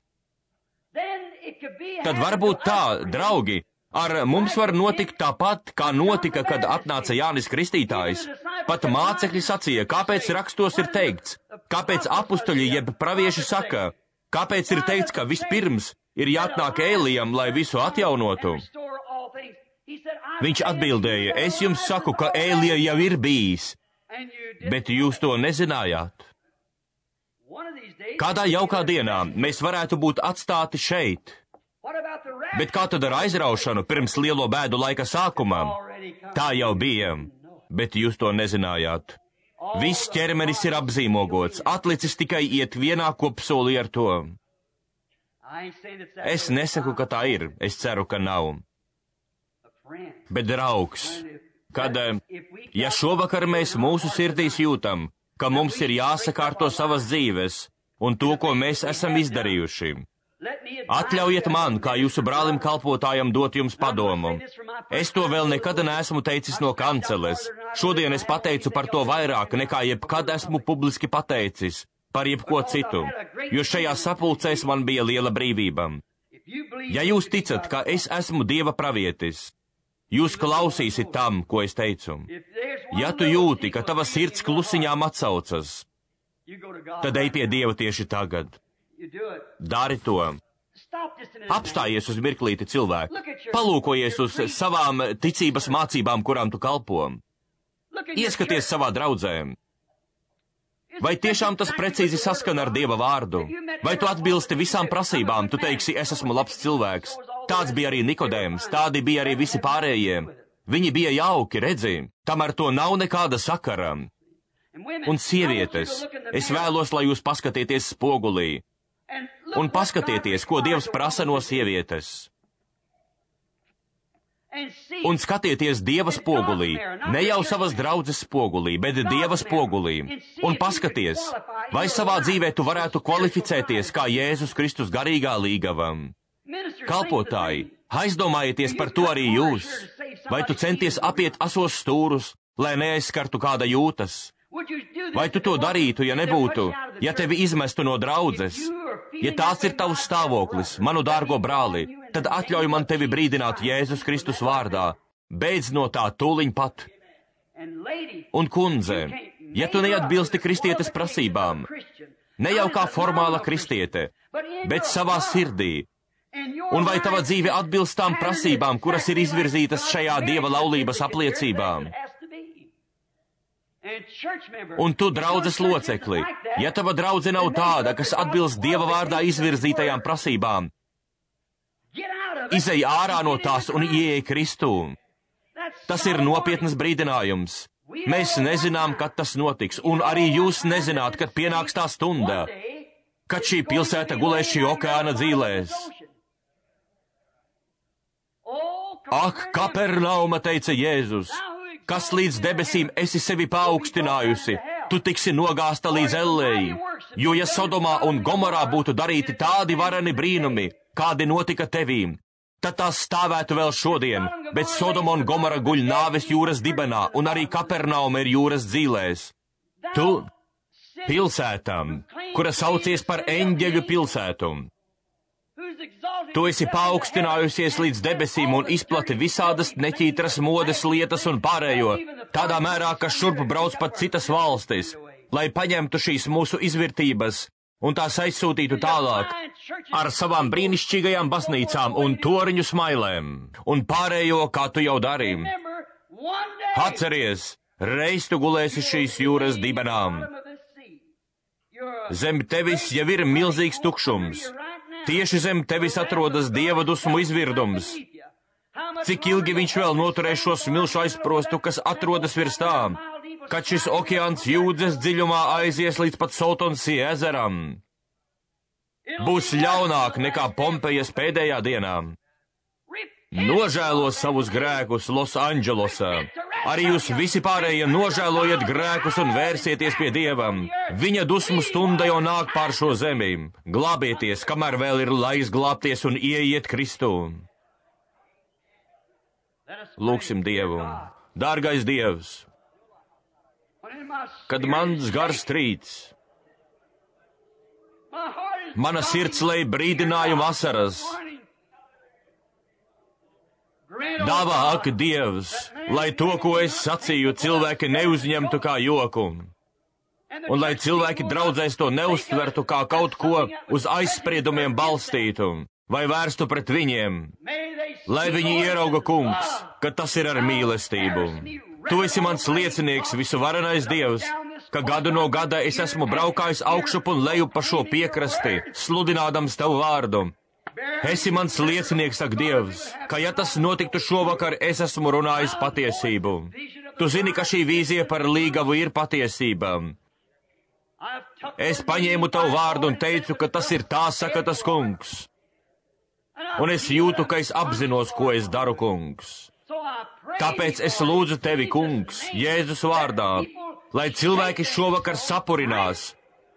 Tad varbūt tā, draugi, ar mums var notikt tāpat, kā notika, kad atnāca Jānis Kristītājs. Pat mācekļi sacīja, kāpēc rakstos ir teikts, kāpēc apustuļi jeb pravieši saka, kāpēc ir teikts, ka vispirms ir jāatnāk Ēlijam, lai visu atjaunotu. Viņš atbildēja, es jums saku, ka Ēlija jau ir bijis, bet jūs to nezinājāt. Kādā jaukā dienā mēs varētu būt atstāti šeit. Bet kā tad ar aizraušanu pirms lielo bēdu laika sākumā? Tā jau bija, bet jūs to nezinājāt. Viss ķermenis ir apzīmogots, atlicis tikai iet vienā kopsolī ar to. Es nesaku, ka tā ir, es ceru, ka nav. Bet, draugs, kad, ja šovakar mēs mūsu sirdīs jūtam, ka mums ir jāsakārto savas dzīves un to, ko mēs esam izdarījuši, atļaujiet man, kā jūsu brālim kalpotājam, dot jums padomu. Es to vēl nekad neesmu teicis no kanceles. Šodien es pateicu par to vairāk, nekā jebkad esmu publiski pateicis par jebko citu, jo šajā sapulcēs man bija liela brīvība. Ja jūs ticat, ka es esmu Dieva pravietis, jūs klausīsiet tam, ko es teicu. Ja tu jūti, ka tava sirds klusiņām atsaucas, tad ej pie Dieva tieši tagad. Dari to. Apstājies uz mirklīti, cilvēku. Palūkojies uz savām ticības mācībām, kurām tu kalpo. Ieskaties savā draudzē. Vai tiešām tas precīzi saskana ar Dieva vārdu? Vai tu atbilsti visām prasībām? Tu teiksi, es esmu labs cilvēks. Tāds bija arī Nikodēms, tādi bija arī visi pārējie. Viņi bija jauki, redzi, tam ar to nav nekāda sakara. Un sievietes, es vēlos, lai jūs paskatieties spogulī. Un paskatieties, ko Dievs prasa no sievietes. Un skatieties Dieva spogulī, ne jau savas draudzes spogulī, bet Dieva spogulī. Un paskaties, vai savā dzīvē tu varētu kvalificēties kā Jēzus Kristus garīgā līgava. Kalpotāji, aizdomājieties par to arī jūs. Vai tu centies apiet asos stūrus, lai neaizskartu kāda jūtas? Vai tu to darītu, ja nebūtu, ja tevi izmestu no draudzes? Ja tāds ir tavs stāvoklis, manu dārgo brāli, tad atļauj man tevi brīdināt Jēzus Kristus vārdā. Beidz no tā tūliņ pat. Un kundze, ja tu neatbilsti kristietes prasībām, ne jau kā formāla kristiete, bet savā sirdī, Un vai tava dzīve atbilst tām prasībām, kuras ir izvirzītas šajā Dieva laulības apliecībām? Un tu, draudzes locekli, ja tava draudze nav tāda, kas atbilst Dieva vārdā izvirzītajām prasībām, izej ārā no tās un ieej Kristū. Tas ir nopietnas brīdinājums. Mēs nezinām, kad tas notiks, un arī jūs nezināt, kad pienāks tā stunda, kad šī pilsēta gulēs šī okeāna dzīlēs. Ak, Kapernauma, teica Jēzus, kas līdz debesīm esi sevi paaugstinājusi, tu tiksi nogāsta līdz ellēji, jo ja Sodomā un Gomorā būtu darīti tādi vareni brīnumi, kādi notika tevīm, tad tās stāvētu vēl šodien, bet Sodoma un Gomora guļ nāves jūras dibenā, un arī Kapernauma ir jūras dzīlēs. Tu, pilsētām, kura saucies par eņģeļu pilsētu, tu esi paaugstinājusies līdz debesīm un izplati visādas neķītras modes lietas un pārējo, tādā mērā, ka šurp brauc pat citas valstis, lai paņemtu šīs mūsu izvirtības un tās aizsūtītu tālāk ar savām brīnišķīgajām baznīcām un toriņu smailēm un pārējo, kā tu jau dari. Atceries, reiz tu gulēsi šīs jūras dibenām. Zem tevis jau ir milzīgs tukšums. Tieši zem tevis atrodas Dieva dusmu izvirdums. Cik ilgi viņš vēl noturēs šo smilšu aizprostu, kas atrodas virs tām, kad šis okeāns jūdzes dziļumā aizies līdz pat Saltonsī ezeram? Būs ļaunāk nekā Pompejas pēdējā dienā. Nožēlo savus grēkus Losandželosā. Arī jūs visi pārējie nožēlojiet grēkus un vērsieties pie Dievam. Viņa dusmu stunda jau nāk pār šo zemi. Glābieties, kamēr vēl ir laiks glābties un ieiet Kristū. Lūksim Dievu. Dārgais Dievs, kad mans gars trīc, mana sirds lej brīdinājumu asaras. Dāvā, ak, Dievs, lai to, ko es sacīju, cilvēki neuzņemtu kā joku, un lai cilvēki draudzēs to neuztvertu kā kaut ko uz aizspriedumiem balstītu, vai vērstu pret viņiem, lai viņi ierauga, kungs, ka tas ir ar mīlestību. Tu esi mans liecinieks, visuvarenais Dievs, ka gadu no gada es esmu braukājis augšup un lejup pa šo piekrasti, sludinādams tavu vārdu. Esi mans liecinieks, ak, Dievs, ka ja tas notiktu šovakar, es esmu runājis patiesību. Tu zini, ka šī vīzija par līgavu ir patiesība. Es paņēmu tavu vārdu un teicu, ka tas ir tā, saka tas kungs. Un es jūtu, ka es apzinos, ko es daru, kungs. Tāpēc es lūdzu tevi, kungs, Jēzus vārdā, lai cilvēki šovakar sapurinās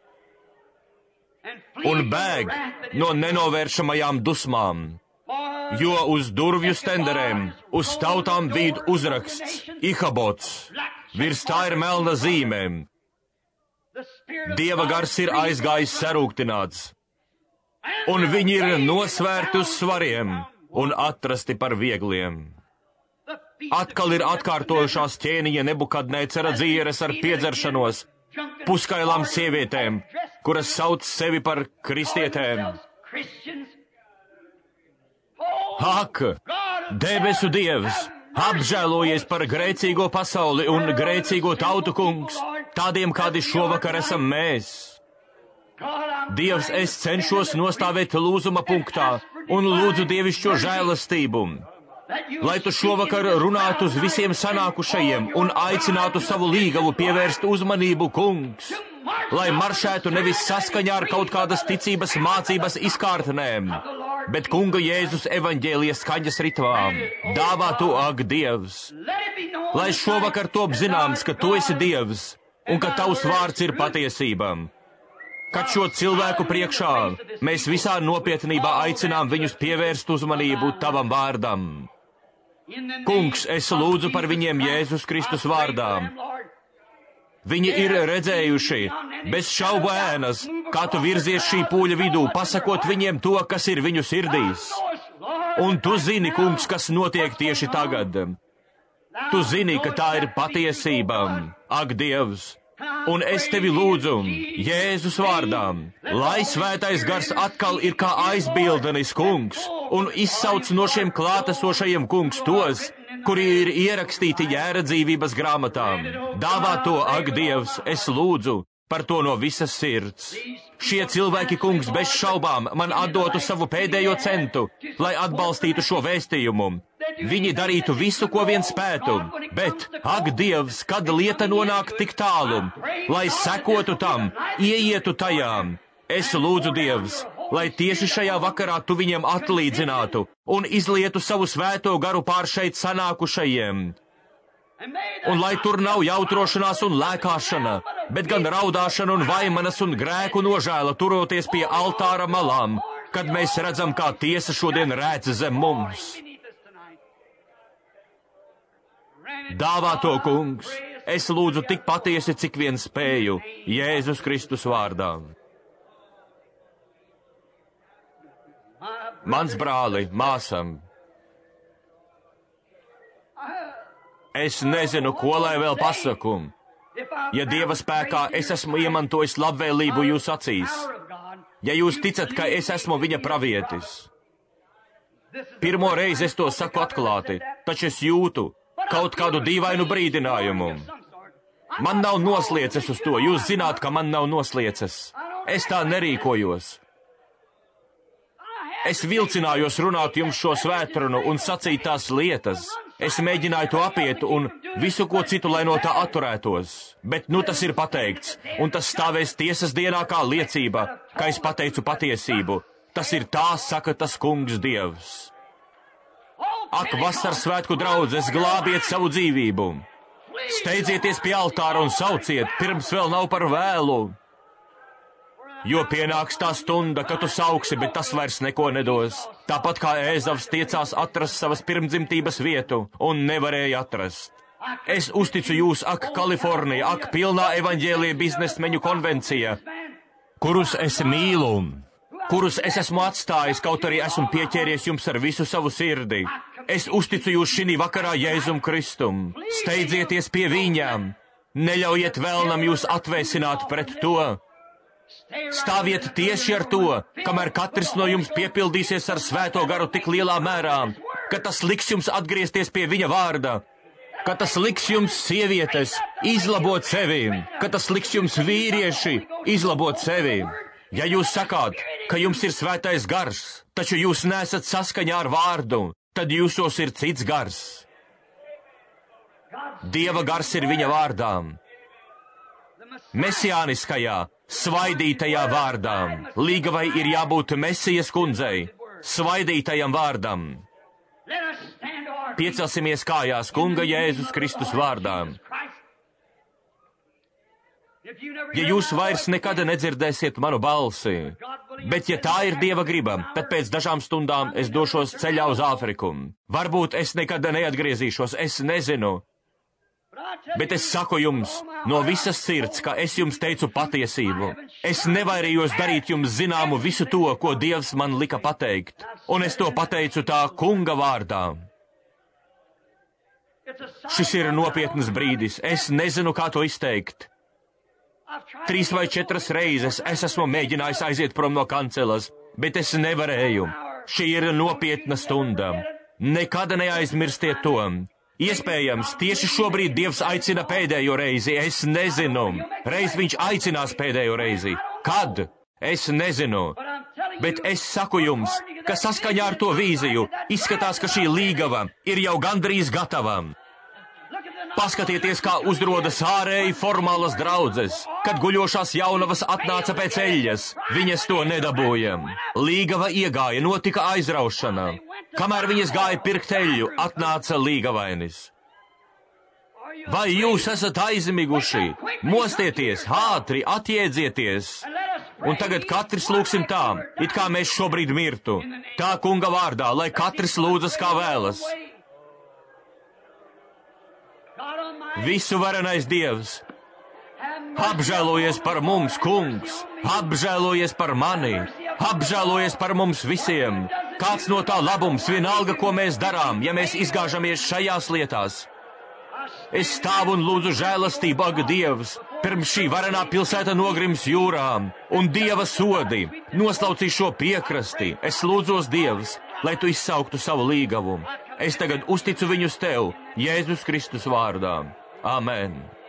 un bēg no nenovēršamajām dusmām, jo uz durvju stenderēm, uz tautām vīd uzraksts, Ihabots, virs tā ir melna zīmē. Dieva gars ir aizgājis sarūktināts, un viņi ir nosvērti uz svariem un atrasti par viegliem. Atkal ir atkārtojušās ķēniņa Nebukadnēcera dzīves ar piedzeršanos, puskailām sievietēm, kuras sauc sevi par kristietēm. Ak, debesu Dievs, apžēlojies par grēcīgo pasauli un grēcīgo tautu, kungs, tādiem, kādi šovakar esam mēs. Dievs, es cenšos nostāvēt lūzuma punktā un lūdzu dievišķo žēlastību, lai tu šovakar runātu uz visiem sanākušajiem un aicinātu savu līgavu pievērst uzmanību, kungs, lai maršētu nevis saskaņā ar kaut kādas ticības mācības izkārtnēm, bet kunga Jēzus evaņģēlijas skaņas ritvām. Dāvā tu, ak, Dievs, lai šovakar top zināms, ka tu esi Dievs un ka tavs vārds ir patiesība. Kad šo cilvēku priekšā mēs visā nopietnībā aicinām viņus pievērst uzmanību tavam vārdam. Kungs, es lūdzu par viņiem Jēzus Kristus vārdā. Viņi ir redzējuši, bez šaubu ēnas, kā tu virzies šī pūļa vidū, pasakot viņiem to, kas ir viņu sirdīs. Un tu zini, kungs, kas notiek tieši tagad. Tu zini, ka tā ir patiesība. Ak, Dievs, Un es tevi lūdzu, Jēzus vārdām, lai svētais gars atkal ir kā aizbildnis kungs un izsauc no šiem klātesošajiem kungs tos, kuri ir ierakstīti jēra dzīvības grāmatām. Dāvā to, ak, Dievs, es lūdzu par to no visas sirds. Šie cilvēki, kungs, bez šaubām man atdotu savu pēdējo centu, lai atbalstītu šo vēstījumu. Viņi darītu visu, ko vien spētu, bet, ak, Dievs, kad lieta nonāk tik tālu, lai sekotu tam, ieietu tajām, es lūdzu, Dievs, lai tieši šajā vakarā tu viņiem atlīdzinātu un izlietu savu svēto garu pār šeit sanākušajiem. Un lai tur nav jautrošanās un lēkāšana, bet gan raudāšana un vaimanas un grēku nožēla turoties pie altāra malām, kad mēs redzam, kā tiesa šodien rēc zem mums. Dāvā to, kungs, es lūdzu tik patiesi, cik vien spēju, Jēzus Kristus vārdā. Mans brāli, māsam, es nezinu, ko lai vēl pasaku. Ja Dieva spēkā es esmu iemantojis labvēlību jūs acīs, ja jūs ticat, ka es esmu viņa pravietis. Pirmo reizi es to saku atklāti, taču es jūtu kaut kādu dīvainu brīdinājumu. Man nav noslieces uz to, jūs zināt, ka man nav noslieces. Es tā nerīkojos. Es vilcinājos runāt jums šo svētrunu un sacīt tās lietas. Es mēģināju to apiet un visu ko citu, lai no tā atturētos. Bet nu tas ir pateikts, un tas stāvēs tiesas dienā kā liecība, ka es pateicu patiesību. Tas ir tā, saka tas kungs Dievs. Ak, vasaras svētku draudzes, glābiet savu dzīvību. Steidzieties pie altāra un sauciet, pirms vēl nav par vēlu. Jo pienāks tā stunda, kad tu sauksi, bet tas vairs neko nedos. Tāpat kā Ēzavs tiecās atrast savas pirmdzimtības vietu un nevarēja atrast. Es uzticu jūs, ak, Kalifornija, ak, pilnā evaņģēlija biznesmeņu konvencija, kurus es mīlu, kurus es esmu atstājis, kaut arī esmu pieķēries jums ar visu savu sirdi. Es uzticu jūs šinī vakarā Jēzum Kristum. Steidzieties pie viņām. Neļaujiet vēlnam jūs atvēsināt pret to. Stāviet tieši ar to, kamēr katrs no jums piepildīsies ar svēto garu tik lielā mērā, ka tas liks jums atgriezties pie viņa vārda, ka tas liks jums sievietes izlabot sevi, ka tas liks jums vīrieši izlabot sevi. Ja jūs sakāt, ka jums ir svētais gars, taču jūs nesat saskaņā ar vārdu, tad jūsos ir cits gars. Dieva gars ir viņa vārdām. Mesiāniskajā, svaidītajā vārdā. Līgavai ir jābūt Mesijas kundzei, svaidītajam vārdam. Piecelsimies kājās kunga Jēzus Kristus vārdā. Ja jūs vairs nekad nedzirdēsiet manu balsi, bet ja tā ir Dieva griba, tad pēc dažām stundām es došos ceļā uz Āfriku. Varbūt es nekad neatgriezīšos, es nezinu. Bet es saku jums no visas sirds, ka es jums teicu patiesību. Es nevairījos darīt jums zināmu visu to, ko Dievs man lika pateikt, un es to pateicu tā kunga vārdā. Šis ir nopietnas brīdis, es nezinu, kā to izteikt. Trīs vai četras reizes es esmu mēģinājis aiziet prom no kancelas, bet es nevarēju. Šī ir nopietna stunda. Nekad neaizmirstiet to. Iespējams, tieši šobrīd Dievs aicina pēdējo reizi, es nezinu. Reiz viņš aicinās pēdējo reizi. Kad? Es nezinu. Bet es saku jums, ka saskaņā ar to vīziju izskatās, ka šī līgava ir jau gandrīz gatava. Paskatieties, kā uzrodas ārēji formālas draudzes. Kad guļošās jaunavas atnāca pēc eļļas, viņas to nedabūja. Līgava iegāja, notika aizraušana. Kamēr viņas gāja pirkt eļļu, atnāca līgavainis. Vai jūs esat aizmiguši? Mostieties, ātri, atjēdzieties. Un tagad katrs lūksim tā, it kā mēs šobrīd mirtu. Tā kunga vārdā, lai katrs lūdzas kā vēlas. Visu varenais Dievs, apžēlojies par mums, kungs, apžēlojies par mani, apžēlojies par mums visiem. Kāds no tā labums, vienalga, ko mēs darām, ja mēs izgāžamies šajās lietās. Es stāvu un lūdzu žēlastību, ak, Dievs, pirms šī varenā pilsēta nogrims jūrām, un Dieva sodi noslaucīs šo piekrasti. Es lūdzos, Dievs, lai tu izsauktu savu līgavu. Es tagad uzticu viņus tev, Jēzus Kristus vārdā. Amen.